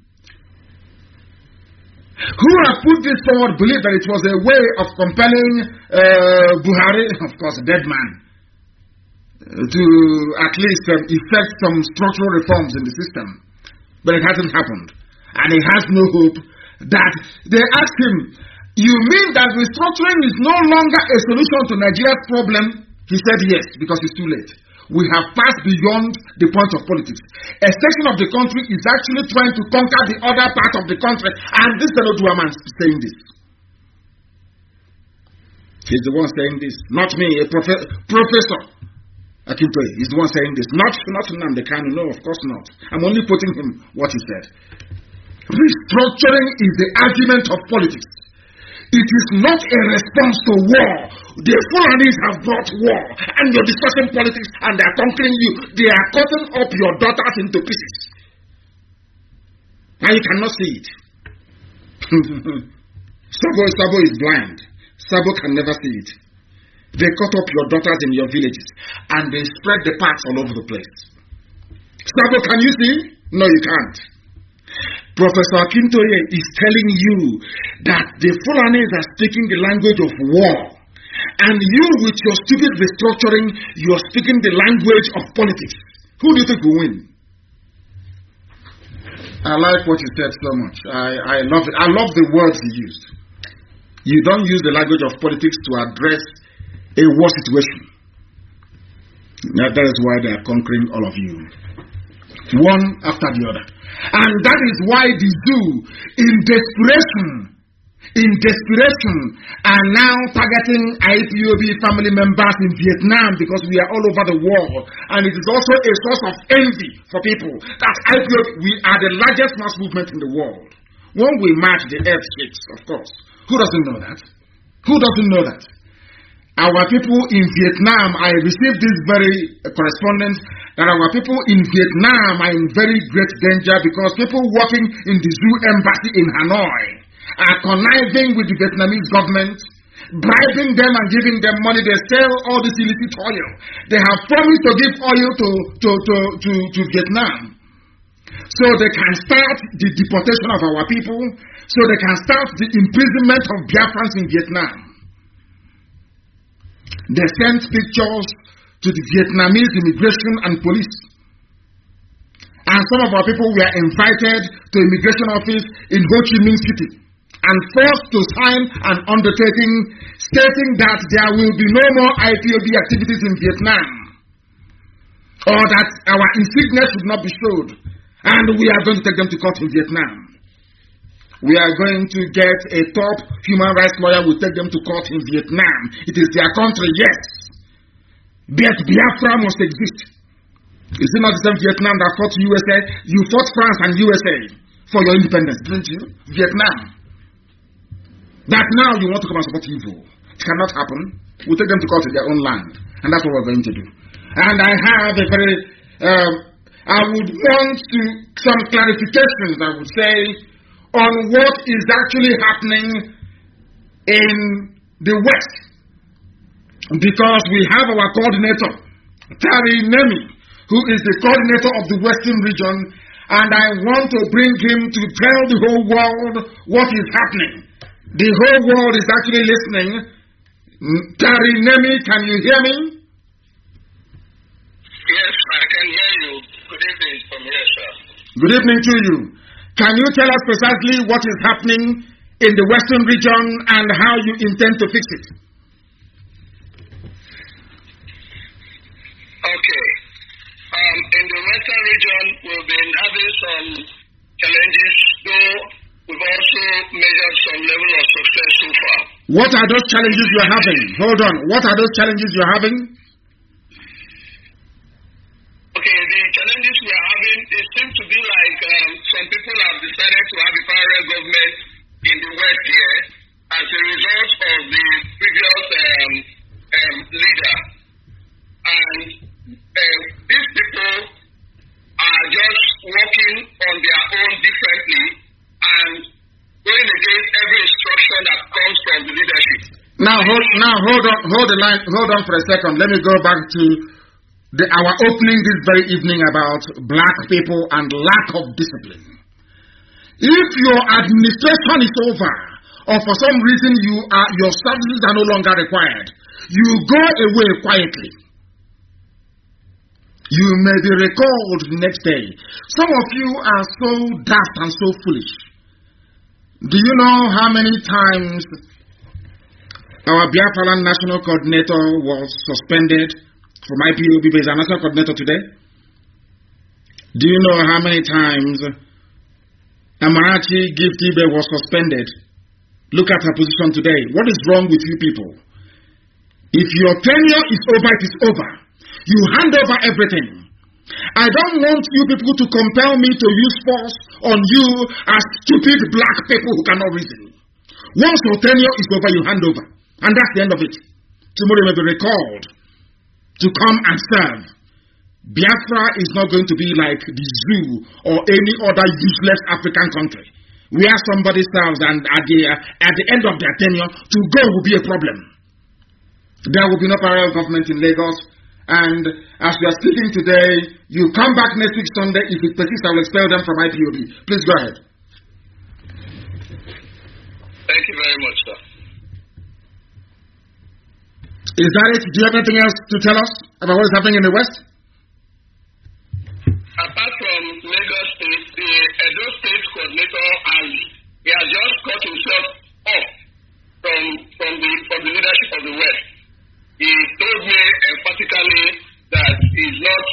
who have put this forward, believe that it was a way of compelling Buhari, of course a dead man, to at least effect some structural reforms in the system. But it hasn't happened. And he has no hope that they asked him, you mean that restructuring is no longer a solution to Nigeria's problem? He said yes, because it's too late. We have passed beyond the point of politics. A section of the country is actually trying to conquer the other part of the country, and this fellow Duaman is saying this. He's the one saying this. Not me, a professor. Akintoye is the one saying this. Not Nnamdi Kanu. No, of course not. I'm only quoting him what he said. Restructuring is the argument of politics. It is not a response to war. The Fulanis have brought war, and you're discussing politics, and they are conquering you. They are cutting up your daughters into pieces. And you cannot see it. Sabo is blind. Sabo can never see it. They cut up your daughters in your villages, and they spread the parts all over the place. Sabo, can you see? No, you can't. Professor Akintoye is telling you that the Fulanis are speaking the language of war. And you, with your stupid restructuring, you are speaking the language of politics. Who do you think will win? I like what he said so much. I love it. I love the words he used. You don't use the language of politics to address a war situation. That is why they are conquering all of you, one after the other. And that is why the zoo, in desperation, are now targeting IPOB family members in Vietnam, because we are all over the world. And it is also a source of envy for people that IPOB, we are the largest mass movement in the world. When we march, the earth shakes, of course. Who doesn't know that? Who doesn't know that? Our people in Vietnam, I received this very correspondence that our people in Vietnam are in very great danger because people working in the zoo embassy in Hanoi are conniving with the Vietnamese government, bribing them and giving them money. They sell all this illicit oil. They have promised to give oil to Vietnam, so they can start the deportation of our people, so they can start the imprisonment of Biafrans in Vietnam. They sent pictures to the Vietnamese immigration and police. And some of our people were invited to the immigration office in Ho Chi Minh City and forced to sign an undertaking stating that there will be no more IPOB activities in Vietnam, or that our insignia should not be showed, and we are going to take them to court in Vietnam. We are going to get a top human rights lawyer who will take them to court in Vietnam. It is their country, yes. But Biafra must exist. Is it not the same Vietnam that fought USA? You fought France and USA for your independence, didn't you? Vietnam. That now you want to come and support evil. It cannot happen. We'll take them to court in their own land. And that's what we're going to do. And I have a very, I would want some clarifications, I would say, on what is actually happening in the West. Because we have our coordinator, Tari Nemi, who is the coordinator of the Western region, and I want to bring him to tell the whole world what is happening. The whole world is actually listening. Tari Nemi, can you hear me? Yes, I can hear you. Good evening from here, sir. Good evening to you. Can you tell us precisely what is happening in the Western region and how you intend to fix it? Okay. In the Western region, we've been having some challenges, though we've also measured some level of success so far. What are those challenges you're having? Hold on. What are those challenges you're having? Okay, the challenges we are having, it seems to be like some people have decided to have a parallel government in the West here as a result of the previous leader. And these people are just working on their own differently and going against every instruction that comes from the leadership. Now hold on for a second. Let me go back to our opening this very evening about black people and lack of discipline. If your administration is over, or for some reason your services are no longer required, you go away quietly. You may be recalled the next day. Some of you are so daft and so foolish. Do you know how many times our Biafra National Coordinator was suspended from IPOB as a national coordinator today? Do you know how many times Amarachi Gift Ibe was suspended? Look at her position today. What is wrong with you people? If your tenure is over, it is over. You hand over everything. I don't want you people to compel me to use force on you as stupid black people who cannot reason. Once your tenure is over, you hand over. And that's the end of it. Tomorrow you may be recalled to come and serve. Biafra is not going to be like the zoo or any other useless African country where somebody serves and at the end of their tenure, to go will be a problem. There will be no parallel government in Lagos. And as we are speaking today, you come back next week Sunday. If it persists, I will expel them from IPOB. Please go ahead. Thank you very much, sir. Is that it? Do you have anything else to tell us about what is happening in the West? Apart from Lagos State, the Edo State coordinator he has just cut himself off from the leadership of the West. He told me emphatically that he's not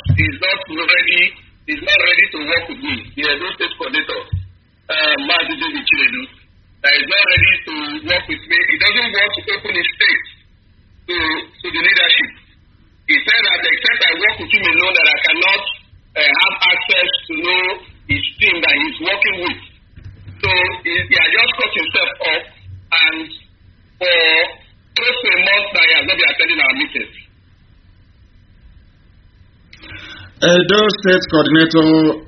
ready to work with me. The Edo State coordinator, Maazị David Chinedu, that he's not ready to work with me. He doesn't want to open his state to the leadership. He said that except I work with him alone, that I cannot have access to know his team that he's working with. So he has just cut himself off, and for close to a month that he has not been attending our meetings. Edo State coordinator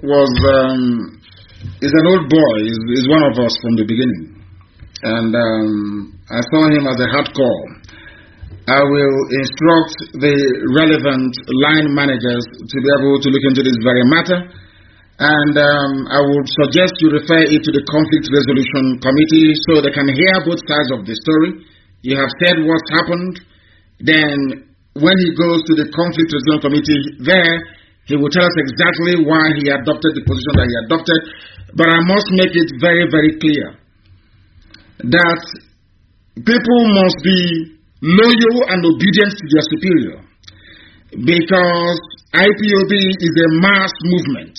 is an old boy. He's one of us from the beginning, and I saw him as a hardcore. I will instruct the relevant line managers to be able to look into this very matter, and I would suggest you refer it to the Conflict Resolution Committee so they can hear both sides of the story. You have said what's happened. Then when he goes to the Conflict Resolution Committee, there he will tell us exactly why he adopted the position that he adopted. But I must make it very, very clear that people must be loyal and obedient to their superior, because IPOB is a mass movement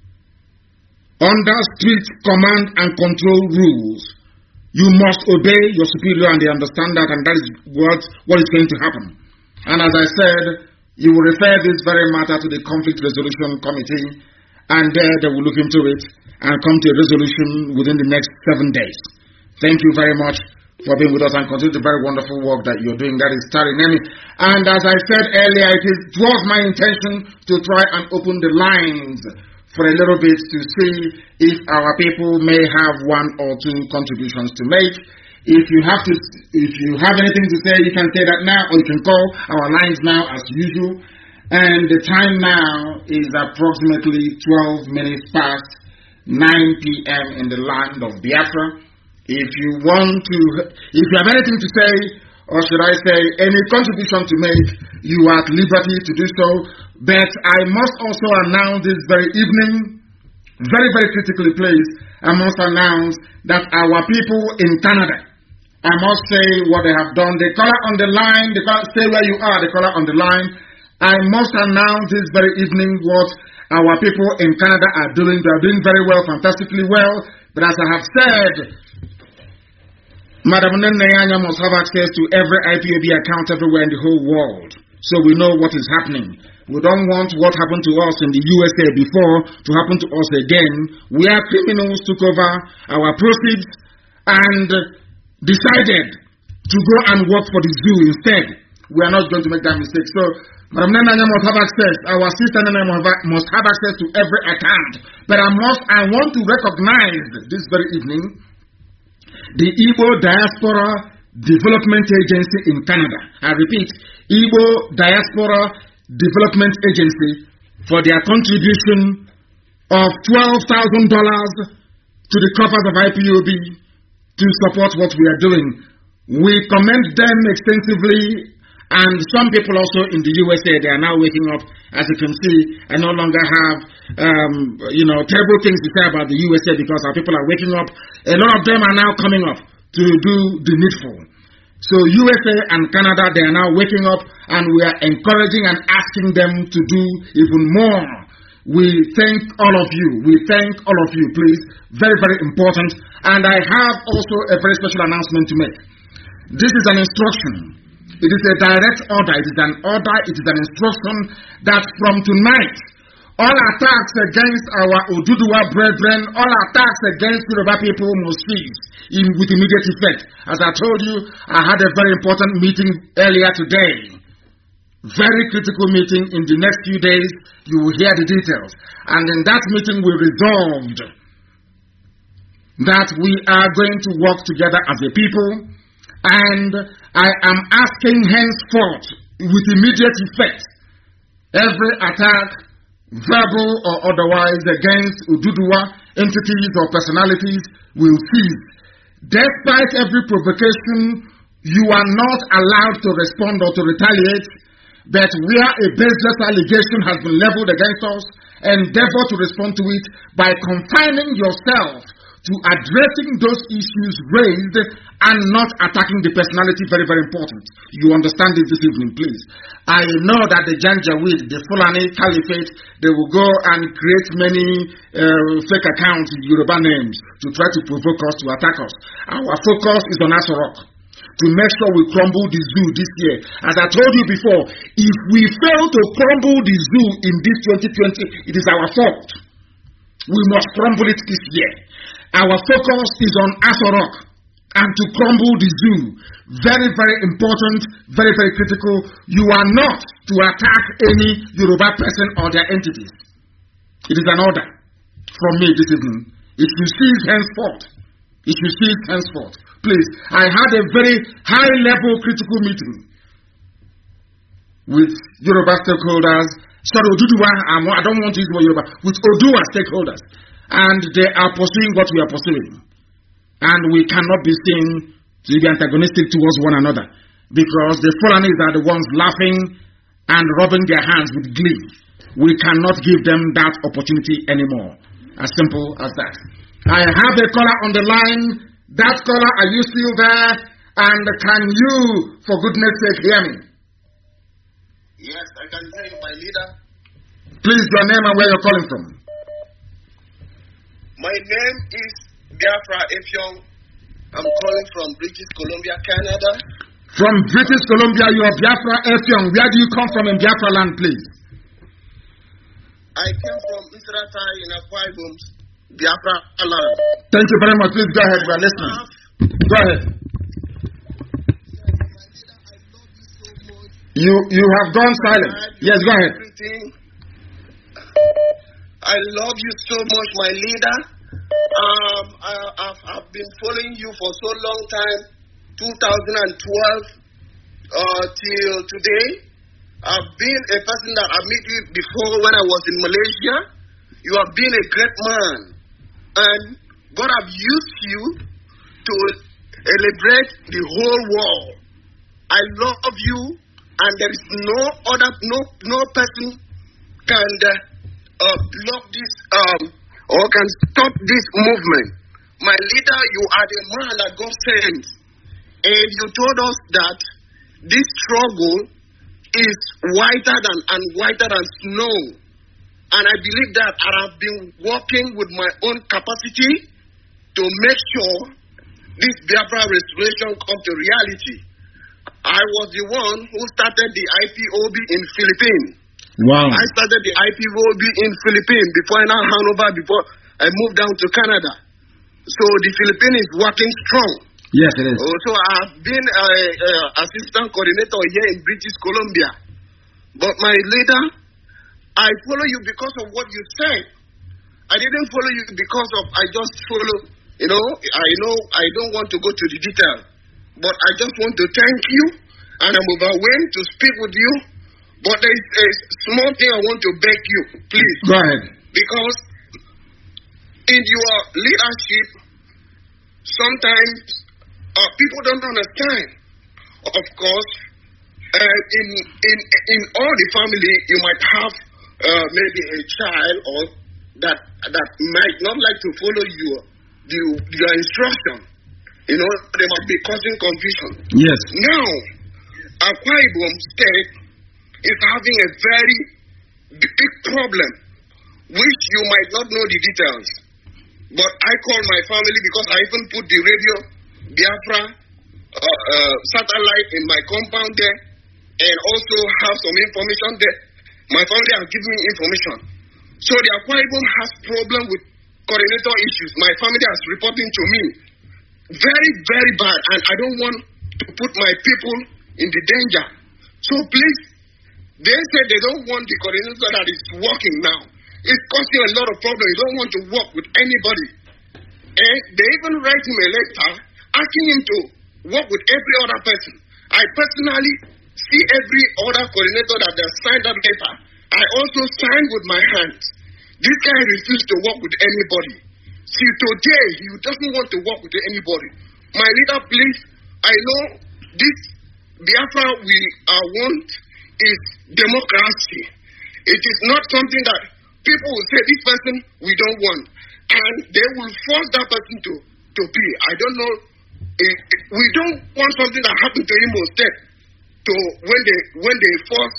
under strict command and control rules. You must obey your superior, and they understand that, and that is what is going to happen. And as I said, you will refer this very matter to the Conflict Resolution Committee, and there they will look into it and come to a resolution within the next 7 days. Thank you very much for being with us, and continue the very wonderful work that you're doing. That is Tarinemi. And as I said earlier, it was my intention to try and open the lines for a little bit to see if our people may have one or two contributions to make. If you have anything to say, you can say that now, or you can call our lines now as usual. And the time now is approximately 12 minutes past 9 p.m. in the land of Biafra. If you have anything to say, or should I say any contribution to make, you are at liberty to do so. But I must also announce this very evening, very, very critically please, I must announce that our people in Canada, I must say what they have done. The caller on the line, stay where you are, the caller on the line. I must announce this very evening what our people in Canada are doing. They are doing very well, fantastically well. But as I have said, Madam Nene must have access to every IPOB account everywhere in the whole world, so we know what is happening. We don't want what happened to us in the USA before to happen to us again, where criminals took over our proceeds and decided to go and work for the zoo instead. We are not going to make that mistake. So Madam Nene must have access. Our sister Nene must have access to every account. But I want to recognize this very evening the Igbo Diaspora Development Agency in Canada. I repeat, Igbo Diaspora Development Agency, for their contribution of $12,000 to the coffers of IPOB to support what we are doing. We commend them extensively, and some people also in the USA, they are now waking up. As you can see, I no longer have terrible things to say about the USA, because our people are waking up. A lot of them are now coming up to do the needful. So USA and Canada, they are now waking up, and we are encouraging and asking them to do even more. We thank all of you. We thank all of you, please. Very, very important. And I have also a very special announcement to make. This is an instruction. It is a direct order. It is an order. It is an instruction that from tonight, all attacks against our Oduduwa brethren, all attacks against Yoruba people must cease with immediate effect. As I told you, I had a very important meeting earlier today. Very critical meeting. In the next few days, you will hear the details. And in that meeting, we resolved that we are going to work together as a people. And I am asking henceforth, with immediate effect, every attack, verbal or otherwise, against Oduduwa entities or personalities will cease. Despite every provocation, you are not allowed to respond or to retaliate, but where a baseless allegation has been leveled against us, endeavor to respond to it by confining yourself to addressing those issues raised and not attacking the personality. Very, very important. You understand it this evening, please. I know that the Janjaweed, the Fulani Caliphate, they will go and create many fake accounts with Yoruba names to try to provoke us, to attack us. Our focus is on Asorok, to make sure we crumble the zoo this year. As I told you before, if we fail to crumble the zoo in this 2020, it is our fault. We must crumble it this year. Our focus is on Asorok and to crumble the zoo. Very, very important, very, very critical. You are not to attack any Yoruba person or their entities. It is an order from me this evening. It will cease henceforth. It will cease henceforth. Please, I had a very high-level critical meeting with Yoruba stakeholders. Sorry, Oduduwa, I don't want to use the word Yoruba. With Oduduwa stakeholders. And they are pursuing what we are pursuing. And we cannot be seen to be antagonistic towards one another. Because the Fulanis are the ones laughing and rubbing their hands with glee. We cannot give them that opportunity anymore. As simple as that. I have a caller on the line. That caller, are you still there? And can you, for goodness sake, hear me? Yes, I can hear you, my leader. Please, your name and where you're calling from. My name is Biafra Effiong. I'm calling from British Columbia, Canada. From British Columbia, you are Biafra Effiong. Where do you come from in Biafra land, please? I came from Israel in Akwa Ibom, Biafra land. Thank you very much. Please go ahead. We are listening. Go ahead. You have gone silent. Yes, go ahead. I love you so much, my leader. I've been following you for so long time, 2012 till today. I've been a person that I met you before when I was in Malaysia. You have been a great man, and God have used you to celebrate the whole world. I love you, and there is no person can block this or can stop this movement. My leader, you are the man that God sent, and you told us that this struggle is whiter than snow. And I believe that I have been working with my own capacity to make sure this Biafra restoration comes to reality. I was the one who started the IPOB in Philippines. Wow. I started the IPOB in Philippines before I moved down to Canada. So the Philippines is working strong. Yes, it is. So I have been assistant coordinator here in British Columbia. But my leader, I follow you because of what you said. I didn't follow you because of I just follow. I know I don't want to go to the detail, but I just want to thank you, and I'm overwhelmed to speak with you. But there is a small thing I want to beg you, please. Go ahead. Because in your leadership, sometimes people don't understand. Of course, in all the family, you might have maybe a child or that might not like to follow your instruction. They might be causing confusion. Yes. Now, Akwa Ibom State is having a very big problem, which you might not know the details. But I call my family because I even put the radio Biafra satellite in my compound there, and also have some information there. My family has given me information. So the Akwa Ibom has problem with coordinator issues. My family has reporting to me. Very, very bad, and I don't want to put my people in the danger. So please, they said they don't want the coordinator that is working now. It's causing a lot of problems. They don't want to work with anybody. And they even write him a letter asking him to work with every other person. I personally see every other coordinator that has signed that letter. I also signed with my hands. This guy refused to work with anybody. See, today, he doesn't want to work with anybody. My leader, please, I know this Biafra we want is democracy. It is not something that people will say, this person we don't want. And they will force that person to be. I don't know. We don't want something that happened to Imo State to when they force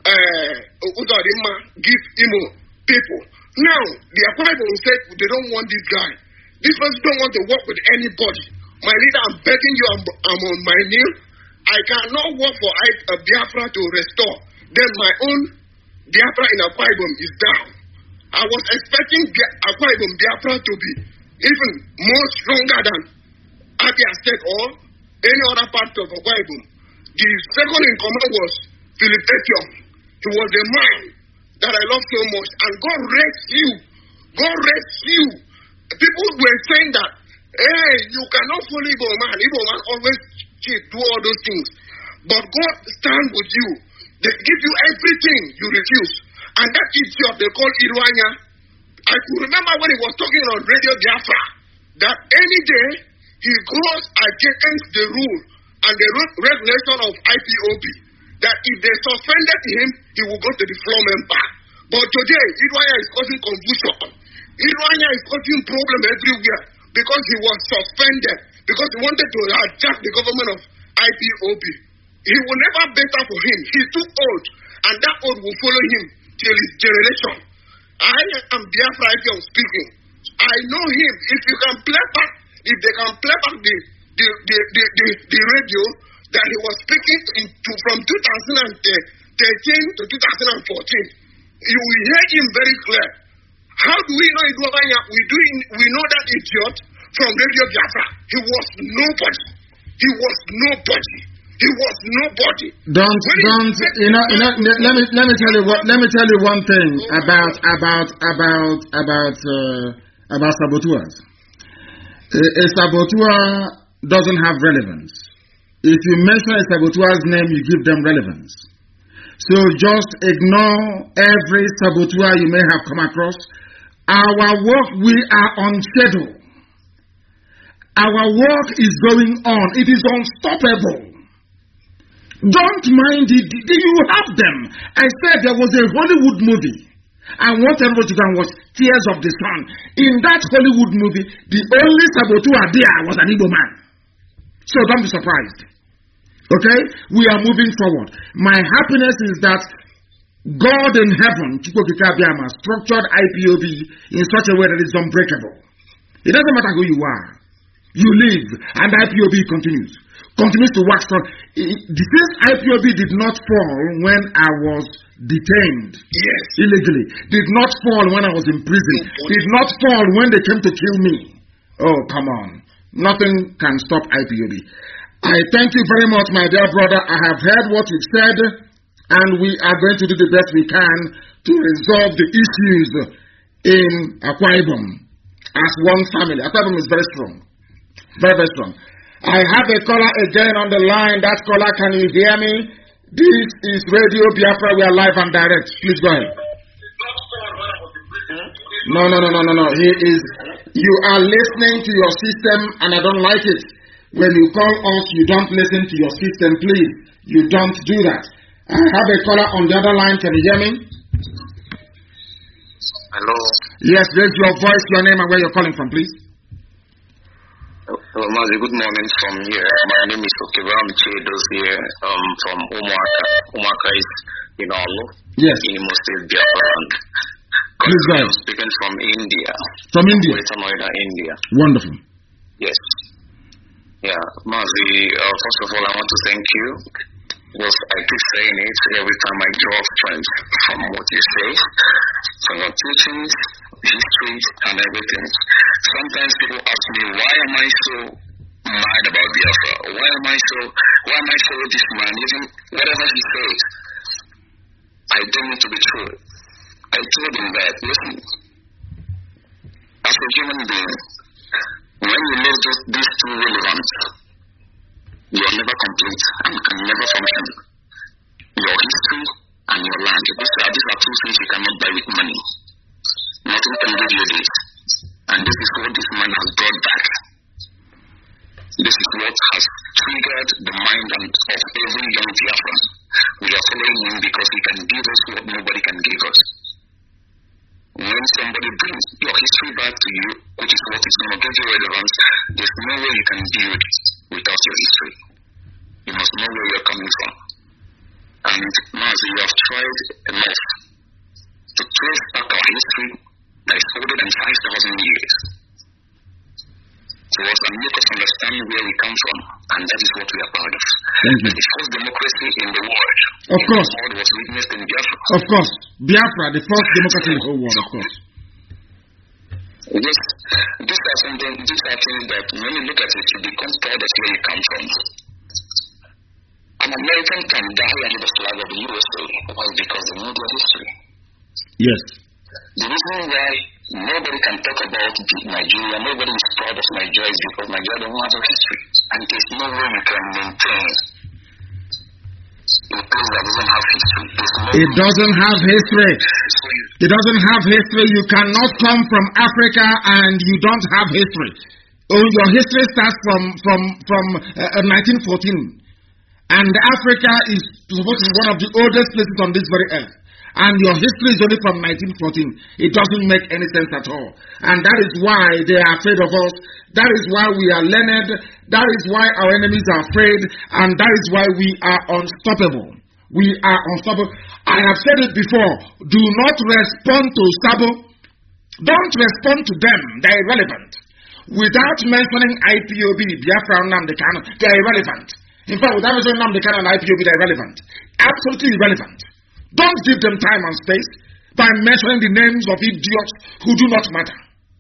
Uzodimma give Imo people. Now, the Akwa Ibom said they don't want this guy. This person don't want to work with anybody. My leader, I'm begging you, I'm on my knee. I cannot work for Biafra to restore. Then my own Biafra in Akwa Ibom is down. I was expecting Akwa Ibom Biafra to be even more stronger than Abia State or any other part of Akwa Ibom. The second in command was Philip Etiom. He was a man that I love so much, and God rest you. God rest you. People were saying that, hey, you cannot follow Igbo man. Igbo man always cheat, do all those things. But God stand with you. They give you everything, you refuse. And that idiot they call Iruanya, I could remember when he was talking on Radio Biafra, that any day he goes against the rule and the regulation of IPOB, that if they suspended him, he will go to the floor member. But today, Iruanya is causing confusion. Iruanya is causing problem everywhere because he was suspended, because he wanted to hijack the government of IPOB. He will never better for him. He's too old, and that old will follow him till his generation. I am Biafra Etiom speaking. I know him. If you can play back, if they can play back the radio that he was speaking from 2013 to 2014, you will hear him very clear. How do we know Iruanya? We know that idiot from Radio Biafra. He was nobody. He was nobody. He was nobody. Let me tell you one thing about saboteurs. A saboteur doesn't have relevance. If you mention a saboteur's name, you give them relevance. So just ignore every saboteur you may have come across. Our work, we are on schedule. Our work is going on. It is unstoppable. Don't mind it. You have them. I said there was a Hollywood movie. I want everybody to go and watch Tears of the Sun. In that Hollywood movie, the only saboteur there was an Igbo man. So don't be surprised. Okay? We are moving forward. My happiness is that God in heaven, Chukwokika structured IPOB in such a way that it's unbreakable. It doesn't matter who you are. You live, and IPOB continues to wax strong. This IPOB did not fall when I was detained illegally. Did not fall when I was in prison. Did not fall when they came to kill me. Oh, come on. Nothing can stop IPOB. I thank you very much, my dear brother. I have heard what you've said, and we are going to do the best we can to resolve the issues in Akwa Ibom as one family. Akwa Ibom is very strong. Very, very strong. I have a caller again on the line. That caller, can you hear me? This is Radio Biafra. We are live and direct. Please go ahead. No. You are listening to your system, and I don't like it. When you call us, you don't listen to your system, please. You don't do that. I have a caller on the other line. Can you hear me? Hello. Yes, raise your voice, your name, and where you're calling from, please. Hello, Mazi. Good morning from here. My name is Okeram Chedos here from Umuaka. Umuaka is in Olu. Yes. In Imo State, Biafra. Please go ahead. Speaking from India. From India? Greater Noida, India. Wonderful. Yes. Yeah, Mazi, first of all, I want to thank you. Because I keep saying it every time I draw strength from what you say, from your teachings, history, and everything. Sometimes people ask me, why am I so mad about Biafra? Why am I so with this man? Even whatever he says, I don't need to be true. I told him that, listen, as a human being, when you leave these two relevant, you are never complete and can never function. Your history and your land. These are two things you cannot buy with money. Nothing can give you this. And this is what this man has brought back. This is what has triggered the mind of every young Biafran. We are following him because he can give us what nobody can give us. When somebody brings your history back to you, which is what is going to give you relevance, there's no way you can build without your history. You must know where you're coming from. And Mazi, you have tried enough to trace back our history that is older than 5,000 years. To us and make us understand where we come from, and that is what we are proud of. Thank you. The first democracy in the world. Of course. The world was witnessed in Biafra. Of course. Biafra, the first democracy in the whole world, of course. Yes, these are things that when you look at it, you become proud of where you come from. An American can die under the flag of the USA. Why? Because they know their history. Yes. The reason why nobody can talk about Nigeria, nobody is proud of Nigeria, is because Nigeria doesn't have a history. And there's no way you can maintain a place that doesn't have history. It doesn't have history. It doesn't have history. You cannot come from Africa and you don't have history. Oh, your history starts from 1914. And Africa is supposed to be one of the oldest places on this very earth. And your history is only from 1914. It doesn't make any sense at all. And that is why they are afraid of us. That is why we are learned. That is why our enemies are afraid. And that is why we are unstoppable. We are unstoppable. I have said it before. Do not respond to Sabo. Don't respond to them. They are irrelevant. Without mentioning IPOB, Biafra and Nnamdi Kanu, they are irrelevant. In fact, without mentioning Nnamdi Kanu and IPOB, they are irrelevant. Absolutely irrelevant. Don't give them time and space by mentioning the names of idiots who do not matter.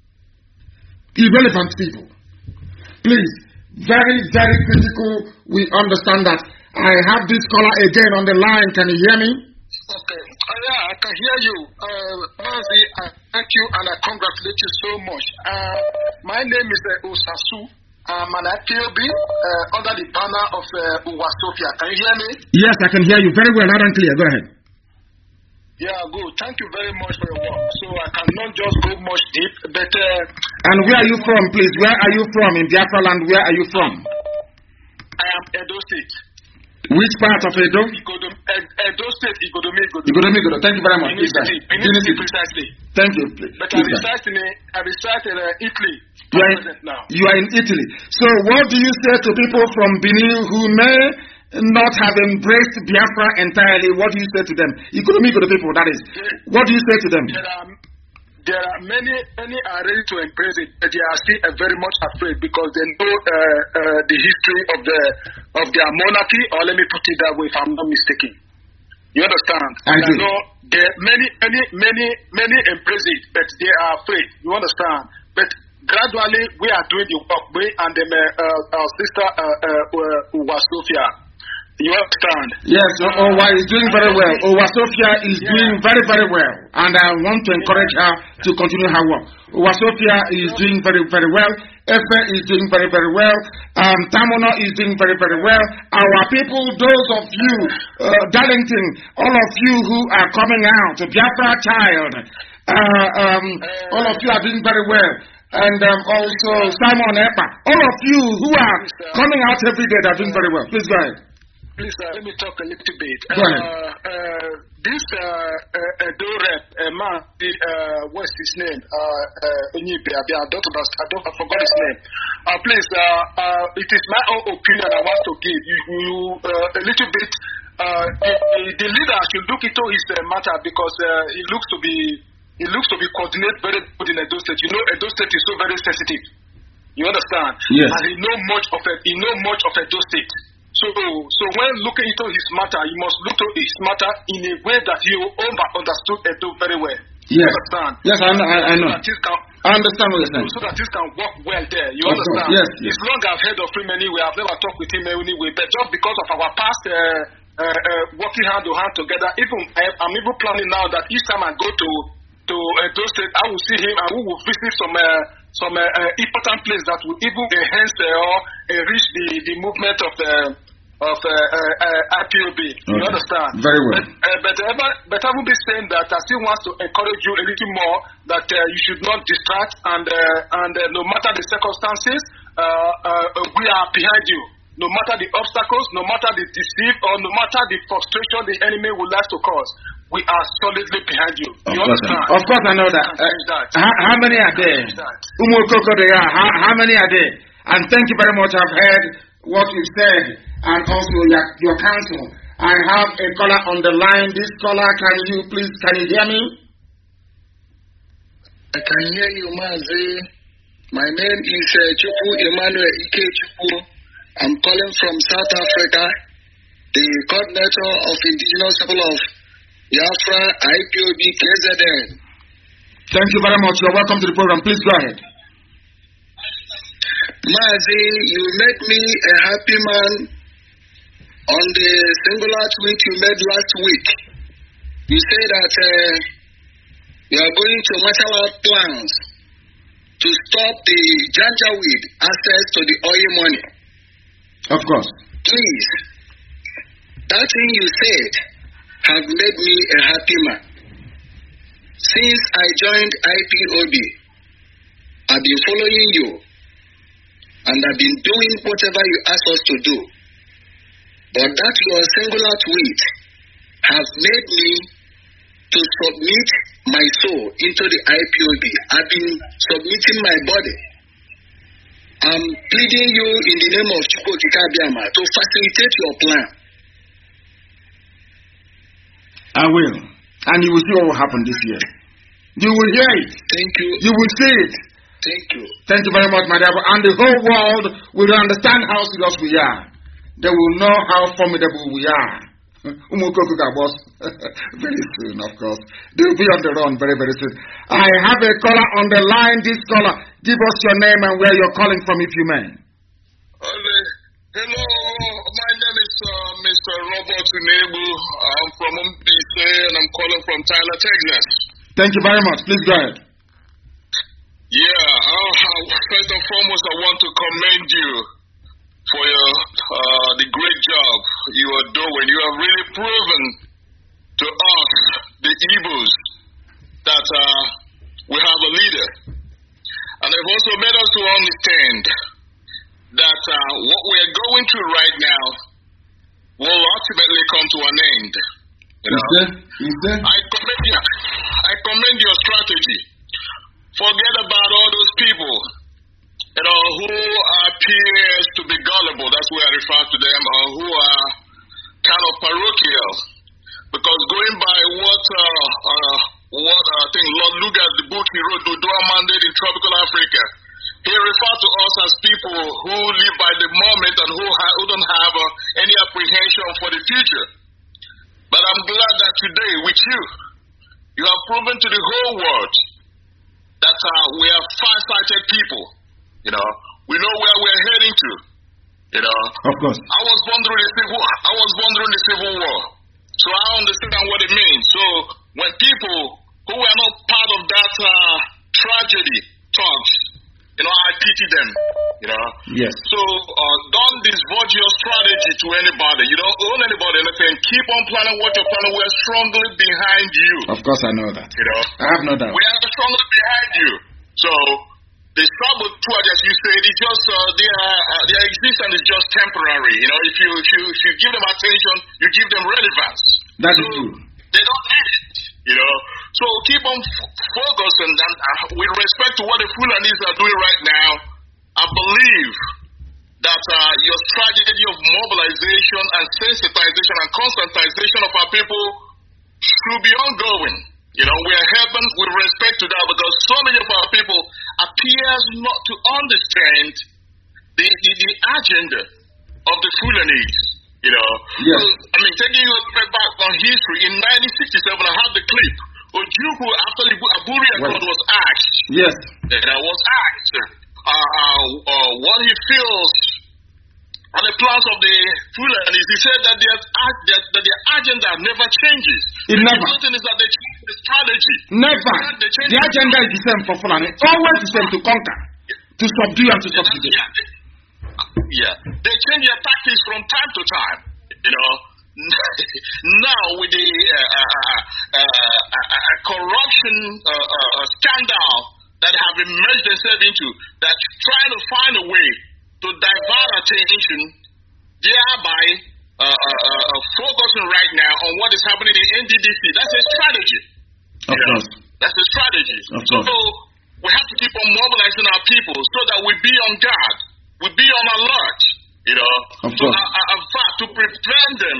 Irrelevant people. Please, very, very critical. We understand that. I have this caller again on the line. Can you hear me? Okay. Yeah, I can hear you. Mazi, I thank you and I congratulate you so much. My name is Osasu. I'm an IPOB under the banner of Uwasofia. Can you hear me? Yes, I can hear you very well, loud and clear. Go ahead. Yeah, good. Thank you very much for your work. So I cannot just go much deep, but... and where are you from, please? Where are you from in Biafra land? Where are you from? I am Edo State. Which part of Edo? Edo State, Igodomi. Thank you very much. Benin, precisely. Thank you. But I reside in Italy. You are in Italy. So what do you say to people from Benin who may not have embraced Biafra entirely? What do you say to them? Igodomi people, that is. What do you say to them? There are many are ready to embrace it, but they are still very much afraid because they know the history of their monarchy, or let me put it that way if I'm not mistaken. You understand? I do. know there many embrace it, but they are afraid. You understand? But gradually we are doing the work. We and our sister Uwasofia. You understand? Yes, Owa is doing very well. Uwasofia is doing very, very well. And I want to encourage her to continue her work. Uwasofia is doing very, very well. Efe is doing very, very well. Tamono is doing very, very well. Our people, those of you, Darlington, all of you who are coming out, Biafra child, all of you are doing very well. And also Simon Epa, all of you who are coming out every day, they are doing very well. Please go ahead. Please, let me talk a little bit. Go ahead. This Edo rep, man, what's his name? I forgot his name. Please, it is my own opinion I want to give you a little bit. The leader should look into his matter because he looks to be coordinated very good in Edo State. You know, Edo State is so very sensitive. You understand? Yes. And he know much of Edo State. So when looking into his matter, you must look to his matter in a way that you understood Edo very well. Yes. You understand? Yes, I know. I understand what you're saying. So that this can work well there. You Of understand? course, yes. It's long I've heard of him anyway. I've never talked with him anyway. But just because of our past working hand to hand together, I'm even planning now that each time I go to Edo State, I will see him and we will visit some important place that will even enhance or enrich the movement of IPOB. You understand? Very well. But I will be saying that I still want to encourage you a little more that you should not distract and no matter the circumstances, we are behind you. No matter the obstacles, no matter the deceit, or no matter the frustration the enemy would like to cause, we are solidly behind you. You understand? Of course, I know that. How many are there? How many are there? And thank you very much. I've heard what you've said and also your counsel. I have a caller on the line. This caller, can you hear me? I can hear you, Mazi. My name is Chukwu Emmanuel Ike Chukwu. I'm calling from South Africa, the coordinator of Indigenous People of Biafra, IPOB, KZN. Thank you very much. You're welcome to the program. Please go ahead. Mazi, you made me a happy man on the singular tweet you made last week. You say that you are going to marshal out plans to stop the Janjaweed access to the oil money. Of course. Please, that thing you said have made me a happy man. Since I joined IPOB, I've been following you and I've been doing whatever you ask us to do. But that your singular tweet has made me to submit my soul into the IPOB. I've been submitting my body. I'm pleading you in the name of Chukwu Okike Abiama to facilitate your plan. I will. And you will see what will happen this year. You will hear it. Thank you. You will see it. Thank you. Thank you very much, my dear. And the whole world will understand how serious we are. They will know how formidable we are. Very soon, of course. They will be on the run very, very soon. I have a caller on the line. This caller, give us your name and where you're calling from, if you may. Hello, my name is Mr. Robert Unebu. I'm from MPC and I'm calling from Tyler, Texas. Thank you very much. Please go ahead. Yeah, first and foremost, I want to commend you for the great job you are doing. You have really proven to us, the Igbos, that we have a leader. And they've also made us to understand that what we are going through right now will ultimately come to an end. You know? I commend your strategy. Forget about all those people, who appears to be gullible, that's why I refer to them, or who are kind of parochial. Because going by what I think Lord Lugard, the book he wrote, Dudua Mandate in Tropical Africa, he referred to us as people who live by the moment and who don't have any apprehension for the future. But I'm glad that today, with you, you have proven to the whole world that we are far-sighted people. You know, we know where we're heading to. You know, of course. I was born during the Civil War, so I understand what it means. So when people who were not part of that tragedy talks, you know, I pity them. You know. Yes. So don't divulge your strategy to anybody. You don't own anybody anything. Keep on planning what you're planning. We're strongly behind you. Of course, I know that. You know. I have no doubt. We are strongly behind you. So the sabotage, as you said, is just their existence is just temporary. You know, if you give them attention, you give them relevance. That is true. They don't need it. You know, so keep on focusing. And with respect to what the Fulanis are doing right now, I believe that your strategy of mobilization and sensitization and conscientization of our people should be ongoing. You know, we are helping with respect to that because so many of our people appears not to understand the agenda of the Fulanese. You know, yes. I mean, taking you back on history, in 1967, I have the clip. Ojukwu, after the Aburi Accord was asked, yes, was asked what he feels on the plans of the Fulanis. He said that their agenda never changes. It never. The thing is that they change the strategy. Never. The agenda is the same for Fulani. Always the same, to conquer, to subdue and to subjugate. Yeah. They change their tactics from time to time. You know. Now with the corruption scandal that have emerged themselves into, that trying to find a way to divert attention, thereby focusing right now on what is happening in NDDC. That's a strategy. Of course. That's a strategy. Of course. So we have to keep on mobilizing our people so that we be on guard, we be on alert. You know. Of course. In fact, to prevent them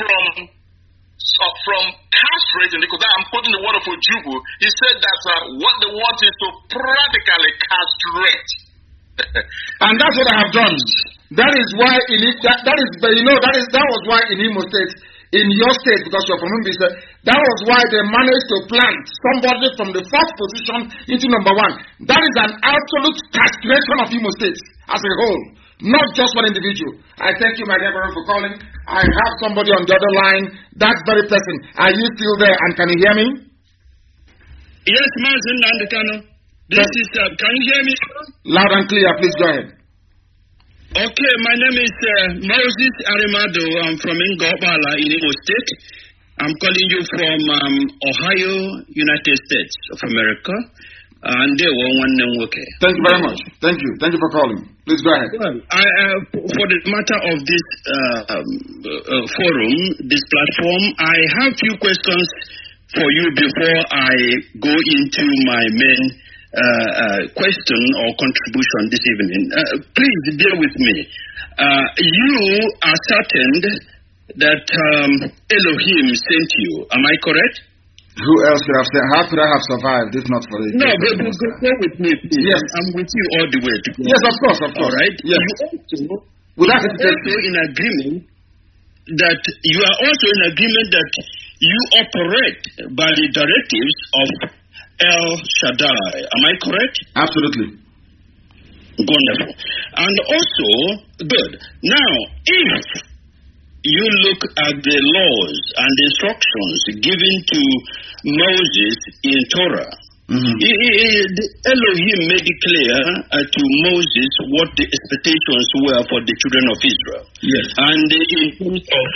from castrating, because I'm quoting the word of Ojukwu, he said that what they want is to practically castrate. And that's what I have done. That is why that was why in Imo State, in your state, because you're from Mbisa, that was why they managed to plant somebody from the first position into number one. That is an absolute castration of Imo State as a whole. Not just one individual. I thank you, my dear brother, for calling. I have somebody on the other line. That very person. Are you still there? And can you hear me? Yes, Mazin Nandekano. This is. Can you hear me? Loud and clear. Please go ahead. Okay, my name is Moses Arimado. I'm from Ngobala in Imo State. I'm calling you from Ohio, United States of America. And they were one name. Okay. Thank you very much. Thank you. Thank you for calling. Please go ahead. Well, for the matter of this forum, this platform, I have few questions for you before I go into my main question or contribution this evening. Please bear with me. You ascertained that Elohim sent you. Am I correct? Who else could have said? How could I have survived if not for it? No, but go with me, please. Yes. I'm with you all the way. Yes, of course. All right. Yes. You also in agreement that you are also in agreement that you operate by the directives of El Shaddai. Am I correct? Absolutely. Wonderful. And also, good. Now, if you look at the laws and instructions given to Moses in Torah, Elohim made it clear to Moses what the expectations were for the children of Israel. Yes. And in terms of,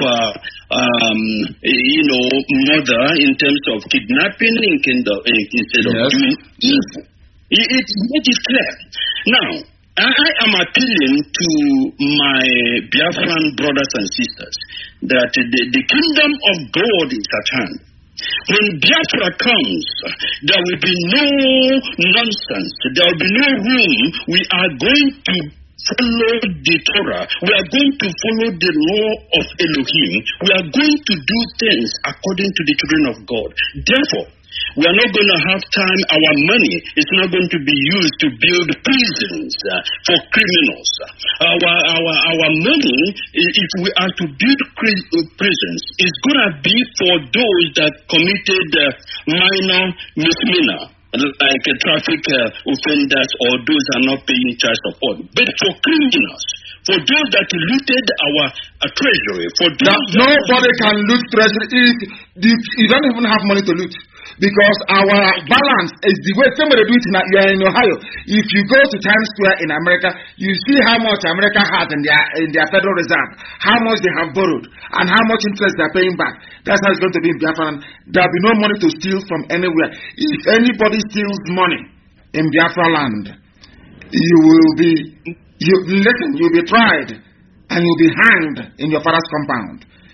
murder, in terms of kidnapping, instead of doing evil, it made it clear. Now, I am appealing to my Biafran brothers and sisters that the kingdom of God is at hand. When Biafra comes, there will be no nonsense. There will be no room. We are going to follow the Torah. We are going to follow the law of Elohim. We are going to do things according to the children of God. Therefore, we are not going to have time. Our money is not going to be used to build prisons for criminals. Our money, if we are to build prisons, is going to be for those that committed minor misdemeanor, like traffic offenders or those that are not paying child support. But for criminals, for those that looted our treasury, for those nobody can loot treasury if you don't even have money to loot. Because our balance is the way somebody do it you are in Ohio. If you go to Times Square in America, you see how much America has in their Federal Reserve, how much they have borrowed, and how much interest they are paying back. That's how it's going to be in Biafra. There will be no money to steal from anywhere. If anybody steals money in Biafra land, you'll be tried and you'll be hanged in your father's compound.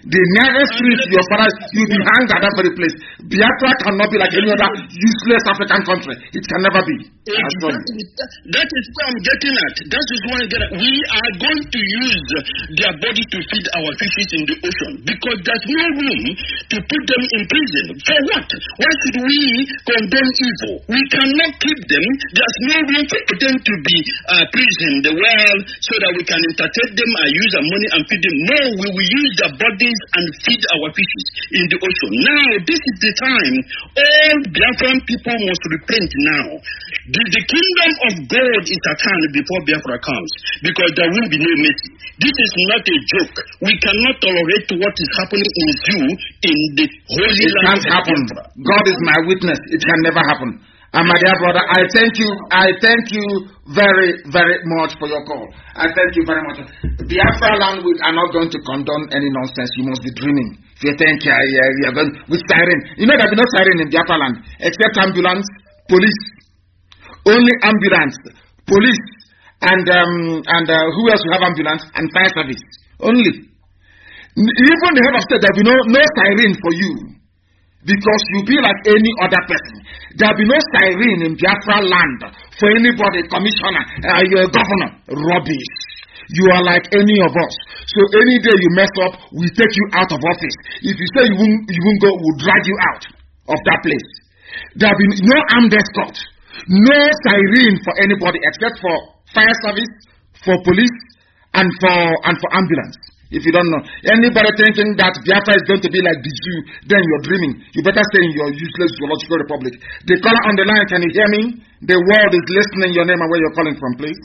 The nearest street to your father, you'll be hanged at that very place. Biafra cannot be like any other useless African country. It can never be. Exactly. That is where I'm getting at. That is where I'm getting at. We are going to use their body to feed our fishes in the ocean because there's no room to put them in prison. For what? Why should we condone evil? We cannot keep them. There's no room for them to be prisoned well so that we can entertain them and use our money and feed them. No, we will use their bodies and feed our fishes in the ocean. Now, this is the time. All Biafran people must repent now. The kingdom of God is at hand before Biafra comes because there will be no mercy. This is not a joke. We cannot tolerate what is happening in Zoo in the holy land. It can't happen. God is my witness. It can never happen. And my dear brother, I thank you very, very much for your call. I thank you very much. Biafra land, we are not going to condone any nonsense. You must be dreaming. If you think you are going with siren. You know there will be no siren in Biafra land except ambulance, police. Only ambulance, police, and who else will have ambulance and fire service? Only. Even the head of state, there will be no siren for you. Because you be like any other person. There will be no siren in Biafra land for anybody, commissioner, your governor. Rubbish. You are like any of us. So any day you mess up, we take you out of office. If you say you won't go, we'll drag you out of that place. There will be no armed escort. No siren for anybody except for fire service, for police, and for ambulance. If you don't know. Anybody thinking that Biafra is going to be like the Jew, then you're dreaming. You better stay in your useless zoological republic. The caller on the line, can you hear me? The world is listening. Your name and where you're calling from, please.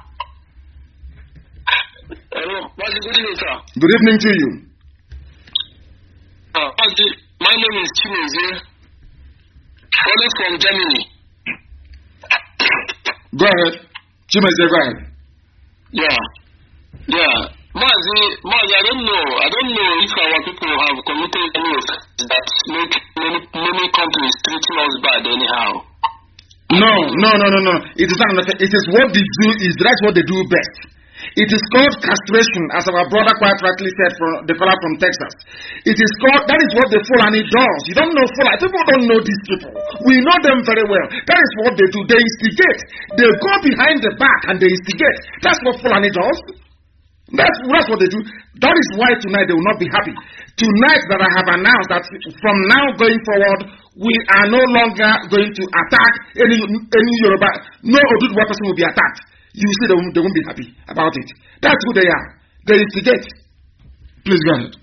Hello. Good evening, sir. Good evening to you. My name is Chimeze. Calling from Germany. Go ahead. Chimeze, go ahead. Yeah. Mazi, I don't know if our people have committed any offense that make many countries treating us bad anyhow. No. It is not an offense. It is what they do is that's what they do best. It is called castration, as our brother quite rightly said from the caller from Texas. It is called, that is what the Fulani does. You don't know Fulani. People don't know these people. We know them very well. That is what they do. They instigate. They go behind the back and they instigate. That's what Fulani does. That's what they do. That is why tonight they will not be happy. Tonight that I have announced that from now going forward, we are no longer going to attack any Yoruba. No Oduduwa person will be attacked. You see, they won't be happy about it. That's who they are. They instigate. Please go ahead.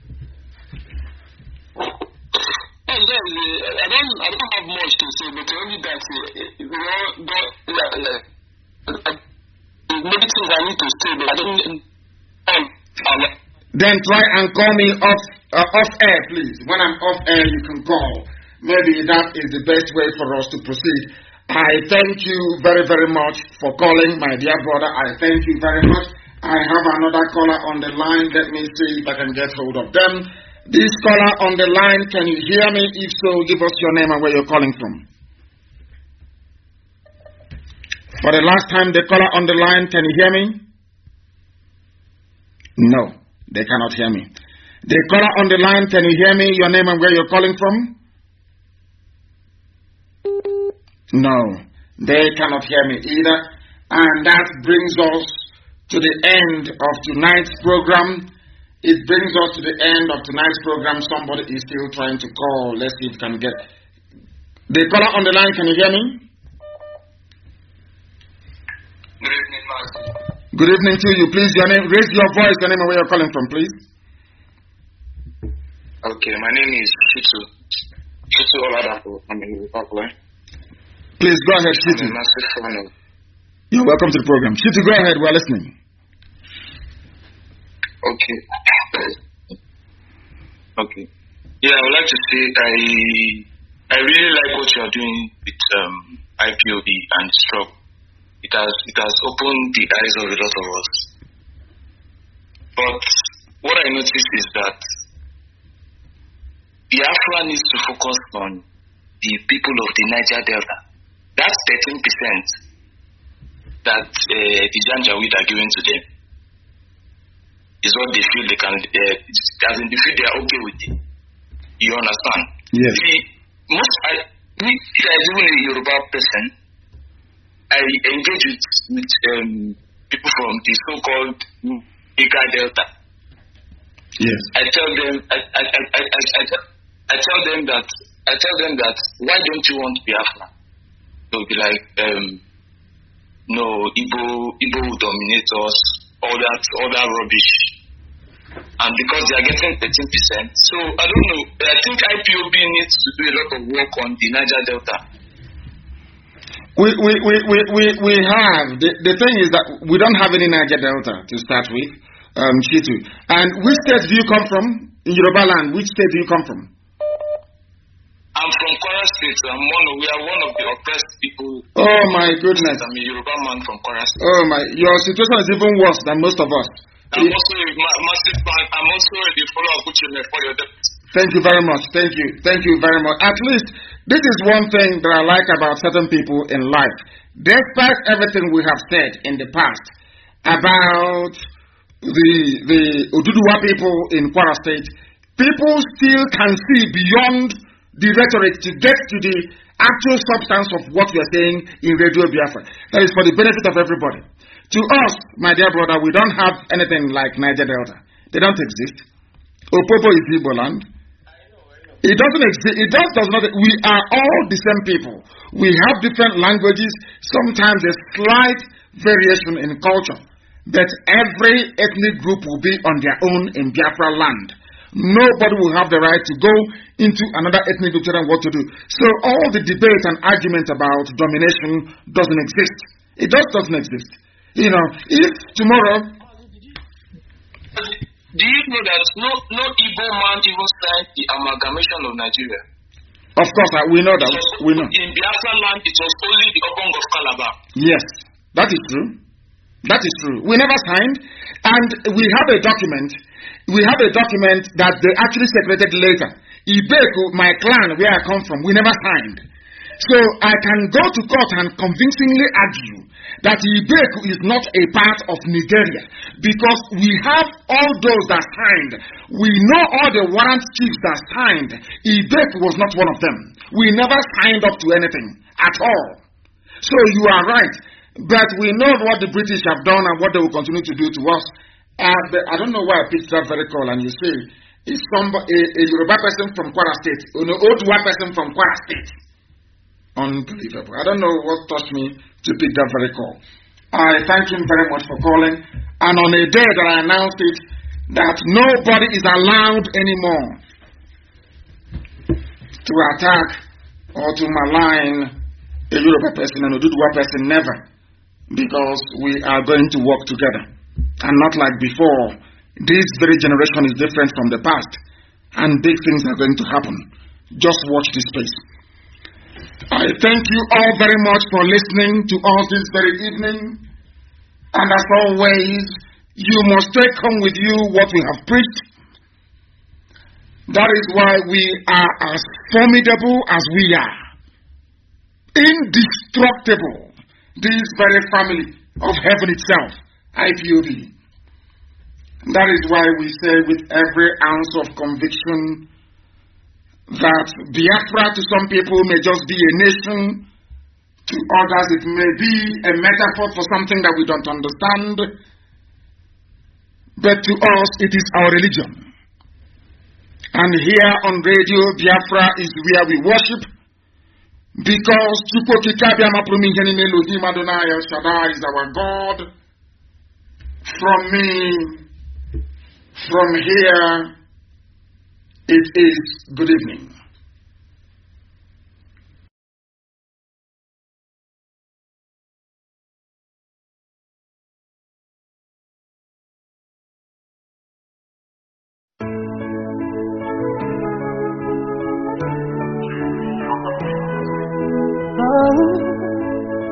I don't have much to say, but only that maybe things I need to say, but I don't. Then try and call me off air, please. When I'm off air, you can call. Maybe that is the best way for us to proceed. I thank you very, very much for calling, my dear brother. I thank you very much. I have another caller on the line. Let me see if I can get hold of them. This caller on the line, can you hear me? If so, give us your name and where you're calling from. For the last time, the caller on the line, can you hear me? No, they cannot hear me. The caller on the line, can you hear me? Your name and where you're calling from? No, they cannot hear me either. And that brings us to the end of tonight's program. It brings us to the end of tonight's program. Somebody is still trying to call. Let's see if we can get... The caller on the line, can you hear me? Good evening, Master. Good evening to you. Please, your name, raise your voice, your name and where you're calling from, please. Okay, my name is Shitu Oladapo. I'm in Liverpool. Please go ahead, Shitu. You're welcome to the program. Shitu, go ahead. We're listening. Okay. Yeah, I would like to say I really like what you are doing with IPOB and Stroke. It has opened the eyes of a lot of us. But what I noticed is that Biafra needs to focus on the people of the Niger Delta. That's 13% that the Janjaweed are giving to them. is what they feel they can, as in they feel they are okay with it. You understand? Yes. If I even a Yoruba person, I engage with people from the so-called Niger Delta. Yes. I tell them that why don't you want Biafra? They'll be like, no, Igbo will dominate us, all that rubbish. And because they are getting 13%, so I don't know. I think IPOB needs to do a lot of work on the Niger Delta. We have the thing is that we don't have any Niger Delta to start with, Chitu. And which state do you come from in Yoruba land? Which state do you come from? I'm from Kwara State. We are one of the oppressed people. Oh my goodness! I'm a Yoruba man from Kwara State. Oh my! Your situation is even worse than most of us. I'm also a massive fan. I'm also a follower of Ucheme for your deputy. Thank you very much. Thank you very much. At least this is one thing that I like about certain people in life. Despite everything we have said in the past about the Oduduwa people in Kwara State, people still can see beyond the rhetoric to get to the actual substance of what we are saying in Radio Biafra. That is for the benefit of everybody. To us, my dear brother, we don't have anything like Niger Delta. They don't exist. Opobo is Igbo land. It doesn't exist. It does not. We are all the same people. We have different languages, sometimes a slight variation in culture. But every ethnic group will be on their own in Biafra land. Nobody will have the right to go into another ethnic group to tell them what to do. So all the debate and argument about domination doesn't exist. It just doesn't exist. You know, if tomorrow... Do you know that no Igbo man even signed the amalgamation of Nigeria? Of course, we know that. We know. In Biafra land, it was only the Obong of Calabar. Yes, that is true. That is true. We never signed, and we have a document. We have a document that they actually separated later. Ibeku, my clan, where I come from, we never signed. So I can go to court and convincingly argue that Ibeku is not a part of Nigeria because we have all those that signed. We know all the warrant chiefs that signed. Ibeku was not one of them. We never signed up to anything at all. So you are right. But we know what the British have done and what they will continue to do to us. I don't know why I picked that very call, and you see, it's a Yoruba person from Kwara State, an Oduwa person from Kwara State. Unbelievable. I don't know what touched me to pick that very call. I thank him very much for calling. And on a day that I announced it, that nobody is allowed anymore to attack or to malign a Yoruba person and a Oduduwa person, never. Because we are going to work together. And not like before. This very generation is different from the past. And big things are going to happen. Just watch this space. I thank you all very much for listening to us this very evening. And as always, you must take home with you what we have preached. That is why we are as formidable as we are. Indestructible. This very family of heaven itself, IPOB. That is why we say with every ounce of conviction that Biafra to some people may just be a nation, to others it may be a metaphor for something that we don't understand, but to us it is our religion. And here on Radio Biafra is where we worship, because Elohim Adonai El Shaddai is our God. From here, it is good evening.